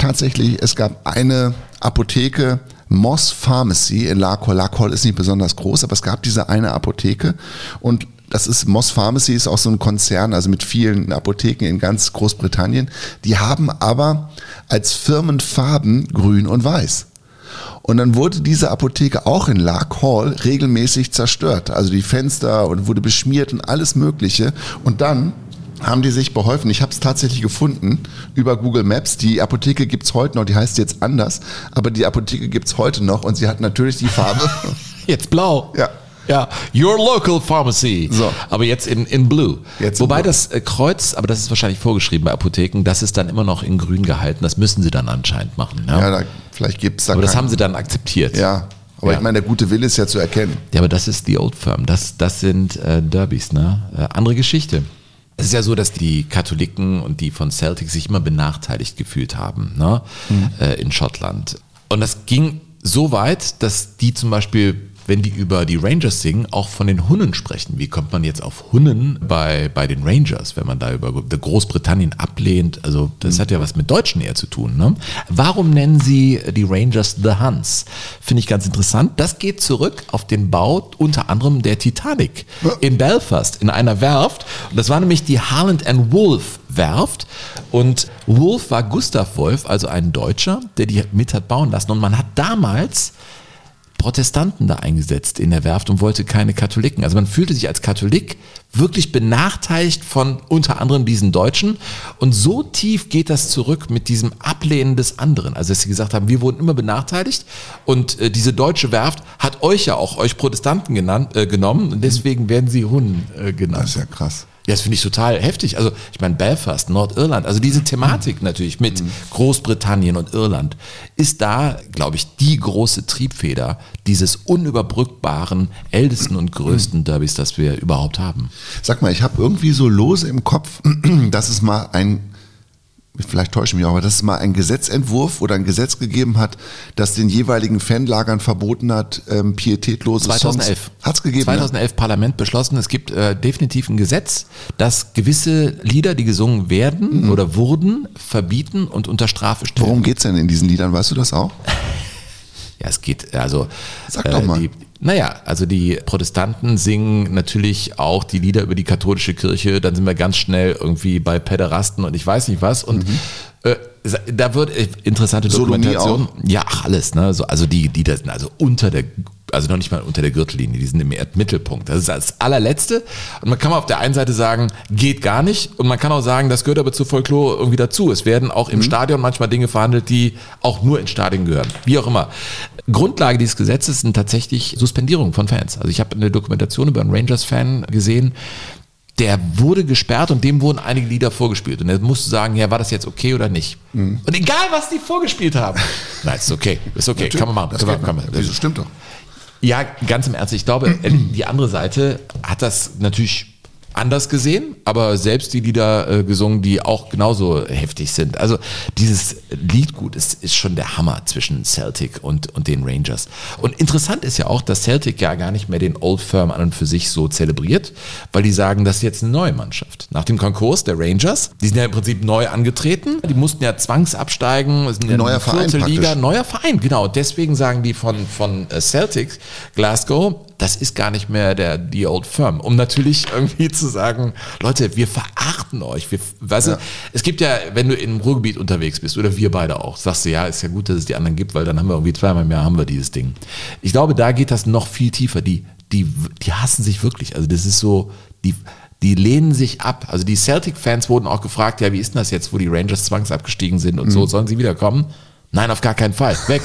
Speaker 2: Apotheke, Moss Pharmacy in Lark Hall. Lark Hall ist nicht besonders groß, aber es gab diese eine Apotheke und Moss Pharmacy ist auch so ein Konzern, also mit vielen Apotheken in ganz Großbritannien. Die haben aber als Firmenfarben grün und weiß. Und dann wurde diese Apotheke auch in Lark Hall regelmäßig zerstört. Also die Fenster und wurde beschmiert und alles Mögliche. Und dann haben die sich beholfen. Ich habe es tatsächlich gefunden über Google Maps. Die Apotheke gibt's heute noch, die heißt jetzt anders, aber die Apotheke gibt's heute noch und sie hat natürlich die Farbe.
Speaker 3: Jetzt blau.
Speaker 2: Ja,
Speaker 3: your local pharmacy.
Speaker 2: So.
Speaker 3: Aber jetzt in blue. Wobei das Kreuz, aber das ist wahrscheinlich vorgeschrieben bei Apotheken, das ist dann immer noch in grün gehalten. Das müssen sie dann anscheinend machen. Ja,
Speaker 2: vielleicht gibt's da.
Speaker 3: Aber das haben sie dann akzeptiert.
Speaker 2: Ja. Aber ich meine, der gute Wille ist ja zu erkennen.
Speaker 3: Ja, aber das ist die Old Firm. Das sind Derbys, ne? Andere Geschichte. Es ist ja so, dass die Katholiken und die von Celtic sich immer benachteiligt gefühlt haben, ne? In Schottland. Und das ging so weit, dass die zum Beispiel, wenn die über die Rangers singen, auch von den Hunnen sprechen. Wie kommt man jetzt auf Hunnen bei den Rangers, wenn man da über Großbritannien ablehnt? Also das hat ja was mit Deutschen eher zu tun. Ne? Warum nennen sie die Rangers The Huns? Finde ich ganz interessant. Das geht zurück auf den Bau unter anderem der Titanic in Belfast, in einer Werft. Und das war nämlich die Harland and Wolff Werft. Und Wolff war Gustav Wolff, also ein Deutscher, der die mit hat bauen lassen. Und man hat damals Protestanten da eingesetzt in der Werft und wollte keine Katholiken. Also man fühlte sich als Katholik wirklich benachteiligt von unter anderem diesen Deutschen. Und so tief geht das zurück mit diesem Ablehnen des anderen. Also dass sie gesagt haben, wir wurden immer benachteiligt und diese deutsche Werft hat euch Protestanten genommen und deswegen werden sie Hunnen genannt.
Speaker 2: Das ist ja krass.
Speaker 3: Ja, das finde ich total heftig. Also ich meine Belfast, Nordirland, also diese Thematik natürlich mit Großbritannien und Irland ist da, glaube ich, die große Triebfeder dieses unüberbrückbaren, ältesten und größten Derbys, das wir überhaupt haben.
Speaker 2: Sag mal, ich habe irgendwie so lose im Kopf, dass es mal vielleicht täusche ich mich auch, aber dass es mal einen Gesetzentwurf oder ein Gesetz gegeben hat, das den jeweiligen Fanlagern verboten hat, pietätlose
Speaker 3: 2011.
Speaker 2: Songs. Hat's gegeben?
Speaker 3: 2011 Parlament beschlossen, es gibt definitiv ein Gesetz, das gewisse Lieder, die gesungen werden oder wurden, verbieten und unter Strafe stellen.
Speaker 2: Worum geht's denn in diesen Liedern? Weißt du das auch?
Speaker 3: Ja, es geht, also
Speaker 2: sag doch mal.
Speaker 3: Also die Protestanten singen natürlich auch die Lieder über die katholische Kirche, dann sind wir ganz schnell irgendwie bei Päderasten und ich weiß nicht was und da wird interessante Dokumentation. Ja, alles, ne? Also die Lieder sind also unter der also noch nicht mal unter der Gürtellinie, die sind im Erdmittelpunkt. Das ist das allerletzte. Und man kann auf der einen Seite sagen, geht gar nicht. Und man kann auch sagen, das gehört aber zur Folklore irgendwie dazu. Es werden auch im Stadion manchmal Dinge verhandelt, die auch nur in Stadien gehören. Wie auch immer. Grundlage dieses Gesetzes sind tatsächlich Suspendierungen von Fans. Also ich habe eine Dokumentation über einen Rangers-Fan gesehen, der wurde gesperrt und dem wurden einige Lieder vorgespielt. Und er musste sagen, ja, war das jetzt okay oder nicht? Und egal, was die vorgespielt haben. Nein, ist okay,
Speaker 2: Natürlich,
Speaker 3: kann man machen.
Speaker 2: Das stimmt doch.
Speaker 3: Ja, ganz im Ernst. Ich glaube, die andere Seite hat das natürlich anders gesehen, aber selbst die Lieder gesungen, die auch genauso heftig sind. Also dieses Liedgut ist schon der Hammer zwischen Celtic und den Rangers. Und interessant ist ja auch, dass Celtic ja gar nicht mehr den Old Firm an und für sich so zelebriert, weil die sagen, das ist jetzt eine neue Mannschaft. Nach dem Konkurs der Rangers, die sind ja im Prinzip neu angetreten, die mussten ja zwangsabsteigen, sind ja
Speaker 2: neuer Verein
Speaker 3: Liga, neuer Verein, genau. Deswegen sagen die von Celtic Glasgow, das ist gar nicht mehr die Old Firm, um natürlich irgendwie zu sagen, Leute, wir verachten euch. Weißt du, es gibt ja, wenn du im Ruhrgebiet unterwegs bist, oder wir beide auch, sagst du, ja, ist ja gut, dass es die anderen gibt, weil dann haben wir irgendwie zweimal im Jahr haben wir dieses Ding. Ich glaube, da geht das noch viel tiefer. Die hassen sich wirklich. Also das ist so, die lehnen sich ab. Also die Celtic-Fans wurden auch gefragt, ja, wie ist denn das jetzt, wo die Rangers zwangsabgestiegen sind und so, sollen sie wiederkommen? Nein, auf gar keinen Fall. Weg.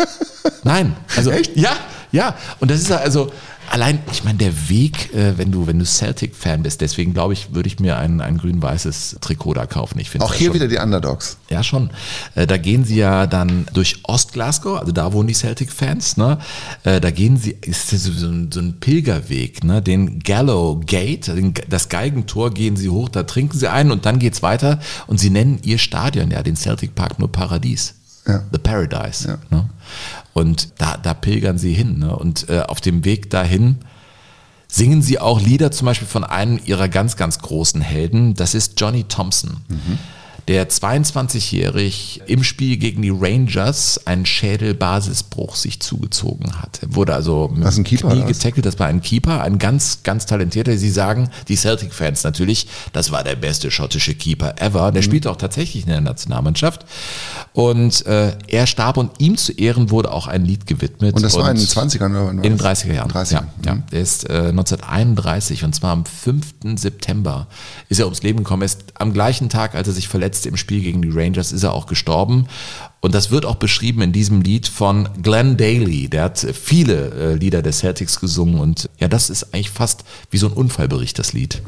Speaker 3: Nein. Also, echt? Ja. Und das ist also, allein, ich meine, der Weg, wenn du Celtic-Fan bist, deswegen glaube ich, würde ich mir ein grün-weißes Trikot da kaufen. Ich
Speaker 2: auch hier wieder die Underdogs.
Speaker 3: Ja, schon. Da gehen sie ja dann durch Ost-Glasgow, also da wohnen die Celtic-Fans, ne? Da gehen sie, ist so ein Pilgerweg, ne? Den Gallow Gate, das Geigentor, gehen sie hoch, da trinken sie ein und dann geht's weiter und sie nennen ihr Stadion, ja, den Celtic Park nur Paradies.
Speaker 2: Ja.
Speaker 3: The Paradise.
Speaker 2: Ja.
Speaker 3: Ne? Und da pilgern sie hin. Ne? Und auf dem Weg dahin singen sie auch Lieder, zum Beispiel von einem ihrer ganz, ganz großen Helden. Das ist Johnny Thompson, der 22-jährig im Spiel gegen die Rangers einen Schädelbasisbruch sich zugezogen hat. Er wurde also mit dem Knie getackelt. Das war ein Keeper, ein ganz, ganz talentierter. Sie sagen, die Celtic-Fans natürlich, das war der beste schottische Keeper ever. Der spielte auch tatsächlich in der Nationalmannschaft. Und er starb und ihm zu Ehren wurde auch ein Lied gewidmet.
Speaker 2: Und das war in den 20ern oder wann?
Speaker 3: In den 30er Jahren.
Speaker 2: 30er.
Speaker 3: Ja. Er ist 1931 und zwar am 5. September ist er ums Leben gekommen. Er ist am gleichen Tag, als er sich verletzte im Spiel gegen die Rangers, ist er auch gestorben. Und das wird auch beschrieben in diesem Lied von Glenn Daly. Der hat viele Lieder der Celtics gesungen und ja, das ist eigentlich fast wie so ein Unfallbericht, das Lied.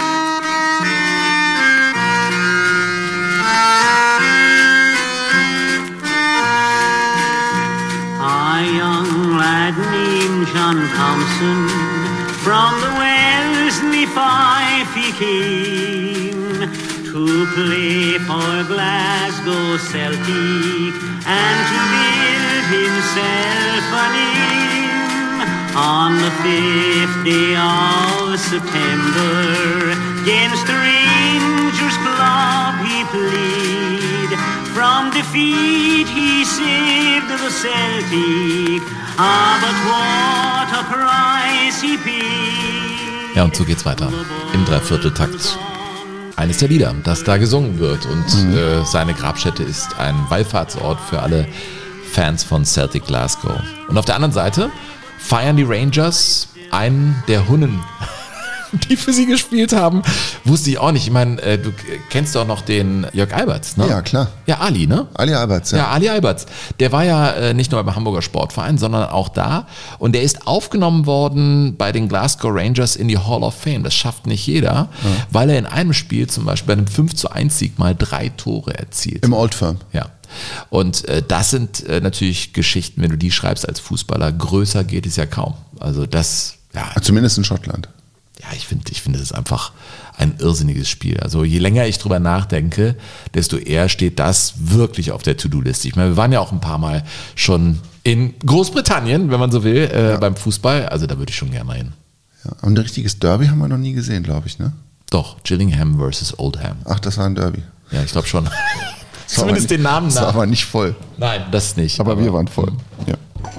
Speaker 13: A young lad named John Thompson from the Wellesley Five he came to play for Glasgow Celtic and to build himself a name. On the 5th day of September, against the Rangers Club he played. From defeat he saved the Celtic, but what a price he paid.
Speaker 3: Ja, und so geht's weiter. Im Dreivierteltakt. Eines der Lieder, das da gesungen wird. Und seine Grabstätte ist ein Wallfahrtsort für alle Fans von Celtic Glasgow. Und auf der anderen Seite feiern die Rangers einen der Hunnen, die für sie gespielt haben. Wusste ich auch nicht. Ich meine, du kennst doch noch den Jörg Alberts, ne?
Speaker 2: Ja, klar.
Speaker 3: Ja, Ali, ne?
Speaker 2: Ali Alberts, ja.
Speaker 3: Ja, Ali Alberts. Der war ja nicht nur beim Hamburger Sportverein, sondern auch da. Und der ist aufgenommen worden bei den Glasgow Rangers in die Hall of Fame. Das schafft nicht jeder, weil er in einem Spiel, zum Beispiel bei einem 5:1-Sieg, mal 3 Tore erzielt.
Speaker 2: Im Old Firm.
Speaker 3: Ja. Und das sind natürlich Geschichten, wenn du die schreibst als Fußballer, größer geht es ja kaum. Also das, ja.
Speaker 2: Zumindest in Schottland.
Speaker 3: Ja, ich finde, es ist einfach ein irrsinniges Spiel. Also je länger ich drüber nachdenke, desto eher steht das wirklich auf der To-Do-Liste. Ich meine, wir waren ja auch ein paar Mal schon in Großbritannien, wenn man so will, beim Fußball. Also da würde ich schon gerne hin.
Speaker 2: Ja, und ein richtiges Derby haben wir noch nie gesehen, glaube ich, ne?
Speaker 3: Doch, Gillingham versus Oldham.
Speaker 2: Ach, das war ein Derby.
Speaker 3: Ja, ich glaube schon. Zumindest den Namen nach.
Speaker 2: Das war aber nicht voll.
Speaker 3: Nein, das nicht.
Speaker 2: Aber wir waren voll. Ja.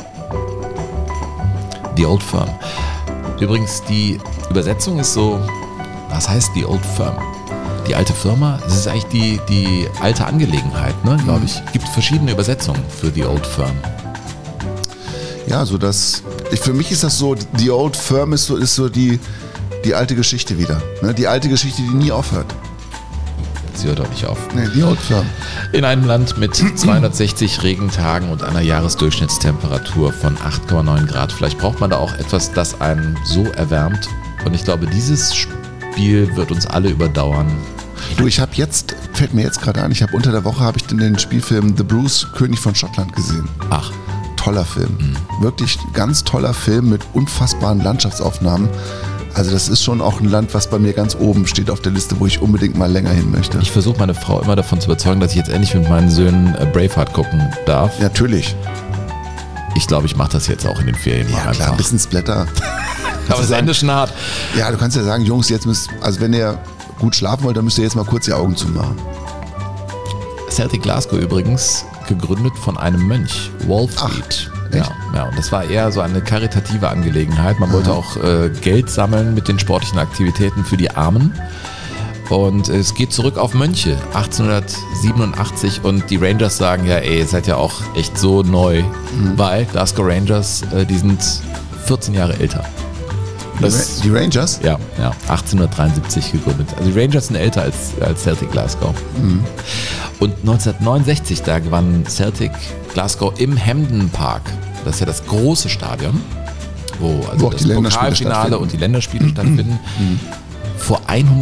Speaker 3: The Old Firm. Übrigens, die Übersetzung ist so, was heißt die Old Firm? Die alte Firma? Das ist eigentlich die alte Angelegenheit, ne, glaube ich. Es gibt verschiedene Übersetzungen für die Old Firm.
Speaker 2: Ja, so das. Für mich ist das so, die Old Firm ist so die alte Geschichte wieder. Ne? Die alte Geschichte, die nie aufhört.
Speaker 3: Sie hört auch nicht auf.
Speaker 2: Nee, die Old Firm.
Speaker 3: In einem Land mit 260 Regentagen und einer Jahresdurchschnittstemperatur von 8,9 Grad. Vielleicht braucht man da auch etwas, das einen so erwärmt. Und ich glaube, dieses Spiel wird uns alle überdauern.
Speaker 2: Du, fällt mir jetzt gerade an, unter der Woche habe ich den Spielfilm The Bruce, König von Schottland gesehen.
Speaker 3: Ach.
Speaker 2: Toller Film. Wirklich ganz toller Film mit unfassbaren Landschaftsaufnahmen. Also das ist schon auch ein Land, was bei mir ganz oben steht auf der Liste, wo ich unbedingt mal länger hin möchte.
Speaker 3: Ich versuche meine Frau immer davon zu überzeugen, dass ich jetzt endlich mit meinen Söhnen Braveheart gucken darf.
Speaker 2: Natürlich.
Speaker 3: Ich glaube, ich mache das jetzt auch in den Ferien mal einfach.
Speaker 2: Klar, ein bisschen Splatter.
Speaker 3: Aber das Ende schon hart.
Speaker 2: Ja, du kannst ja sagen, Jungs, wenn ihr gut schlafen wollt, dann müsst ihr jetzt mal kurz die Augen zumachen.
Speaker 3: Celtic Glasgow übrigens gegründet von einem Mönch, Wallfleet. Ja, und das war eher so eine karitative Angelegenheit. Man wollte auch Geld sammeln mit den sportlichen Aktivitäten für die Armen. Und es geht zurück auf Mönche, 1887. Und die Rangers sagen ja, ihr seid ja auch echt so neu, weil Glasgow Rangers, die sind 14 Jahre älter.
Speaker 2: Die Rangers?
Speaker 3: Ja, 1873 gegründet. Also die Rangers sind älter als Celtic Glasgow. Und 1969, da gewann Celtic Glasgow im Hampden Park. Das ist ja das große Stadion, wo das Pokalfinale und die Länderspiele stattfinden, vor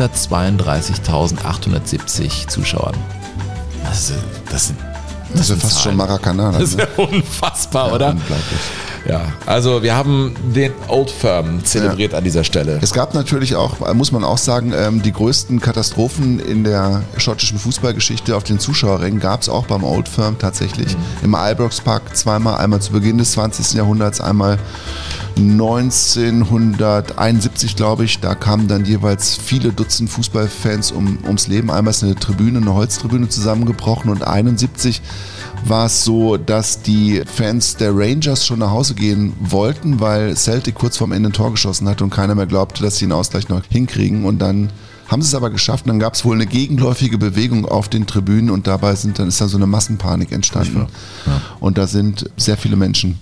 Speaker 3: 132.870 Zuschauern. Das
Speaker 2: ist fast schon Maracanã.
Speaker 3: Das ist ja unfassbar, oder?
Speaker 2: Unglaublich.
Speaker 3: Ja, also wir haben den Old Firm zelebriert an dieser Stelle.
Speaker 2: Es gab natürlich auch, muss man auch sagen, die größten Katastrophen in der schottischen Fußballgeschichte auf den Zuschauerrängen gab es auch beim Old Firm tatsächlich. Im Ibrox Park zweimal, einmal zu Beginn des 20. Jahrhunderts, einmal 1971, glaube ich. Da kamen dann jeweils viele Dutzend Fußballfans ums Leben. Einmal ist eine Holztribüne zusammengebrochen und 71 war es so, dass die Fans der Rangers schon nach Hause gehen wollten, weil Celtic kurz vorm Ende ein Tor geschossen hatte und keiner mehr glaubte, dass sie den Ausgleich noch hinkriegen. Und dann haben sie es aber geschafft. Und dann gab es wohl eine gegenläufige Bewegung auf den Tribünen und dabei ist dann so eine Massenpanik entstanden. Ja. Und da sind sehr viele Menschen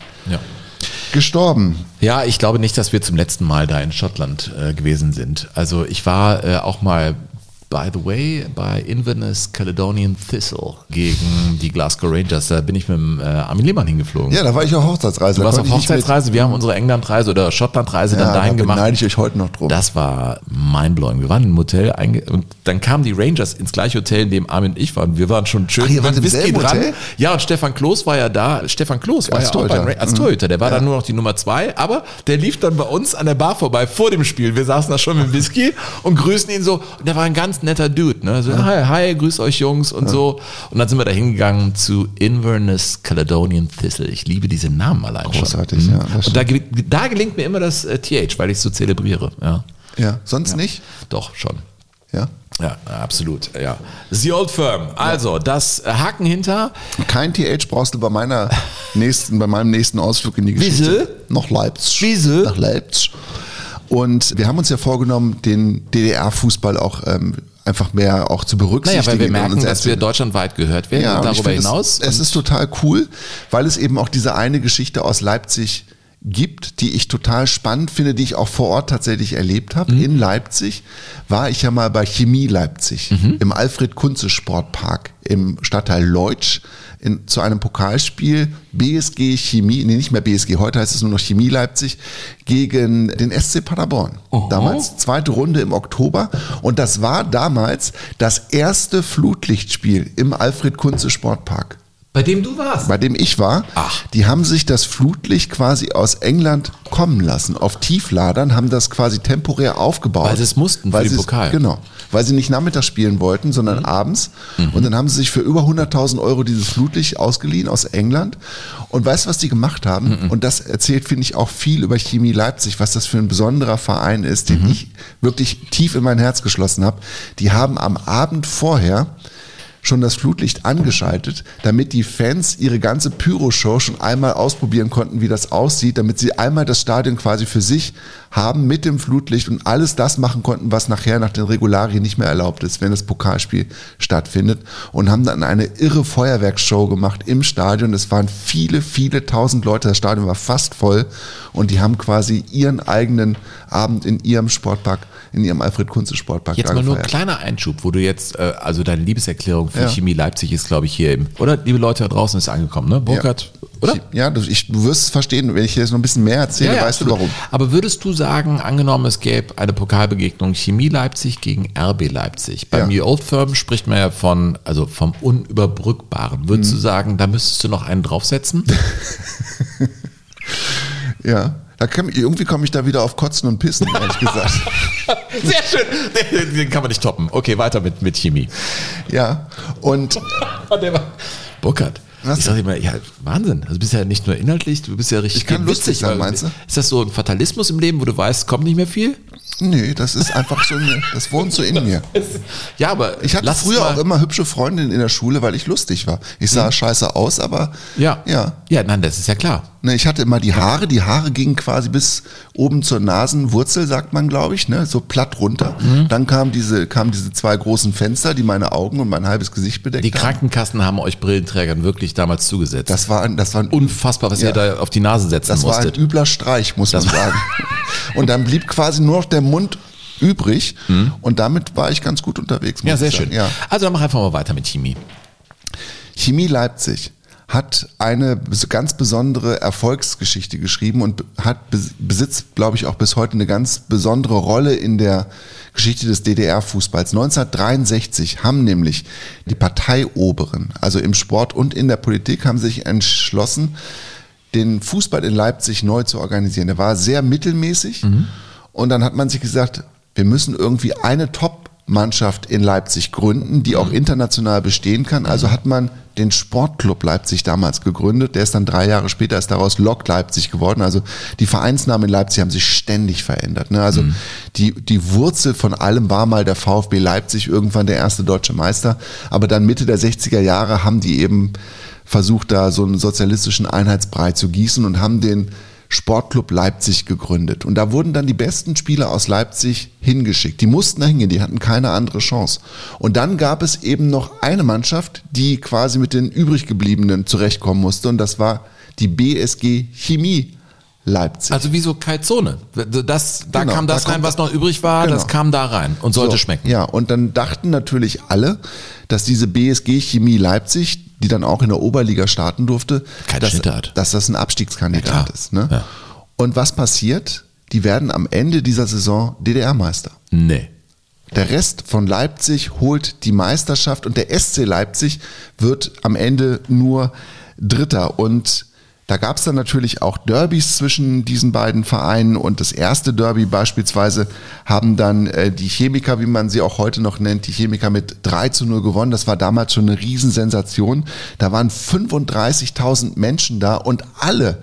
Speaker 2: gestorben.
Speaker 3: Ja, ich glaube nicht, dass wir zum letzten Mal da in Schottland gewesen sind. Also ich war auch mal, by the way, bei Inverness Caledonian Thistle gegen die Glasgow Rangers. Da bin ich mit dem Armin Lehmann hingeflogen.
Speaker 2: Ja, da war ich auf Hochzeitsreise.
Speaker 3: Du warst auf Hochzeitsreise, wir haben unsere Englandreise oder Schottlandreise dann dahin gemacht.
Speaker 2: Da beneide ich euch heute noch drum.
Speaker 3: Das war mindblowing. Wir waren im Hotel und dann kamen die Rangers ins gleiche Hotel, in dem Armin und ich waren. Wir waren schon schön
Speaker 2: mit Whisky dran. Hotel?
Speaker 3: Ja, und Stefan Kloß war ja da. Stefan Kloß war ja auch als Torhüter. Der war dann nur noch die Nummer 2, aber der lief dann bei uns an der Bar vorbei vor dem Spiel. Wir saßen da schon mit Whisky und grüßen ihn so. Und der war ein ganz netter Dude, ne? So, hi, grüß euch Jungs und so. Und dann sind wir da hingegangen zu Inverness Caledonian Thistle. Ich liebe diese Namen allein schon.
Speaker 2: Großartig, ja.
Speaker 3: Und da gelingt mir immer das TH, weil ich es so zelebriere.
Speaker 2: Ja, sonst nicht?
Speaker 3: Doch, schon.
Speaker 2: Ja?
Speaker 3: Ja, absolut. Ja. The Old Firm. Also, das Haken hinter.
Speaker 2: Kein TH brauchst du bei meinem nächsten Ausflug in die Geschichte. Nach Leipzig. Nach Leipzig. Und wir haben uns ja vorgenommen, den DDR-Fußball auch einfach mehr auch zu berücksichtigen.
Speaker 3: Naja, weil wir merken, dass wir deutschlandweit gehört werden und darüber hinaus.
Speaker 2: Es ist total cool, weil es eben auch diese eine Geschichte aus Leipzig gibt, die ich total spannend finde, die ich auch vor Ort tatsächlich erlebt habe. In Leipzig war ich ja mal bei Chemie Leipzig im Alfred-Kunze-Sportpark im Stadtteil Leutsch zu einem Pokalspiel BSG Chemie, nicht mehr BSG, heute heißt es nur noch Chemie Leipzig, gegen den SC Paderborn. Damals zweite Runde im Oktober und das war damals das erste Flutlichtspiel im Alfred-Kunze-Sportpark.
Speaker 3: Bei dem du warst?
Speaker 2: Bei dem ich war.
Speaker 3: Ach.
Speaker 2: Die haben sich das Flutlicht quasi aus England kommen lassen. Auf Tiefladern, haben das quasi temporär aufgebaut.
Speaker 3: Weil sie es mussten für den Pokal.
Speaker 2: Genau. Weil sie nicht nachmittags spielen wollten, sondern abends. Und dann haben sie sich für über 100.000 € dieses Flutlicht ausgeliehen aus England. Und weißt du, was die gemacht haben? Und das erzählt, finde ich, auch viel über Chemie Leipzig, was das für ein besonderer Verein ist, den ich wirklich tief in mein Herz geschlossen habe. Die haben am Abend vorher schon das Flutlicht angeschaltet, damit die Fans ihre ganze Pyro-Show schon einmal ausprobieren konnten, wie das aussieht, damit sie einmal das Stadion quasi für sich haben mit dem Flutlicht und alles das machen konnten, was nachher nach den Regularien nicht mehr erlaubt ist, wenn das Pokalspiel stattfindet, und haben dann eine irre Feuerwerksshow gemacht im Stadion. Es waren viele, viele tausend Leute, das Stadion war fast voll und die haben quasi ihren eigenen Abend in ihrem Sportpark, in ihrem Alfred-Kunze-Sportpark
Speaker 3: Jetzt mal nur ein kleiner Einschub, wo du jetzt, also deine Liebeserklärung für Chemie Leipzig ist, glaube ich, hier eben, oder? Liebe Leute da draußen, ist angekommen, ne? Burkhard, oder?
Speaker 2: Ja, du wirst es verstehen, wenn ich dir jetzt noch ein bisschen mehr erzähle, weißt du warum.
Speaker 3: Aber würdest du sagen, angenommen es gäbe eine Pokalbegegnung Chemie Leipzig gegen RB Leipzig, beim New Old Firm spricht man ja vom Unüberbrückbaren. Würdest du sagen, da müsstest du noch einen draufsetzen?
Speaker 2: Ja. Irgendwie komme ich da wieder auf Kotzen und Pissen, ehrlich gesagt.
Speaker 3: Sehr schön. Den kann man nicht toppen. Okay, weiter mit Chemie.
Speaker 2: Ja, und
Speaker 3: Burkhard. Ich sag dir mal, ja, Wahnsinn. Also du bist ja nicht nur inhaltlich, du bist ja richtig
Speaker 2: lustig sein, meinst du?
Speaker 3: Ist das so ein Fatalismus im Leben, wo du weißt, kommt nicht mehr viel?
Speaker 2: Nee, das ist einfach so, das wohnt so in mir.
Speaker 3: Ja, aber
Speaker 2: ich hatte früher auch immer hübsche Freundinnen in der Schule, weil ich lustig war. Ich sah scheiße aus, aber
Speaker 3: ja, nein, das ist ja klar.
Speaker 2: Ne, ich hatte immer die Haare gingen quasi bis oben zur Nasenwurzel, sagt man, glaube ich, ne, so platt runter. Dann kamen diese zwei großen Fenster, die meine Augen und mein halbes Gesicht bedeckt haben.
Speaker 3: Die Krankenkassen haben euch Brillenträgern wirklich damals zugesetzt.
Speaker 2: Das war
Speaker 3: unfassbar, was ihr da auf die Nase setzen musstet.
Speaker 2: Das war ein übler Streich, muss man sagen. Und dann blieb quasi nur noch der Mund übrig und damit war ich ganz gut unterwegs.
Speaker 3: Ja, sehr schön. Ja. Also dann mach einfach mal weiter mit Chemie.
Speaker 2: Chemie Leipzig hat eine ganz besondere Erfolgsgeschichte geschrieben und besitzt, glaube ich, auch bis heute eine ganz besondere Rolle in der Geschichte des DDR-Fußballs. 1963 haben nämlich die Parteioberen, also im Sport und in der Politik, haben sich entschlossen, den Fußball in Leipzig neu zu organisieren. Der war sehr mittelmäßig und dann hat man sich gesagt, wir müssen irgendwie eine Top-Mannschaft in Leipzig gründen, die auch international bestehen kann. Also hat man den Sportclub Leipzig damals gegründet. Der ist dann 3 Jahre später ist daraus Lok Leipzig geworden. Also die Vereinsnamen in Leipzig haben sich ständig verändert. Ne? Also die Wurzel von allem war mal der VfB Leipzig, irgendwann der erste deutsche Meister. Aber dann Mitte der 60er Jahre haben die eben versucht, da so einen sozialistischen Einheitsbrei zu gießen und haben den Sportclub Leipzig gegründet. Und da wurden dann die besten Spieler aus Leipzig hingeschickt. Die mussten da hingehen, die hatten keine andere Chance. Und dann gab es eben noch eine Mannschaft, die quasi mit den übrig gebliebenen zurechtkommen musste. Und das war die BSG Chemie Leipzig.
Speaker 3: Also wie so Kaltzone. Da kam das rein, was noch übrig war, das kam da rein und sollte schmecken.
Speaker 2: Ja, und dann dachten natürlich alle, dass diese BSG Chemie Leipzig, die dann auch in der Oberliga starten durfte, dass das ein Abstiegskandidat ist. Ne? Ja. Und was passiert? Die werden am Ende dieser Saison DDR-Meister.
Speaker 3: Nee.
Speaker 2: Der Rest von Leipzig holt die Meisterschaft und der SC Leipzig wird am Ende nur Dritter. Und da gab es dann natürlich auch Derbys zwischen diesen beiden Vereinen und das erste Derby beispielsweise haben dann die Chemiker, wie man sie auch heute noch nennt, die Chemiker mit 3:0 gewonnen. Das war damals schon eine Riesensensation. Da waren 35.000 Menschen da und alle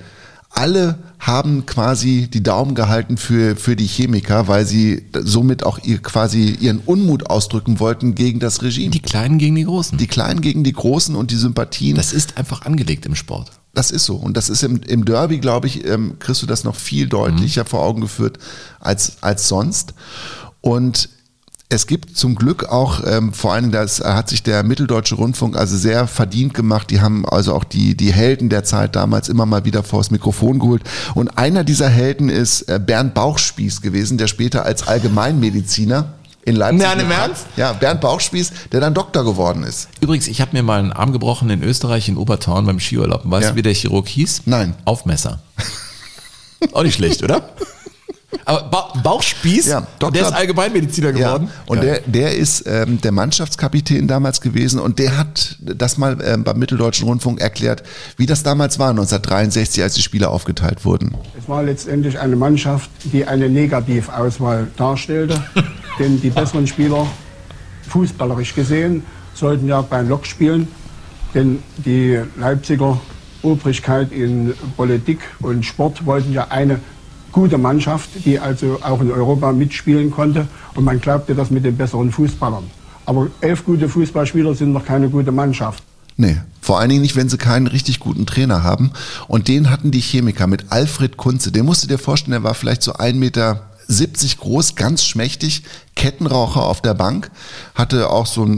Speaker 2: haben quasi die Daumen gehalten für die Chemiker, weil sie somit auch ihren Unmut ausdrücken wollten gegen das Regime.
Speaker 3: Die Kleinen gegen die Großen.
Speaker 2: Die Kleinen gegen die Großen und die Sympathien.
Speaker 3: Das ist einfach angelegt im Sport.
Speaker 2: Das ist so. Und das ist im Derby, glaube ich, kriegst du das noch viel deutlicher vor Augen geführt als sonst. Und es gibt zum Glück auch, vor allen Dingen, das hat sich der Mitteldeutsche Rundfunk also sehr verdient gemacht. Die haben also auch die Helden der Zeit damals immer mal wieder vors Mikrofon geholt. Und einer dieser Helden ist Bernd Bauchspieß gewesen, der später als Allgemeinmediziner in Leipzig.
Speaker 3: Nein, im Ernst?
Speaker 2: Ja, Bernd Bauchspieß, der dann Doktor geworden ist.
Speaker 3: Übrigens, ich habe mir mal einen Arm gebrochen in Österreich, in Obertauern beim Skiurlaub. Weißt du, wie der Chirurg hieß?
Speaker 2: Nein.
Speaker 3: Aufmesser. Auch nicht schlecht, oder? Aber Bauchspieß, der ist Allgemeinmediziner geworden.
Speaker 2: Ja. Und der ist der Mannschaftskapitän damals gewesen und der hat das mal beim Mitteldeutschen Rundfunk erklärt, wie das damals war 1963, als die Spieler aufgeteilt wurden.
Speaker 14: Es war letztendlich eine Mannschaft, die eine Negativauswahl darstellte, denn die besseren Spieler, fußballerisch gesehen, sollten ja bei Lok spielen, denn die Leipziger Obrigkeit in Politik und Sport wollten ja eine gute Mannschaft, die also auch in Europa mitspielen konnte. Und man glaubte das mit den besseren Fußballern. Aber 11 gute Fußballspieler sind noch keine gute Mannschaft.
Speaker 2: Nee, vor allen Dingen nicht, wenn sie keinen richtig guten Trainer haben. Und den hatten die Chemiker mit Alfred Kunze. Den musst du dir vorstellen, der war vielleicht so 1,70 Meter groß, ganz schmächtig, Kettenraucher auf der Bank, hatte auch so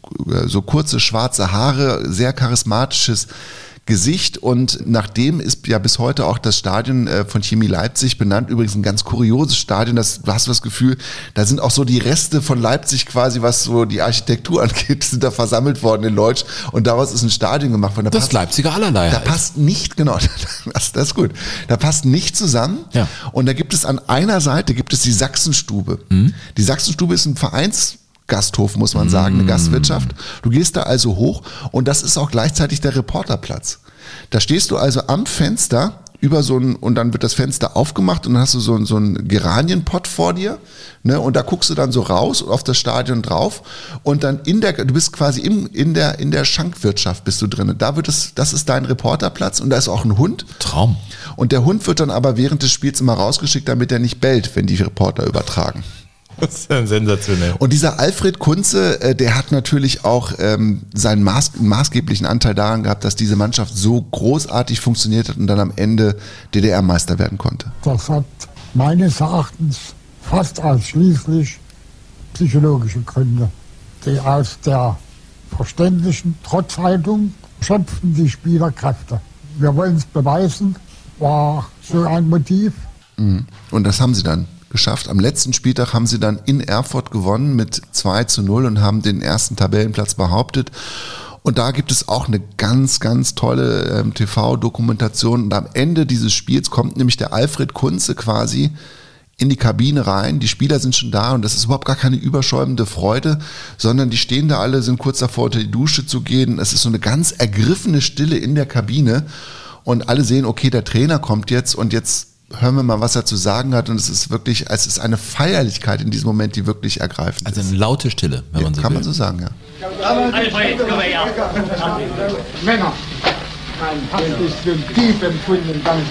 Speaker 2: kurze schwarze Haare, sehr charismatisches Gesicht, und nach dem ist ja bis heute auch das Stadion von Chemie Leipzig benannt. Übrigens ein ganz kurioses Stadion, du hast das Gefühl, da sind auch so die Reste von Leipzig quasi, was so die Architektur angeht, sind da versammelt worden in Leutsch, und daraus ist ein Stadion gemacht worden.
Speaker 3: Das Leipziger allerlei.
Speaker 2: Da passt nicht, genau, das ist gut, da passt nicht zusammen, ja. Und da gibt es an einer Seite die Sachsenstube. Die Sachsenstube ist ein Gasthof, muss man sagen, eine Gastwirtschaft. Du gehst da also hoch, und das ist auch gleichzeitig der Reporterplatz. Da stehst du also am Fenster und dann wird das Fenster aufgemacht, und dann hast du so einen Geranienpott vor dir, ne, und da guckst du dann so raus auf das Stadion drauf, und dann du bist quasi in der Schankwirtschaft bist du drin. Das ist dein Reporterplatz, und da ist auch ein Hund.
Speaker 3: Traum. Und
Speaker 2: der Hund wird dann aber während des Spiels immer rausgeschickt, damit er nicht bellt, wenn die Reporter übertragen.
Speaker 3: Das ist ja sensationell.
Speaker 2: Und dieser Alfred Kunze, der hat natürlich auch seinen maßgeblichen Anteil daran gehabt, dass diese Mannschaft so großartig funktioniert hat und dann am Ende DDR-Meister werden konnte.
Speaker 15: Das hat meines Erachtens fast ausschließlich psychologische Gründe. Die aus der verständlichen Trotzhaltung schöpften die Spieler Kräfte. Wir wollen es beweisen, war so ein Motiv.
Speaker 2: Und das haben sie dann geschafft. Am letzten Spieltag haben sie dann in Erfurt gewonnen mit 2:0 und haben den ersten Tabellenplatz behauptet. Und da gibt es auch eine ganz, ganz tolle TV-Dokumentation. Und am Ende dieses Spiels kommt nämlich der Alfred Kunze quasi in die Kabine rein. Die Spieler sind schon da, und das ist überhaupt gar keine überschäumende Freude, sondern die stehen da alle, sind kurz davor, unter die Dusche zu gehen. Es ist so eine ganz ergriffene Stille in der Kabine, und alle sehen, okay, der Trainer kommt jetzt, und jetzt hören wir mal, was er zu sagen hat, und es ist eine Feierlichkeit in diesem Moment, die wirklich ergreifend ist.
Speaker 3: Also eine laute Stille, wenn man so will.
Speaker 2: Kann man so sagen, ja.
Speaker 15: Männer, ein bisschen tief empfunden, dann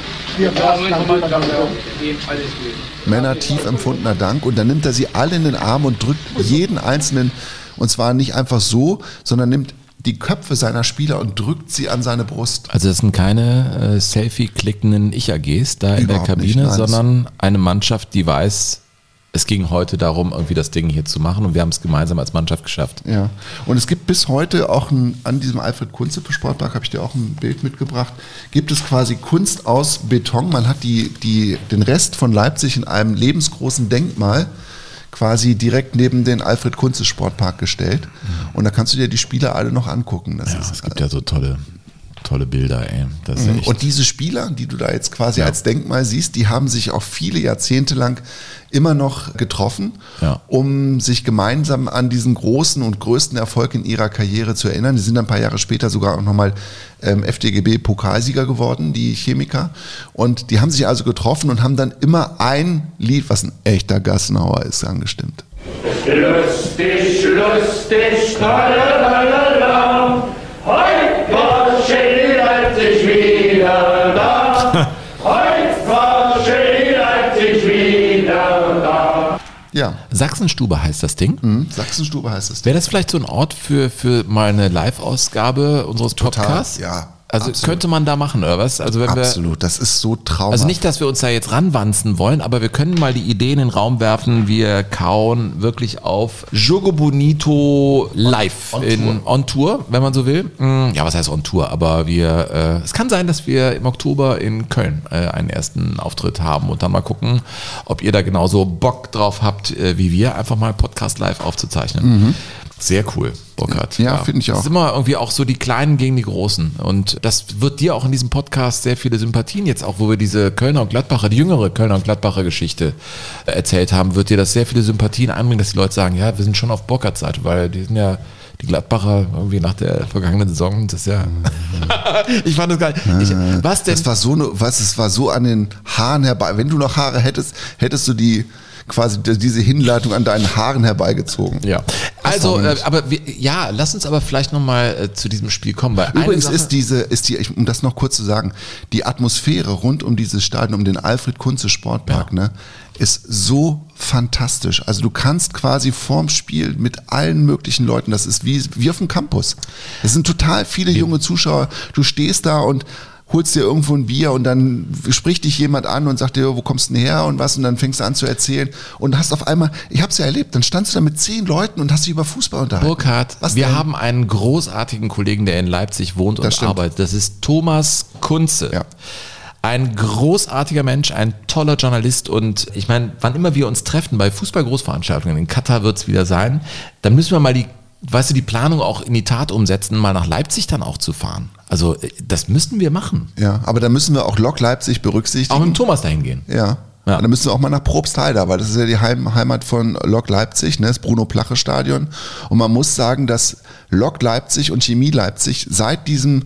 Speaker 2: Männer, tief empfundener Dank, und dann nimmt er sie alle in den Arm und drückt jeden Einzelnen, und zwar nicht einfach so, sondern nimmt die Köpfe seiner Spieler und drückt sie an seine Brust.
Speaker 3: Also das sind keine Selfie-klickenden Ich-AGs da in der Kabine,
Speaker 2: nicht,
Speaker 3: sondern eine Mannschaft, die weiß, es ging heute darum, irgendwie das Ding hier zu machen, und wir haben es gemeinsam als Mannschaft geschafft.
Speaker 2: Ja, und es gibt bis heute auch an diesem Alfred Kunze Sportpark, habe ich dir auch ein Bild mitgebracht, gibt es quasi Kunst aus Beton. Man hat den Rest von Leipzig in einem lebensgroßen Denkmal quasi direkt neben den Alfred Kunze Sportpark gestellt. Und da kannst du dir die Spieler alle noch angucken.
Speaker 3: Es gibt ja so tolle Bilder, ey. Das ist echt.
Speaker 2: Und diese Spieler, die du da jetzt quasi als Denkmal siehst, die haben sich auch viele Jahrzehnte lang immer noch getroffen, um sich gemeinsam an diesen großen und größten Erfolg in ihrer Karriere zu erinnern. Die sind ein paar Jahre später sogar auch nochmal FDGB-Pokalsieger geworden, die Chemiker. Und die haben sich also getroffen und haben dann immer ein Lied, was ein echter Gassenhauer ist, angestimmt.
Speaker 16: Lustig, lustig, lalalala, heute war Chemie Leipzig wieder da. Heute war Chemie Leipzig wieder da.
Speaker 2: Ja.
Speaker 3: Sachsenstube heißt das Ding.
Speaker 2: Sachsenstube heißt das Ding.
Speaker 3: Wäre das vielleicht so ein Ort für mal eine Live-Ausgabe unseres Podcasts?
Speaker 2: Ja.
Speaker 3: Also
Speaker 2: absolut.
Speaker 3: Könnte man da machen, oder was? Also wenn
Speaker 2: absolut, das ist so traumhaft.
Speaker 3: Also nicht, dass wir uns da jetzt ranwanzen wollen, aber wir können mal die Idee in den Raum werfen, wir kauen wirklich auf Jogo Bonito live on Tour, wenn man so will. Ja, was heißt on Tour? Aber es kann sein, dass wir im Oktober in Köln einen ersten Auftritt haben und dann mal gucken, ob ihr da genauso Bock drauf habt, wie wir, einfach mal Podcast live aufzuzeichnen. Sehr cool, Burkhard.
Speaker 2: Ja, finde ich auch.
Speaker 3: Das ist immer irgendwie auch so die Kleinen gegen die Großen. Und das wird dir auch in diesem Podcast sehr viele Sympathien jetzt auch, wo wir diese Kölner und Gladbacher, die jüngere Kölner und Gladbacher Geschichte erzählt haben, wird dir das sehr viele Sympathien einbringen, dass die Leute sagen, ja, wir sind schon auf Burkhards Seite, weil die sind ja die Gladbacher irgendwie nach der vergangenen Saison, das ist ja. Ich fand das geil. Was denn?
Speaker 2: Es war so an den Haaren herbei. Wenn du noch Haare hättest du die quasi diese Hinleitung an deinen Haaren herbeigezogen.
Speaker 3: Ja, Also, lass uns aber vielleicht nochmal zu diesem Spiel kommen. Weil
Speaker 2: übrigens um das noch kurz zu sagen, die Atmosphäre rund um dieses Stadion, um den Alfred-Kunze-Sportpark, ne, ist so fantastisch. Also du kannst quasi vorm Spiel mit allen möglichen Leuten, das ist wie auf dem Campus. Es sind total viele junge Zuschauer. Du stehst da und holst dir irgendwo ein Bier und dann spricht dich jemand an und sagt dir, wo kommst du denn her und was, und dann fängst du an zu erzählen und hast auf einmal, ich hab's ja erlebt, dann standst du da mit 10 Leuten und hast dich über Fußball unterhalten.
Speaker 3: Burkhard, wir haben einen großartigen Kollegen, der in Leipzig wohnt und arbeitet. Das ist Thomas Kunze. Ja. Ein großartiger Mensch, ein toller Journalist, und ich meine, wann immer wir uns treffen bei Fußball-Großveranstaltungen, in Katar wird's wieder sein, dann müssen wir mal die Planung auch in die Tat umsetzen, mal nach Leipzig dann auch zu fahren. Also das müssten wir machen.
Speaker 2: Ja, aber da müssen wir auch Lok Leipzig berücksichtigen.
Speaker 3: Auch mit Thomas dahin gehen.
Speaker 2: Ja. Und dann müssen wir auch mal nach Probstheida, weil das ist ja die Heimat von Lok Leipzig, ne, das Bruno-Plache-Stadion. Und man muss sagen, dass Lok Leipzig und Chemie Leipzig seit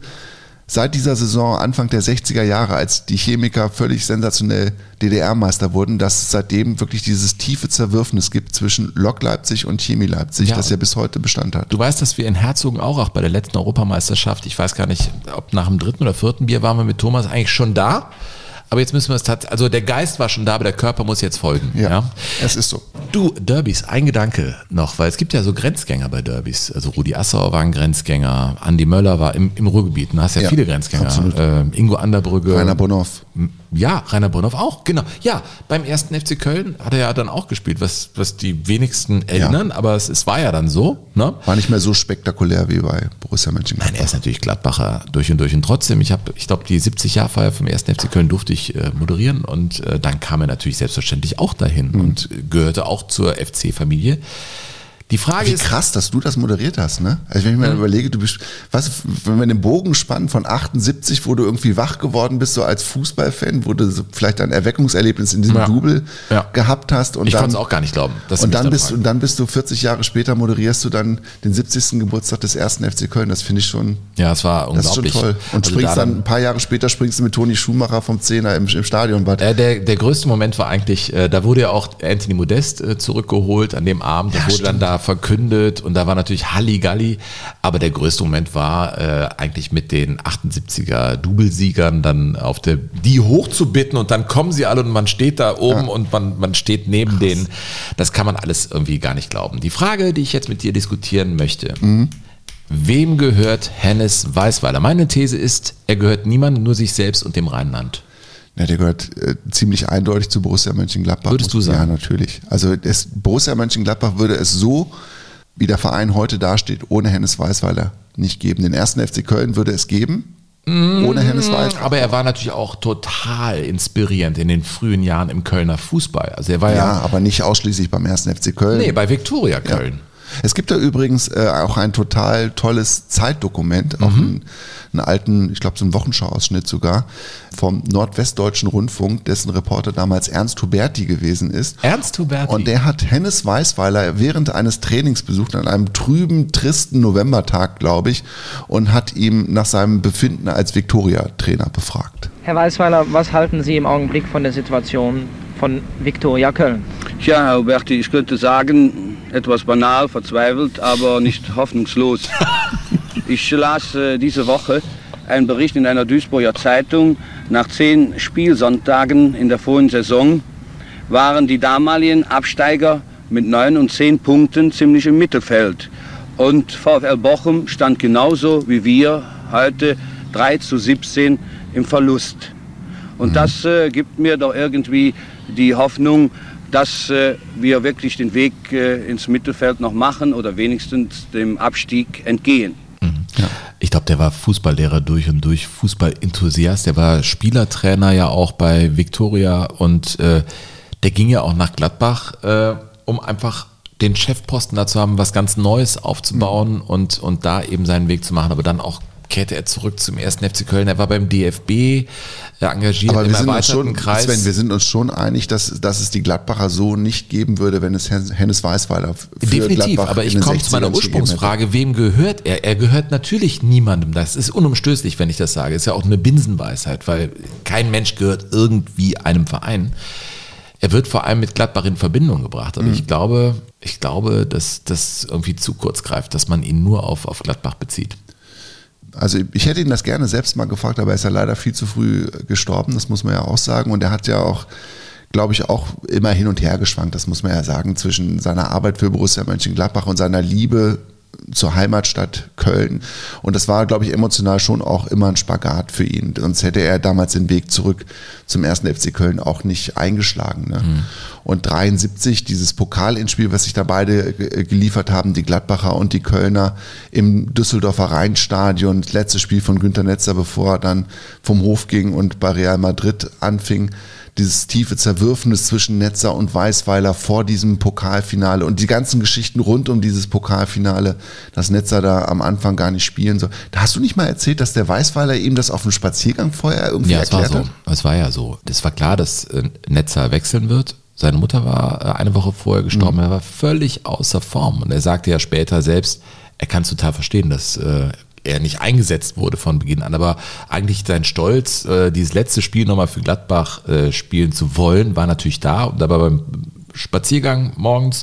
Speaker 2: dieser Saison, Anfang der 60er Jahre, als die Chemiker völlig sensationell DDR-Meister wurden, dass es seitdem wirklich dieses tiefe Zerwürfnis gibt zwischen Lok Leipzig und Chemie Leipzig, das ja bis heute Bestand hat.
Speaker 3: Du weißt, dass wir in Herzogenaurach bei der letzten Europameisterschaft, ich weiß gar nicht, ob nach dem 3. oder 4. Bier waren wir mit Thomas eigentlich schon da. Aber jetzt müssen wir es tatsächlich, also der Geist war schon da, aber der Körper muss jetzt folgen.
Speaker 2: Ja, es ist so.
Speaker 3: Du, Derbys, ein Gedanke noch, weil es gibt ja so Grenzgänger bei Derbys. Also Rudi Assauer war ein Grenzgänger, Andi Möller war im Ruhrgebiet. Du hast ja viele Grenzgänger. Ingo Anderbrügge.
Speaker 2: Rainer Bonhoff.
Speaker 3: Ja, Rainer Bonhoff auch, genau. Ja, beim 1. FC Köln hat er ja dann auch gespielt, was die wenigsten erinnern, aber es war ja dann so. Ne?
Speaker 2: War nicht mehr so spektakulär wie bei Borussia Mönchengladbach.
Speaker 3: Nein, er ist natürlich Gladbacher durch und durch. Und trotzdem, ich glaube, die 70-Jahr-Feier vom 1. FC Köln durfte ich moderieren, und dann kam er natürlich selbstverständlich auch dahin und gehörte auch zur FC-Familie. Die Frage ist,
Speaker 2: krass, dass du das moderiert hast, ne? Also wenn ich mir überlege, wenn wir den Bogen spannen von 78, wo du irgendwie wach geworden bist, so als Fußballfan, wo du so vielleicht ein Erweckungserlebnis in diesem Double gehabt hast. Und
Speaker 3: ich konnte es auch gar nicht glauben.
Speaker 2: Und dann bist du 40 Jahre später, moderierst du dann den 70. Geburtstag des 1. FC Köln. Das finde ich schon.
Speaker 3: Ja, es war unglaublich.
Speaker 2: Das ist schon toll. Und also springst dann ein paar Jahre später mit Toni Schumacher vom 10er im Stadionbad.
Speaker 3: Der größte Moment war eigentlich, da wurde ja auch Anthony Modest zurückgeholt an dem Abend. Das wurde dann da verkündet und da war natürlich Halligalli, aber der größte Moment war eigentlich mit den 78er Doublesiegern dann die hochzubitten, und dann kommen sie alle und man steht da oben und man steht neben denen. Das kann man alles irgendwie gar nicht glauben. Die Frage, die ich jetzt mit dir diskutieren möchte, wem gehört Hennes Weisweiler? Meine These ist, er gehört niemandem, nur sich selbst und dem Rheinland.
Speaker 2: Ja, der gehört ziemlich eindeutig zu Borussia Mönchengladbach.
Speaker 3: Würdest du sagen?
Speaker 2: Ja, natürlich. Also Borussia Mönchengladbach würde es so, wie der Verein heute dasteht, ohne Hennes Weisweiler nicht geben. Den 1. FC Köln würde es geben, ohne Hennes Weisweiler.
Speaker 3: Aber er war natürlich auch total inspirierend in den frühen Jahren im Kölner Fußball. Also er war
Speaker 2: aber nicht ausschließlich beim 1. FC Köln.
Speaker 3: Nee, bei Viktoria Köln.
Speaker 2: Ja. Es gibt da übrigens auch ein total tolles Zeitdokument, auch einen alten, ich glaube so einen Wochenschau-Ausschnitt sogar, vom Nordwestdeutschen Rundfunk, dessen Reporter damals Ernst Huberti gewesen ist.
Speaker 3: Ernst Huberti?
Speaker 2: Und der hat Hennes Weisweiler während eines Trainings besucht, an einem trüben, tristen Novembertag, glaube ich, und hat ihm nach seinem Befinden als Viktoria-Trainer befragt.
Speaker 17: Herr Weisweiler, was halten Sie im Augenblick von der Situation von Viktoria Köln?
Speaker 18: Ja, Herr Huberti, ich könnte sagen, etwas banal, verzweifelt, aber nicht hoffnungslos. Ich las diese Woche einen Bericht in einer Duisburger Zeitung. Nach 10 Spielsonntagen in der vorigen Saison waren die damaligen Absteiger mit 9 und 10 Punkten ziemlich im Mittelfeld. Und VfL Bochum stand genauso wie wir heute 3:17 im Verlust. Und das gibt mir doch irgendwie die Hoffnung, dass wir wirklich den Weg ins Mittelfeld noch machen oder wenigstens dem Abstieg entgehen.
Speaker 3: Ja. Ich glaube, der war Fußballlehrer durch und durch, Fußballenthusiast. Der war Spielertrainer ja auch bei Viktoria, und der ging ja auch nach Gladbach, um einfach den Chefposten da zu haben, was ganz Neues aufzubauen und da eben seinen Weg zu machen, aber dann auch kehrte er zurück zum 1. FC Köln. Er war beim DFB engagiert im erweiterten Kreis.
Speaker 2: Sven, wir sind uns schon einig, dass es die Gladbacher so nicht geben würde, wenn es Hennes Weisweiler für
Speaker 3: Definitiv,
Speaker 2: Gladbach
Speaker 3: aber ich komme zu meiner Ursprungsfrage, wem gehört er? Er gehört natürlich niemandem. Das ist unumstößlich, wenn ich das sage. Ist ja auch eine Binsenweisheit, weil kein Mensch gehört irgendwie einem Verein. Er wird vor allem mit Gladbach in Verbindung gebracht, aber ich glaube, dass das irgendwie zu kurz greift, dass man ihn nur auf Gladbach bezieht.
Speaker 2: Also ich hätte ihn das gerne selbst mal gefragt, aber er ist ja leider viel zu früh gestorben, das muss man ja auch sagen. Und er hat ja auch, glaube ich, auch immer hin und her geschwankt, das muss man ja sagen, zwischen seiner Arbeit für Borussia Mönchengladbach und seiner Liebe zur Heimatstadt Köln. Und das war, glaube ich, emotional schon auch immer ein Spagat für ihn. Sonst hätte er damals den Weg zurück zum 1. FC Köln auch nicht eingeschlagen. Ne? Und 73, dieses Pokalendspiel, was sich da beide geliefert haben, die Gladbacher und die Kölner im Düsseldorfer Rheinstadion, das letzte Spiel von Günter Netzer, bevor er dann vom Hof ging und bei Real Madrid anfing, dieses tiefe Zerwürfnis zwischen Netzer und Weisweiler vor diesem Pokalfinale und die ganzen Geschichten rund um dieses Pokalfinale, dass Netzer da am Anfang gar nicht spielen soll. Da hast du nicht mal erzählt, dass der Weisweiler ihm das auf dem Spaziergang vorher irgendwie erklärt hat?
Speaker 3: Es war ja so. Es war klar, dass Netzer wechseln wird. Seine Mutter war eine Woche vorher gestorben. Er war völlig außer Form. Und er sagte ja später selbst, er kann es total verstehen, dass er nicht eingesetzt wurde von Beginn an, aber eigentlich sein Stolz, dieses letzte Spiel nochmal für Gladbach spielen zu wollen, war natürlich da. Und aber beim Spaziergang morgens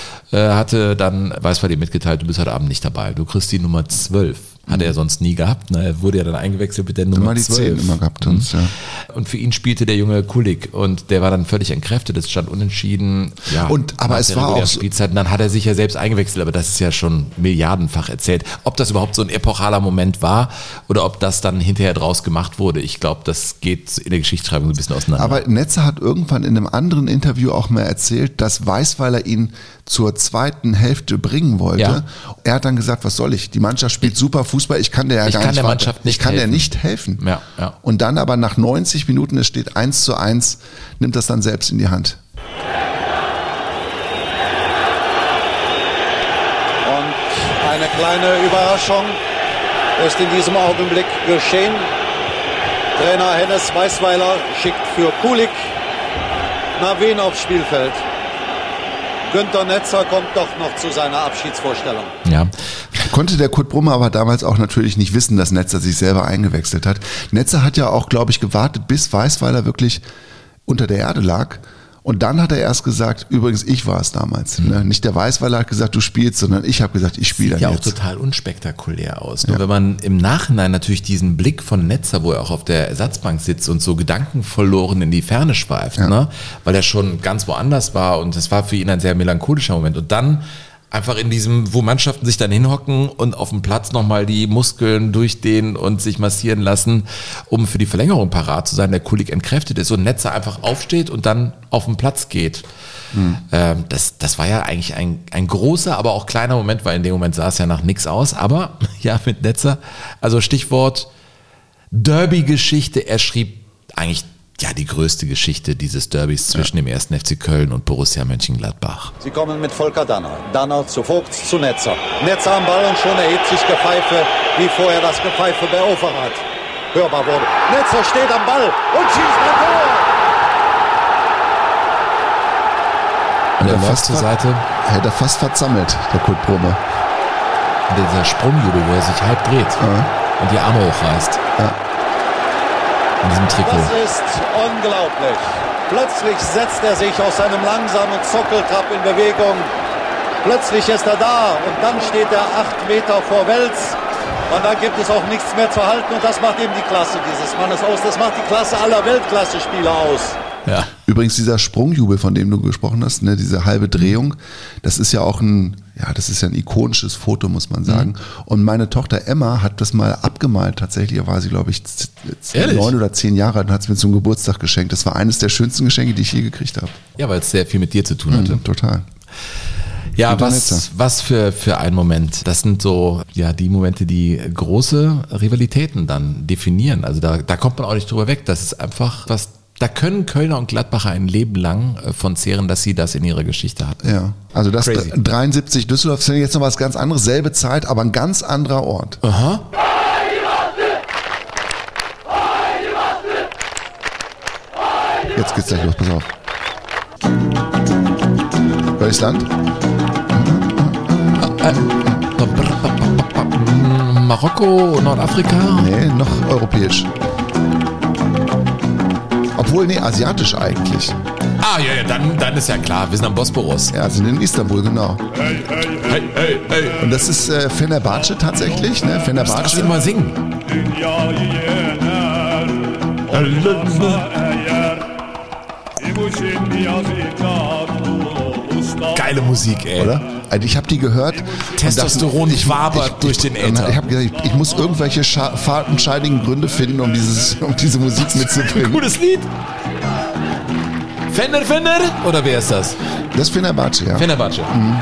Speaker 3: hatte dann Weisweiler ihm mitgeteilt, du bist heute Abend nicht dabei, du kriegst die Nummer 12. Hat er sonst nie gehabt. Ne? Er wurde ja dann eingewechselt mit der Nummer 12. Die 10
Speaker 2: immer gehabt uns, ja.
Speaker 3: Und für ihn spielte der junge Kulik und der war dann völlig entkräftet. Es stand unentschieden. Ja,
Speaker 2: aber es war auch
Speaker 3: Spielzeit. Und dann hat er sich ja selbst eingewechselt, aber das ist ja schon milliardenfach erzählt. Ob das überhaupt so ein epochaler Moment war oder ob das dann hinterher draus gemacht wurde, ich glaube, das geht in der Geschichtsschreibung so ein bisschen auseinander.
Speaker 2: Aber Netzer hat irgendwann in einem anderen Interview auch mal erzählt, dass Weisweiler ihn zur zweiten Hälfte bringen wollte. Ja. Er hat dann gesagt, was soll ich? Die Mannschaft spielt super Fußball, ich kann der ja gar nicht
Speaker 3: Mannschaft nicht
Speaker 2: ich kann der nicht helfen.
Speaker 3: Ja, ja.
Speaker 2: Und dann aber nach 90 Minuten, es steht 1:1, nimmt das dann selbst in die Hand.
Speaker 6: Und eine kleine Überraschung ist in diesem Augenblick geschehen. Trainer Hennes Weisweiler schickt für Kulik Navin aufs Spielfeld. Günter Netzer kommt doch noch zu seiner Abschiedsvorstellung.
Speaker 3: Ja.
Speaker 2: Konnte der Kurt Brummer aber damals auch natürlich nicht wissen, dass Netzer sich selber eingewechselt hat. Netzer hat ja auch, glaube ich, gewartet, bis Weisweiler wirklich unter der Erde lag. Und dann hat er erst gesagt, übrigens, ich war es damals. Ne? Nicht der Weisweiler hat gesagt, du spielst, sondern ich habe gesagt, ich spiele dann
Speaker 3: jetzt.
Speaker 2: Sieht
Speaker 3: ja auch total unspektakulär aus. Nur wenn man im Nachhinein natürlich diesen Blick von Netzer, wo er auch auf der Ersatzbank sitzt und so gedankenverloren in die Ferne schweift, ne? Weil er schon ganz woanders war und das war für ihn ein sehr melancholischer Moment. Und dann einfach in diesem, wo Mannschaften sich dann hinhocken und auf dem Platz nochmal die Muskeln durchdehnen und sich massieren lassen, um für die Verlängerung parat zu sein, der Kulik entkräftet ist und Netzer einfach aufsteht und dann auf den Platz geht. Das war ja eigentlich ein großer, aber auch kleiner Moment, weil in dem Moment sah es ja nach nichts aus, aber ja, mit Netzer, also Stichwort Derby-Geschichte, er schrieb eigentlich die größte Geschichte dieses Derbys zwischen dem 1. FC Köln und Borussia Mönchengladbach.
Speaker 6: Sie kommen mit Volker Danner. Danner zu Vogts, zu Netzer. Netzer am Ball und schon erhebt sich Gepfeife, wie vorher das Gepfeife bei Overath hörbar wurde. Netzer steht am Ball und schießt ein Tor!
Speaker 3: Und er läuft zur Seite.
Speaker 2: Hätte er fast verzammelt, der Kurt Brummer.
Speaker 3: Und dieser Sprungjubel, wo er sich halb dreht und die Arme hochreißt.
Speaker 2: Ja.
Speaker 3: In diesem Trikot.
Speaker 6: Das ist unglaublich. Plötzlich setzt er sich aus seinem langsamen Zockeltrab in Bewegung. Plötzlich ist er da und dann steht er 8 Meter vor Wels. Und dann gibt es auch nichts mehr zu halten und das macht eben die Klasse dieses Mannes aus. Das macht die Klasse aller Weltklasse-Spieler aus.
Speaker 2: Ja. Übrigens dieser Sprungjubel, von dem du gesprochen hast, ne, diese halbe Drehung, das ist ja auch ein ikonisches Foto, muss man sagen. Und meine Tochter Emma hat das mal abgemalt, tatsächlich, da war sie, glaube ich, 9 oder 10 Jahre alt und hat es mir zum Geburtstag geschenkt. Das war eines der schönsten Geschenke, die ich je gekriegt habe.
Speaker 3: Ja, weil es sehr viel mit dir zu tun hatte.
Speaker 2: Total.
Speaker 3: Ja, was für ein Moment. Das sind so, die Momente, die große Rivalitäten dann definieren. Also da kommt man auch nicht drüber weg. Das ist einfach was. Da können Kölner und Gladbacher ein Leben lang von zehren, dass sie das in ihrer Geschichte hatten.
Speaker 2: Ja, also das 73 Düsseldorf ist jetzt noch was ganz anderes, selbe Zeit, aber ein ganz anderer Ort.
Speaker 3: Aha.
Speaker 2: Jetzt geht's gleich los, pass auf. Welches Land?
Speaker 3: Marokko, Nordafrika?
Speaker 2: Nee, noch europäisch. Obwohl, asiatisch eigentlich.
Speaker 3: Ah, ja, dann ist ja klar, wir sind am Bosporus.
Speaker 2: Ja, sind in Istanbul, genau.
Speaker 3: Hey.
Speaker 2: Und das ist Fenerbahce tatsächlich, ne? Fenerbahce.
Speaker 3: Lass ihn mal singen. Geile Musik, ey.
Speaker 2: Oder? Also ich habe die gehört.
Speaker 3: Testosteron wabert durch den Äther.
Speaker 2: Ich habe gesagt, ich muss irgendwelche fadenscheinigen Gründe finden, um diese Musik mitzubringen.
Speaker 3: Gutes Lied. Fender? Oder wer ist das?
Speaker 2: Das ist Fenerbahce, ja.
Speaker 3: Fenerbahce.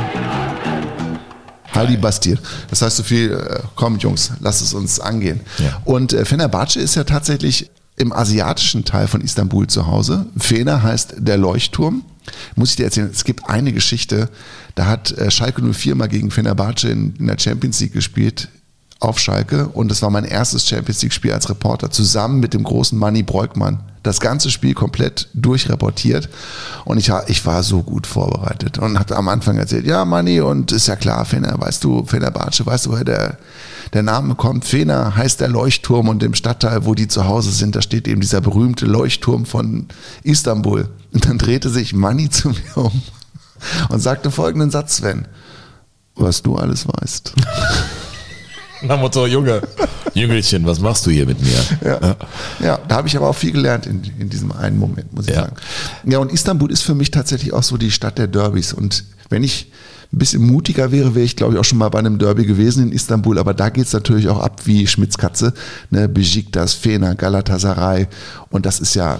Speaker 2: Hadi Bastir. Das heißt so viel, komm Jungs, lasst es uns angehen.
Speaker 3: Ja.
Speaker 2: Und Fenerbahce ist ja tatsächlich im asiatischen Teil von Istanbul zu Hause. Fener heißt der Leuchtturm. Muss ich dir erzählen, es gibt eine Geschichte, da hat Schalke 04 mal gegen Fenerbahce in der Champions League gespielt, auf Schalke, und das war mein erstes Champions League Spiel als Reporter, zusammen mit dem großen Manni Breukmann. Das ganze Spiel komplett durchreportiert und ich war so gut vorbereitet und hatte am Anfang erzählt, ja Manni, und ist ja klar, Fenerbahce, weißt du, woher der Name kommt? Fener heißt der Leuchtturm, und im Stadtteil, wo die zu Hause sind, da steht eben dieser berühmte Leuchtturm von Istanbul. Und dann drehte sich Manni zu mir um und sagte folgenden Satz, Sven: Was du alles weißt.
Speaker 3: Nach Motto, Jüngelchen, was machst du hier mit mir?
Speaker 2: Ja, da habe ich aber auch viel gelernt in diesem einen Moment, muss ich sagen. Ja, und Istanbul ist für mich tatsächlich auch so die Stadt der Derbys. Und wenn ich ein bisschen mutiger wäre ich, glaube ich, auch schon mal bei einem Derby gewesen in Istanbul. Aber da geht es natürlich auch ab wie Schmitzkatze. Ne? Besiktas, Fener, Galatasaray. Und das ist ja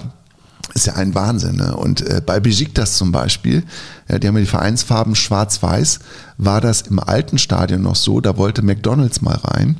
Speaker 2: ein Wahnsinn. Ne? Und bei Besiktas zum Beispiel, die haben ja die Vereinsfarben schwarz-weiß, war das im alten Stadion noch so, da wollte McDonald's mal rein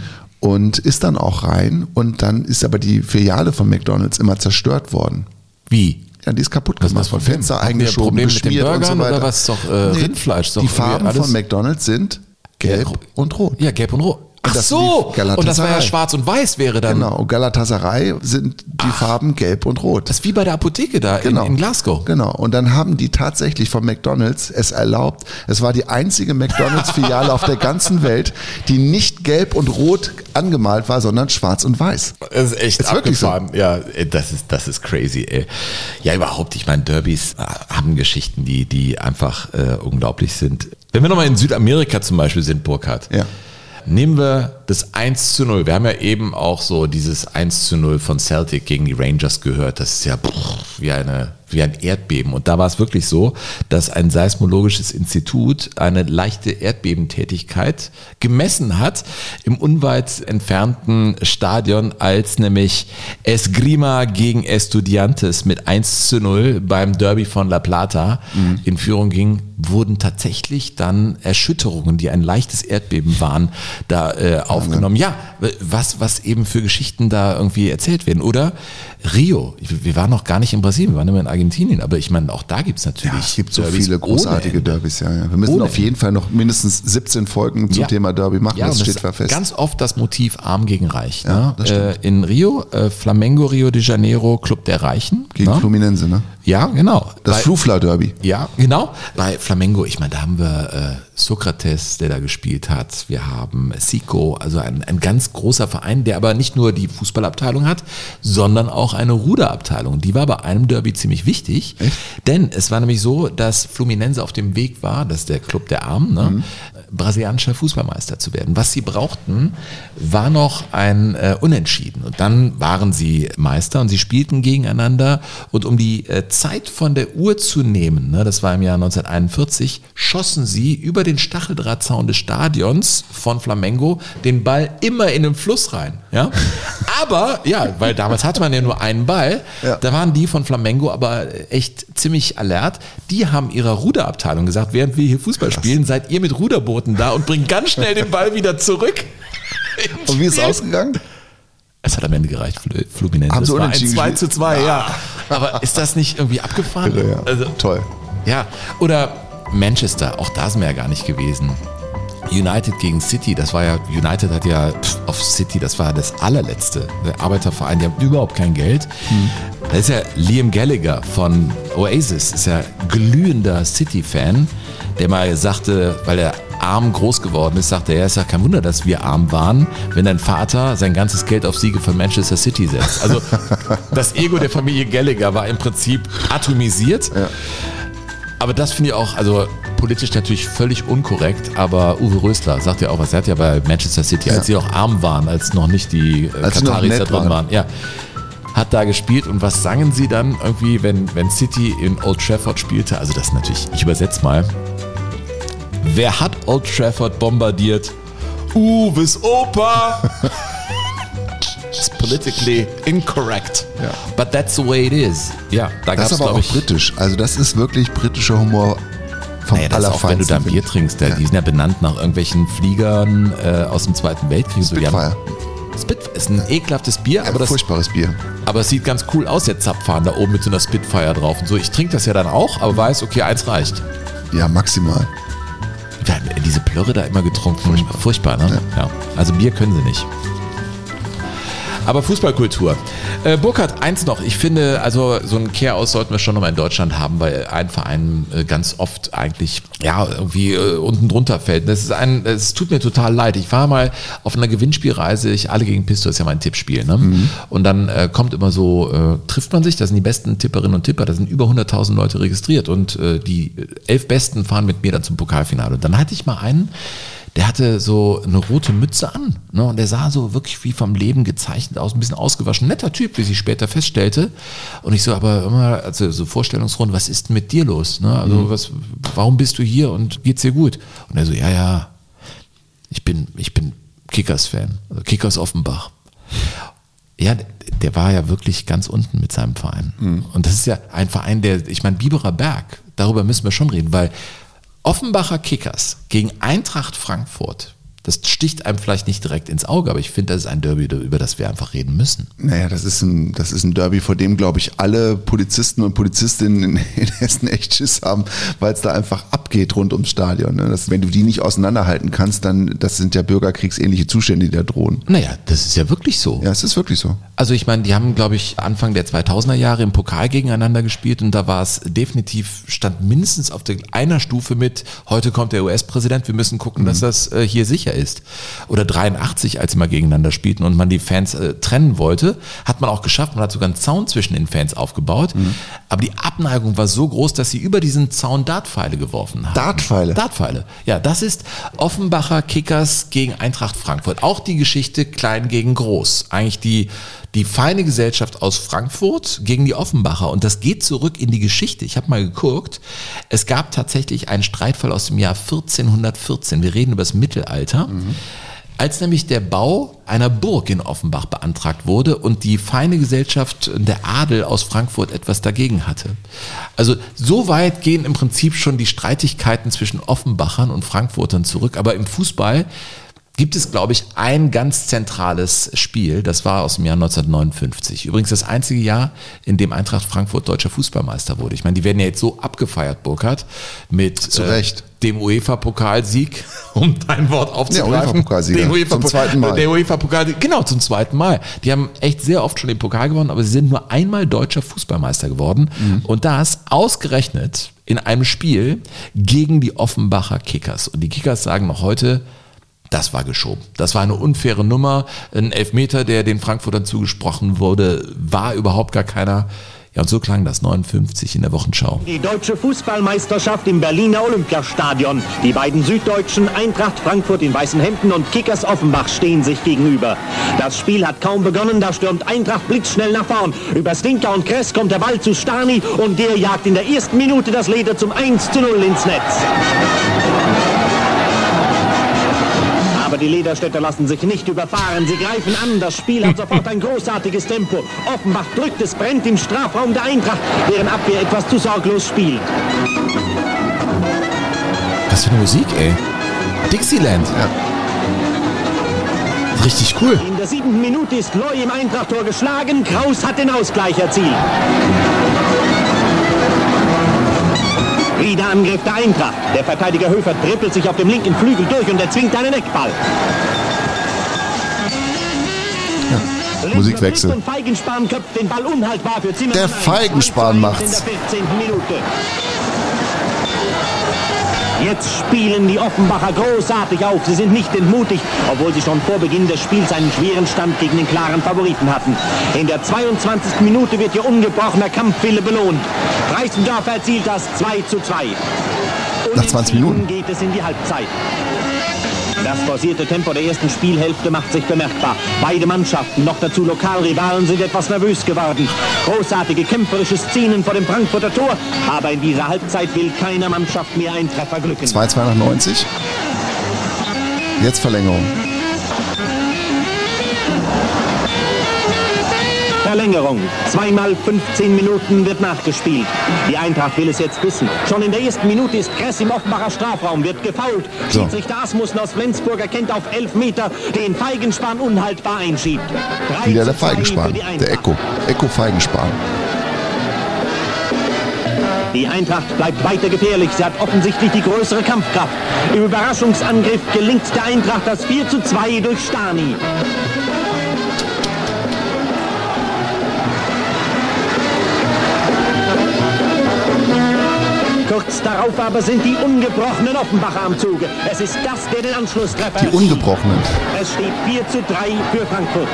Speaker 2: und ist dann auch rein, und dann ist aber die Filiale von McDonald's immer zerstört worden.
Speaker 3: Wie?
Speaker 2: Ja, die ist kaputt gemacht, von Fenster eingeschoben,
Speaker 3: beschmiert
Speaker 2: und so weiter.
Speaker 3: Oder was? Doch Rindfleisch?
Speaker 2: Die Farben von McDonald's sind gelb und rot.
Speaker 3: Ja, gelb und rot. Ach
Speaker 2: das
Speaker 3: so, und das war ja schwarz und weiß wäre dann.
Speaker 2: Genau, und Galatasaray sind die Farben gelb und rot.
Speaker 3: Das ist wie bei der Apotheke da in Glasgow.
Speaker 2: Genau, und dann haben die tatsächlich von McDonald's es erlaubt, es war die einzige McDonald's-Filiale auf der ganzen Welt, die nicht gelb und rot angemalt war, sondern schwarz und weiß.
Speaker 3: Das ist echt abgefahren.
Speaker 2: So.
Speaker 3: Ja, das ist crazy, ey. Ja, überhaupt, ich meine, Derbys haben Geschichten, die einfach unglaublich sind. Wenn wir nochmal in Südamerika zum Beispiel sind, Burkhard.
Speaker 2: Ja.
Speaker 3: Nehmen wir das 1:0. Wir haben ja eben auch so dieses 1:0 von Celtic gegen die Rangers gehört. Das ist ja wie ein Erdbeben. Und da war es wirklich so, dass ein seismologisches Institut eine leichte Erdbebentätigkeit gemessen hat im unweit entfernten Stadion, als nämlich Esgrima gegen Estudiantes mit 1:0 beim Derby von La Plata in Führung ging, wurden tatsächlich dann Erschütterungen, die ein leichtes Erdbeben waren, da aufgenommen. Ja, was eben für Geschichten da irgendwie erzählt werden. Oder Rio. Wir waren noch gar nicht in Brasilien, wir waren immer in Argentinien, aber ich meine, auch da gibt es natürlich
Speaker 2: es gibt so viele großartige Derbys. Ja. Wir müssen auf jeden Fall noch mindestens 17 Folgen zum Thema Derby machen, das steht fest.
Speaker 3: Ganz oft das Motiv Arm gegen Reich.
Speaker 2: Ja,
Speaker 3: ne? In Rio, Flamengo Rio de Janeiro, Club der Reichen.
Speaker 2: Gegen Fluminense, ne?
Speaker 3: Ja, genau.
Speaker 2: Das Flufla-Derby.
Speaker 3: Ja, genau. Bei Flamengo, ich meine, da haben wir Sokrates, der da gespielt hat. Wir haben Zico, also ein ganz großer Verein, der aber nicht nur die Fußballabteilung hat, sondern auch eine Ruderabteilung. Die war bei einem Derby ziemlich wichtig, denn es war nämlich so, dass Fluminense auf dem Weg war, das ist der Club der Armen, ne, brasilianischer Fußballmeister zu werden. Was sie brauchten, war noch ein Unentschieden. Und dann waren sie Meister und sie spielten gegeneinander. Und um die Zeit von der Uhr zu nehmen, ne, das war im Jahr 1941, schossen sie über den Stacheldrahtzaun des Stadions von Flamengo den Ball immer in den Fluss rein. Ja? Aber, ja, weil damals hatte man ja nur einen Ball, da waren die von Flamengo aber echt ziemlich alert. Die haben ihrer Ruderabteilung gesagt, während wir hier Fußball spielen, seid ihr mit Ruderbooten da und bringt ganz schnell den Ball wieder zurück.
Speaker 2: Und wie ist es ausgegangen?
Speaker 3: Es hat am Ende gereicht, Fluminense.
Speaker 2: Es
Speaker 3: war ein 2:2, ja. Aber ist das nicht irgendwie abgefahren?
Speaker 2: Ja. Also, toll.
Speaker 3: Ja, oder Manchester, auch da sind wir ja gar nicht gewesen. United gegen City, United hat ja auf City, das war das allerletzte. Der Arbeiterverein, die haben überhaupt kein Geld. Da ist ja Liam Gallagher von Oasis, ist ja glühender City-Fan, der mal sagte, weil er arm groß geworden ist, sagt er, ist ja kein Wunder, dass wir arm waren, wenn dein Vater sein ganzes Geld auf Siege von Manchester City setzt. Also das Ego der Familie Gallagher war im Prinzip atomisiert. Ja. Aber das finde ich auch, also politisch natürlich völlig unkorrekt, aber Uwe Rösler sagt ja auch was, er hat ja bei Manchester City, als sie auch arm waren, als noch nicht die Kataris da drin waren, ja, hat da gespielt und was sangen sie dann irgendwie, wenn City in Old Trafford spielte, also das natürlich, ich übersetze mal, wer hat Old Trafford bombardiert? Uwes Opa! It's politically incorrect. Ja. But that's the way it is. Ja, da
Speaker 2: das ist aber auch britisch. Also das ist wirklich britischer Humor vom
Speaker 3: das ist auch, wenn du da ein Bier trinkst. Die sind ja benannt nach irgendwelchen Fliegern aus dem Zweiten Weltkrieg.
Speaker 2: Spitfire.
Speaker 3: Spitfire ist ein ekelhaftes Bier.
Speaker 2: Aber furchtbares Bier.
Speaker 3: Aber es sieht ganz cool aus, der Zapfhahn da oben mit so einer Spitfire drauf und so. Ich trinke das ja dann auch, aber weiß, okay, eins reicht.
Speaker 2: Ja, maximal.
Speaker 3: Wir haben diese Plörre da immer getrunken. Furchtbar, ne? Ja. Also Bier können sie nicht. Aber Fußballkultur. Burkhard, eins noch. Ich finde, also so einen Kehraus sollten wir schon nochmal in Deutschland haben, weil ein Verein ganz oft eigentlich irgendwie unten drunter fällt. Es tut mir total leid. Ich war mal auf einer Gewinnspielreise. Alle gegen Pisto ist ja mein Tippspiel. Ne? Mhm. Und dann kommt immer so, trifft man sich, das sind die besten Tipperinnen und Tipper, da sind über 100.000 Leute registriert und die 11 Besten fahren mit mir dann zum Pokalfinale. Und dann hatte ich mal einen, der hatte so eine rote Mütze an, ne? Und der sah so wirklich wie vom Leben gezeichnet aus, ein bisschen ausgewaschen, netter Typ, wie sie später feststellte. Und ich so, aber immer, also so Vorstellungsrunde, was ist denn mit dir los? Ne? Also warum bist du hier und geht's dir gut? Und er so, ja, ich bin Kickers-Fan, also Kickers Offenbach. Ja, der war ja wirklich ganz unten mit seinem Verein. Mhm. Und das ist ja ein Verein, ich meine, Biberer Berg, darüber müssen wir schon reden, weil Offenbacher Kickers gegen Eintracht Frankfurt, das sticht einem vielleicht nicht direkt ins Auge, aber ich finde, das ist ein Derby, über das wir einfach reden müssen.
Speaker 2: Naja, das ist ein Derby, vor dem, glaube ich, alle Polizisten und Polizistinnen in Hessen echt Schiss haben, weil es da einfach abgeht rund ums Stadion. Ne? Wenn du die nicht auseinanderhalten kannst, dann, das sind ja bürgerkriegsähnliche Zustände, die da drohen.
Speaker 3: Naja, das ist ja wirklich so.
Speaker 2: Ja, es ist wirklich so.
Speaker 3: Also ich meine, die haben, glaube ich, Anfang der 2000er Jahre im Pokal gegeneinander gespielt und da war es definitiv, stand mindestens auf einer Stufe mit, heute kommt der US-Präsident, wir müssen gucken, dass das hier sicher ist. Oder 83, als sie mal gegeneinander spielten und man die Fans trennen wollte, hat man auch geschafft, man hat sogar einen Zaun zwischen den Fans aufgebaut, aber die Abneigung war so groß, dass sie über diesen Zaun Dartpfeile geworfen haben. Dartpfeile. Ja, das ist Offenbacher Kickers gegen Eintracht Frankfurt. Auch die Geschichte klein gegen groß. Eigentlich die feine Gesellschaft aus Frankfurt gegen die Offenbacher. Und das geht zurück in die Geschichte. Ich habe mal geguckt. Es gab tatsächlich einen Streitfall aus dem Jahr 1414. Wir reden über das Mittelalter. Als nämlich der Bau einer Burg in Offenbach beantragt wurde und die feine Gesellschaft, der Adel aus Frankfurt etwas dagegen hatte. Also so weit gehen im Prinzip schon die Streitigkeiten zwischen Offenbachern und Frankfurtern zurück. Aber im Fußball gibt es, glaube ich, ein ganz zentrales Spiel, das war aus dem Jahr 1959. Übrigens das einzige Jahr, in dem Eintracht Frankfurt deutscher Fußballmeister wurde. Ich meine, die werden ja jetzt so abgefeiert, Burkhard, mit dem UEFA-Pokalsieg, um dein Wort aufzugreifen.
Speaker 2: Der UEFA-Pokalsieger, zum zweiten Mal.
Speaker 3: Der UEFA-Pokalsieg, genau, zum zweiten Mal. Die haben echt sehr oft schon den Pokal gewonnen, aber sie sind nur einmal deutscher Fußballmeister geworden. Und das ausgerechnet in einem Spiel gegen die Offenbacher Kickers. Und die Kickers sagen noch heute, das war geschoben. Das war eine unfaire Nummer. Ein Elfmeter, der den Frankfurtern zugesprochen wurde, war überhaupt gar keiner. Ja, und so klang das 59 in der Wochenschau.
Speaker 19: Die deutsche Fußballmeisterschaft im Berliner Olympiastadion. Die beiden Süddeutschen, Eintracht Frankfurt in weißen Hemden und Kickers Offenbach, stehen sich gegenüber. Das Spiel hat kaum begonnen, da stürmt Eintracht blitzschnell nach vorn. Über Stinker und Kress kommt der Ball zu Stani und der jagt in der ersten Minute das Leder zum 1:0 ins Netz. Aber die Lederstädter lassen sich nicht überfahren. Sie greifen an. Das Spiel hat sofort ein großartiges Tempo. Offenbach drückt, es brennt im Strafraum der Eintracht, deren Abwehr etwas zu sorglos spielt.
Speaker 3: Was für eine Musik, ey. Dixieland. Ja. Richtig cool.
Speaker 19: In der 7. Minute ist Loy im Eintracht-Tor geschlagen. Kraus hat den Ausgleich erzielt. Wieder Angriff der Eintracht. Der Verteidiger Höfer trippelt sich auf dem linken Flügel durch und erzwingt einen Eckball.
Speaker 2: Ja, Musikwechsel.
Speaker 19: Und Feigenspan köpft den Ball unhaltbar für Zimmermann.
Speaker 2: Der Feigenspan macht's.
Speaker 19: In der 14. Minute. Jetzt spielen die Offenbacher großartig auf. Sie sind nicht entmutigt, obwohl sie schon vor Beginn des Spiels einen schweren Stand gegen den klaren Favoriten hatten. In der 22. Minute wird ihr ungebrochener Kampfwille belohnt. Preissendorf erzielt das 2:2.
Speaker 2: Nach 20 Minuten
Speaker 19: geht es in die Halbzeit. Das forcierte Tempo der ersten Spielhälfte macht sich bemerkbar. Beide Mannschaften, noch dazu Lokalrivalen, sind etwas nervös geworden. Großartige kämpferische Szenen vor dem Frankfurter Tor, aber in dieser Halbzeit will keiner Mannschaft mehr ein Treffer glücken.
Speaker 2: 2:2 nach 90. Jetzt Verlängerung.
Speaker 19: Verlängerung. 2x15 Minuten wird nachgespielt. Die Eintracht will es jetzt wissen. Schon in der ersten Minute ist Kress im Offenbacher Strafraum, wird gefoult.
Speaker 2: So.
Speaker 19: Schiedsrichter Asmussen aus Flensburg erkennt auf 11 Meter, den Feigenspan unhaltbar einschiebt.
Speaker 2: Wieder der Feigenspan, der Ecco Feigenspan.
Speaker 19: Die Eintracht bleibt weiter gefährlich. Sie hat offensichtlich die größere Kampfkraft. Im Überraschungsangriff gelingt der Eintracht das 4:2 durch Stani. Kurz darauf aber sind die ungebrochenen Offenbacher am Zuge. Es ist das, der den Anschlusstreffer
Speaker 2: Die ungebrochenen.
Speaker 19: Es steht 4:3 für Frankfurt.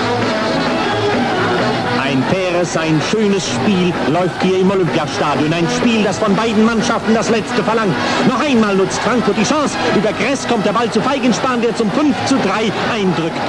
Speaker 19: Ein faires, ein schönes Spiel läuft hier im Olympiastadion. Ein Spiel, das von beiden Mannschaften das Letzte verlangt. Noch einmal nutzt Frankfurt die Chance. Über Gress kommt der Ball zu Feigenspan, der zum 5:3 eindrückt.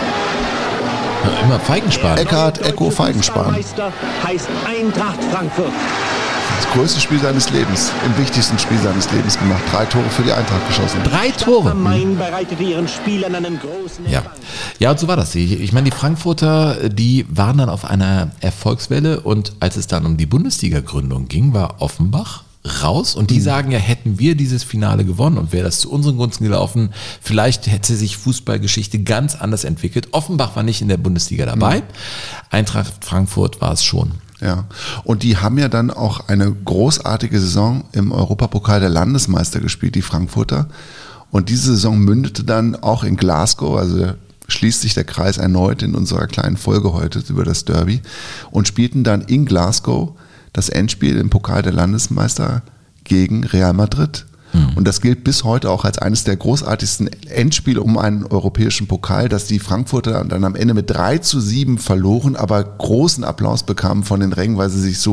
Speaker 3: Ja, immer Feigenspan.
Speaker 2: Eckhard Ecco Feigenspan.
Speaker 19: Meister heißt Eintracht Frankfurt.
Speaker 2: Das größte Spiel seines Lebens, im wichtigsten Spiel seines Lebens gemacht. 3 Tore für die Eintracht geschossen.
Speaker 3: 3 Tore?
Speaker 19: Main bereitete ihren Spielern einen großen
Speaker 3: Ja, und so war das. Ich meine, die Frankfurter, die waren dann auf einer Erfolgswelle und als es dann um die Bundesliga-Gründung ging, war Offenbach raus und die sagen ja, hätten wir dieses Finale gewonnen und wäre das zu unseren Gunsten gelaufen, vielleicht hätte sich Fußballgeschichte ganz anders entwickelt. Offenbach war nicht in der Bundesliga dabei, Eintracht Frankfurt war es schon.
Speaker 2: Ja, und die haben ja dann auch eine großartige Saison im Europapokal der Landesmeister gespielt, die Frankfurter. Und diese Saison mündete dann auch in Glasgow, also schließt sich der Kreis erneut in unserer kleinen Folge heute über das Derby, und spielten dann in Glasgow das Endspiel im Pokal der Landesmeister gegen Real Madrid. Und das gilt bis heute auch als eines der großartigsten Endspiele um einen europäischen Pokal, dass die Frankfurter dann am Ende mit 3:7 verloren, aber großen Applaus bekamen von den Rängen, weil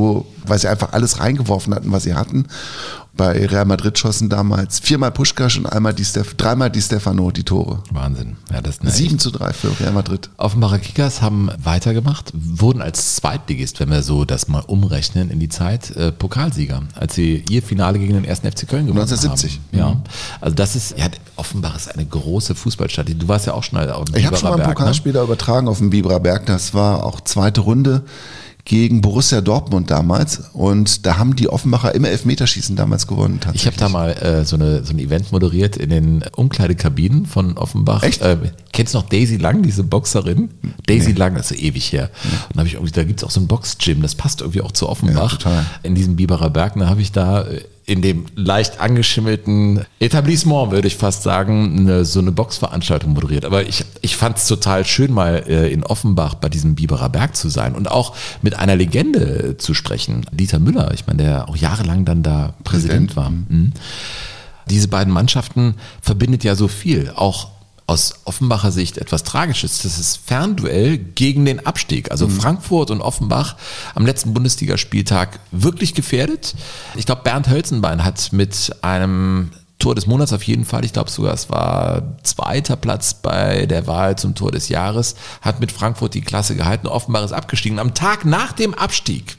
Speaker 2: sie einfach alles reingeworfen hatten, was sie hatten. Bei Real Madrid schossen damals 4-mal Puskás und dreimal Di Stefano die Tore.
Speaker 3: Wahnsinn. Ja, das
Speaker 2: 7:3 für Real Madrid.
Speaker 3: Offenbacher Kickers haben weitergemacht, wurden als Zweitligist, wenn wir so das mal umrechnen in die Zeit, Pokalsieger, als sie ihr Finale gegen den 1. FC Köln gewonnen
Speaker 2: 1970.
Speaker 3: haben. Ja, also das ist, ja, Offenbach ist eine große Fußballstadt. Du warst ja auch schon auf dem
Speaker 2: Ich habe schon mal einen Pokalspiel da übertragen auf dem Biberer Berg. Das war auch zweite Runde gegen Borussia Dortmund damals und da haben die Offenbacher immer Elfmeterschießen damals gewonnen.
Speaker 3: Ich habe da mal so ein Event moderiert in den Umkleidekabinen von Offenbach.
Speaker 2: Echt?
Speaker 3: Kennst du noch Daisy Lang, diese Boxerin? Daisy Lang, das ist ewig her. Und da habe ich irgendwie, da gibt's auch so ein Boxgym, das passt irgendwie auch zu Offenbach. Ja, total. In diesem Biberer Berg, da habe ich da in dem leicht angeschimmelten Etablissement, würde ich fast sagen, so eine Boxveranstaltung moderiert. Aber ich fand es total schön, mal in Offenbach bei diesem Biberer Berg zu sein und auch mit einer Legende zu sprechen. Dieter Müller, ich meine, der auch jahrelang dann da Präsident war. Mhm. Diese beiden Mannschaften verbindet ja so viel, auch aus Offenbacher Sicht etwas Tragisches. Das ist Fernduell gegen den Abstieg. Also Frankfurt und Offenbach am letzten Bundesligaspieltag wirklich gefährdet. Ich glaube, Bernd Hölzenbein hat mit einem Tor des Monats auf jeden Fall, ich glaube sogar, es war 2. Platz bei der Wahl zum Tor des Jahres, hat mit Frankfurt die Klasse gehalten. Offenbach ist abgestiegen. Am Tag nach dem Abstieg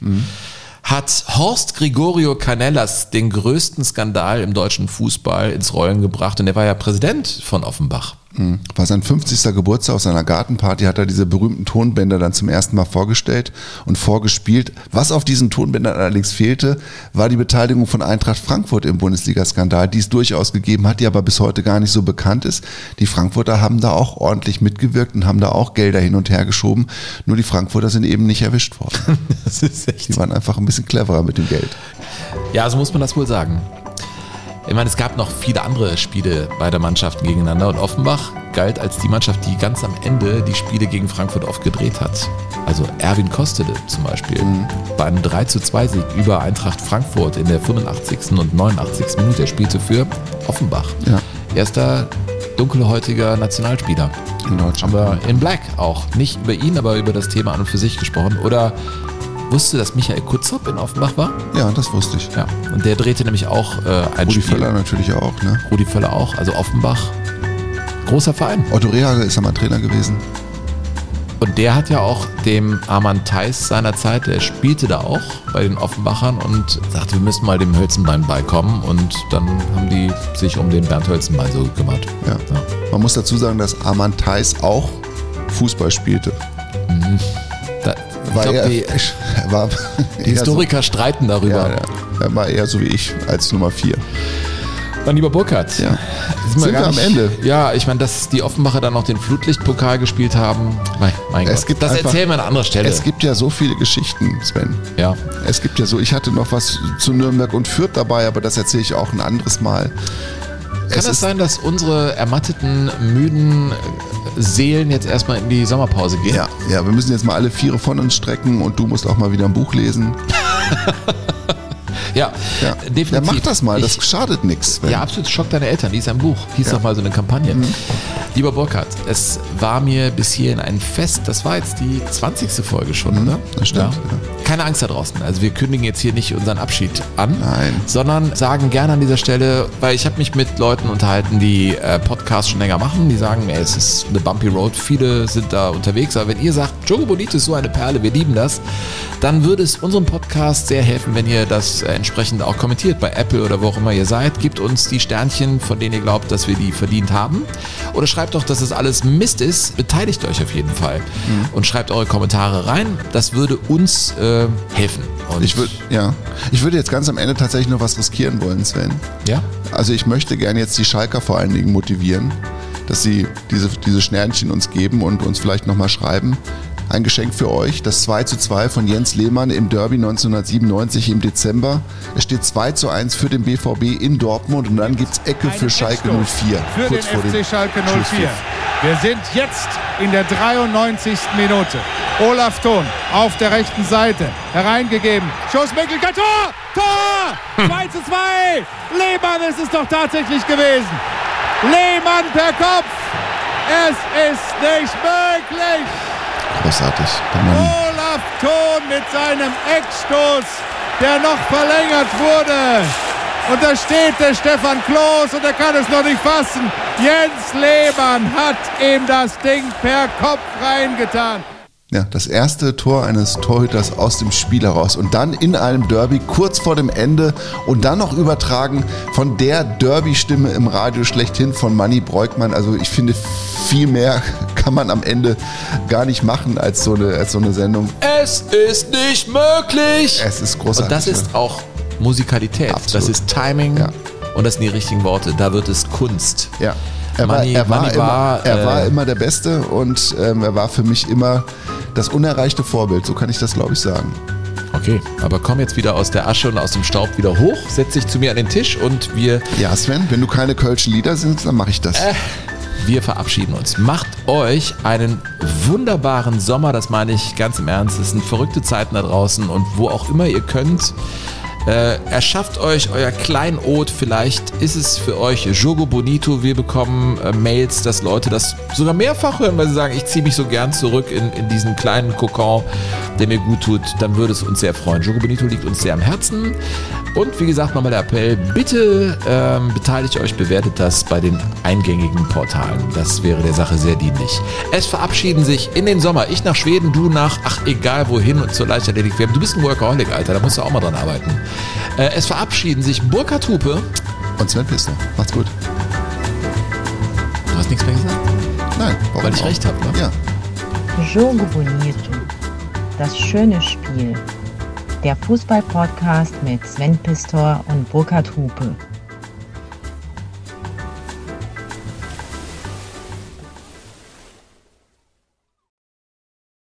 Speaker 3: hat Horst Gregorio Canellas den größten Skandal im deutschen Fußball ins Rollen gebracht und er war ja Präsident von Offenbach.
Speaker 2: War sein 50. Geburtstag, auf seiner Gartenparty hat er diese berühmten Tonbänder dann zum ersten Mal vorgestellt und vorgespielt. Was auf diesen Tonbändern allerdings fehlte, war die Beteiligung von Eintracht Frankfurt im Bundesliga-Skandal, die es durchaus gegeben hat, die aber bis heute gar nicht so bekannt ist. Die Frankfurter haben da auch ordentlich mitgewirkt und haben da auch Gelder hin und her geschoben, nur die Frankfurter sind eben nicht erwischt worden.
Speaker 3: Das ist echt.
Speaker 2: Die waren einfach ein bisschen cleverer mit dem Geld.
Speaker 3: Ja, so muss man das wohl sagen. Ich meine, es gab noch viele andere Spiele beider Mannschaften gegeneinander und Offenbach galt als die Mannschaft, die ganz am Ende die Spiele gegen Frankfurt oft gedreht hat. Also Erwin Kostede zum Beispiel. Bei einem 3:2-Sieg über Eintracht Frankfurt in der 85. und 89. Minute. Er spielte für Offenbach.
Speaker 2: Ja.
Speaker 3: Erster dunkelhäutiger Nationalspieler.
Speaker 2: In Deutschland.
Speaker 3: Haben wir in Black auch. Nicht über ihn, aber über das Thema an und für sich gesprochen. Oder wusstest du, dass Michael Kutzop in Offenbach war?
Speaker 2: Ja, das wusste ich.
Speaker 3: Ja. Und der drehte nämlich auch ein
Speaker 2: Rudi
Speaker 3: Spiel.
Speaker 2: Völler natürlich auch, ne?
Speaker 3: Rudi Völler auch. Also Offenbach. Großer Verein.
Speaker 2: Otto Rehagel ist ja mal Trainer gewesen.
Speaker 3: Und der hat ja auch dem Arman Theis seinerzeit, der spielte da auch bei den Offenbachern und sagte, wir müssen mal dem Hölzenbein beikommen. Und dann haben die sich um den Bernd Hölzenbein so gekümmert.
Speaker 2: Ja. Man muss dazu sagen, dass Arman Theis auch Fußball spielte.
Speaker 3: Die Historiker streiten darüber.
Speaker 2: Ja. Er war eher so wie ich als Nummer 4.
Speaker 3: Mein lieber Burkhard,
Speaker 2: sind wir am Ende?
Speaker 3: Ja, ich meine, dass die Offenbacher dann noch den Flutlichtpokal gespielt haben, mein Gott, das erzählen wir an anderer Stelle.
Speaker 2: Es gibt ja so viele Geschichten, Sven.
Speaker 3: Ja.
Speaker 2: Es gibt ja so, ich hatte noch was zu Nürnberg und Fürth dabei, aber das erzähle ich auch ein anderes Mal.
Speaker 3: Kann es sein, dass unsere ermatteten, müden Seelen jetzt erstmal in die Sommerpause gehen?
Speaker 2: Ja, wir müssen jetzt mal alle 4 von uns strecken und du musst auch mal wieder ein Buch lesen.
Speaker 3: Ja, definitiv.
Speaker 2: Ja, mach das mal, das schadet nichts.
Speaker 3: Ja, absolut. Schock deine Eltern, lies ein Buch. Hieß doch mal so eine Kampagne. Lieber Burkhard, es war mir bis hierhin ein Fest. Das war jetzt die 20. Folge schon, oder?
Speaker 2: Das stimmt.
Speaker 3: Ja. Keine Angst da draußen. Also wir kündigen jetzt hier nicht unseren Abschied an,
Speaker 2: Nein.
Speaker 3: sondern sagen gerne an dieser Stelle, weil ich habe mich mit Leuten unterhalten, die Podcasts schon länger machen, die sagen, es ist eine bumpy road, viele sind da unterwegs, aber wenn ihr sagt, Jogo Bonito ist so eine Perle, wir lieben das, dann würde es unserem Podcast sehr helfen, wenn ihr das entsprechend auch kommentiert bei Apple oder wo auch immer ihr seid. Gebt uns die Sternchen, von denen ihr glaubt, dass wir die verdient haben. Oder schreibt doch, dass das alles Mist ist. Beteiligt euch auf jeden Fall. Und schreibt eure Kommentare rein. Das würde uns helfen. Und
Speaker 2: ich würde jetzt ganz am Ende tatsächlich noch was riskieren wollen, Sven.
Speaker 3: Ja?
Speaker 2: Also ich möchte gerne jetzt die Schalker vor allen Dingen motivieren, dass sie diese Sternchen uns geben und uns vielleicht nochmal schreiben. Ein Geschenk für euch, das 2:2 von Jens Lehmann im Derby 1997 im Dezember. Es steht 2:1 für den BVB in Dortmund und dann gibt es Ecke für Schalke 04.
Speaker 20: Für
Speaker 2: kurz
Speaker 20: den
Speaker 2: vor
Speaker 20: FC
Speaker 2: dem
Speaker 20: Schalke 04.
Speaker 2: Schlusspfiff.
Speaker 20: Wir sind jetzt in der 93. Minute. Olaf Thon auf der rechten Seite. Hereingegeben. Schuss, Möglichkeit. Tor! Tor! 2:2. Lehmann ist es doch tatsächlich gewesen. Lehmann per Kopf. Es ist nicht möglich.
Speaker 2: Großartig.
Speaker 20: Olaf Thon mit seinem Eckstoß, der noch verlängert wurde. Und da steht der Stefan Kloß und er kann es noch nicht fassen. Jens Lehmann hat ihm das Ding per Kopf reingetan.
Speaker 2: Ja, das erste Tor eines Torhüters aus dem Spiel heraus und dann in einem Derby kurz vor dem Ende und dann noch übertragen von der Derby-Stimme im Radio schlechthin von Manni Breukmann. Also ich finde, viel mehr kann man am Ende gar nicht machen als so eine Sendung.
Speaker 3: Es ist nicht möglich!
Speaker 2: Es ist großartig.
Speaker 3: Und das ist auch Musikalität.
Speaker 2: Absolut.
Speaker 3: Das ist Timing und das sind die richtigen Worte. Da wird es Kunst.
Speaker 2: Ja. Er war immer der Beste und er war für mich immer das unerreichte Vorbild, so kann ich das, glaube ich, sagen.
Speaker 3: Okay, aber komm jetzt wieder aus der Asche und aus dem Staub wieder hoch, setz dich zu mir an den Tisch und wir...
Speaker 2: Ja, Sven, wenn du keine kölschen Lieder singst, dann mache ich das.
Speaker 3: Wir verabschieden uns. Macht euch einen wunderbaren Sommer, das meine ich ganz im Ernst. Es sind verrückte Zeiten da draußen und wo auch immer ihr könnt, erschafft euch euer Kleinod, vielleicht ist es für euch Jogo Bonito. Wir bekommen Mails, dass Leute das sogar mehrfach hören, weil sie sagen, ich ziehe mich so gern zurück in diesen kleinen Kokon, der mir gut tut. Dann würde es uns sehr freuen. Jogo Bonito liegt uns sehr am Herzen. Und wie gesagt, nochmal der Appell, bitte beteiligt euch, bewertet das bei den eingängigen Portalen. Das wäre der Sache sehr dienlich. Es verabschieden sich in den Sommer. Ich nach Schweden, du nach, egal wohin und zur Leichtathletik. Du bist ein Workaholic, Alter, da musst du auch mal dran arbeiten. Es verabschieden sich Burkhard Hupe
Speaker 2: und Sven Pister. Macht's gut.
Speaker 3: Du hast nichts mehr gesagt?
Speaker 2: Nein.
Speaker 3: Weil ich recht habe, ne?
Speaker 2: Ja.
Speaker 1: Jogo Bonito. Das schöne Spiel. Der Fußball-Podcast mit Sven Pistor und Burkhard Hupe.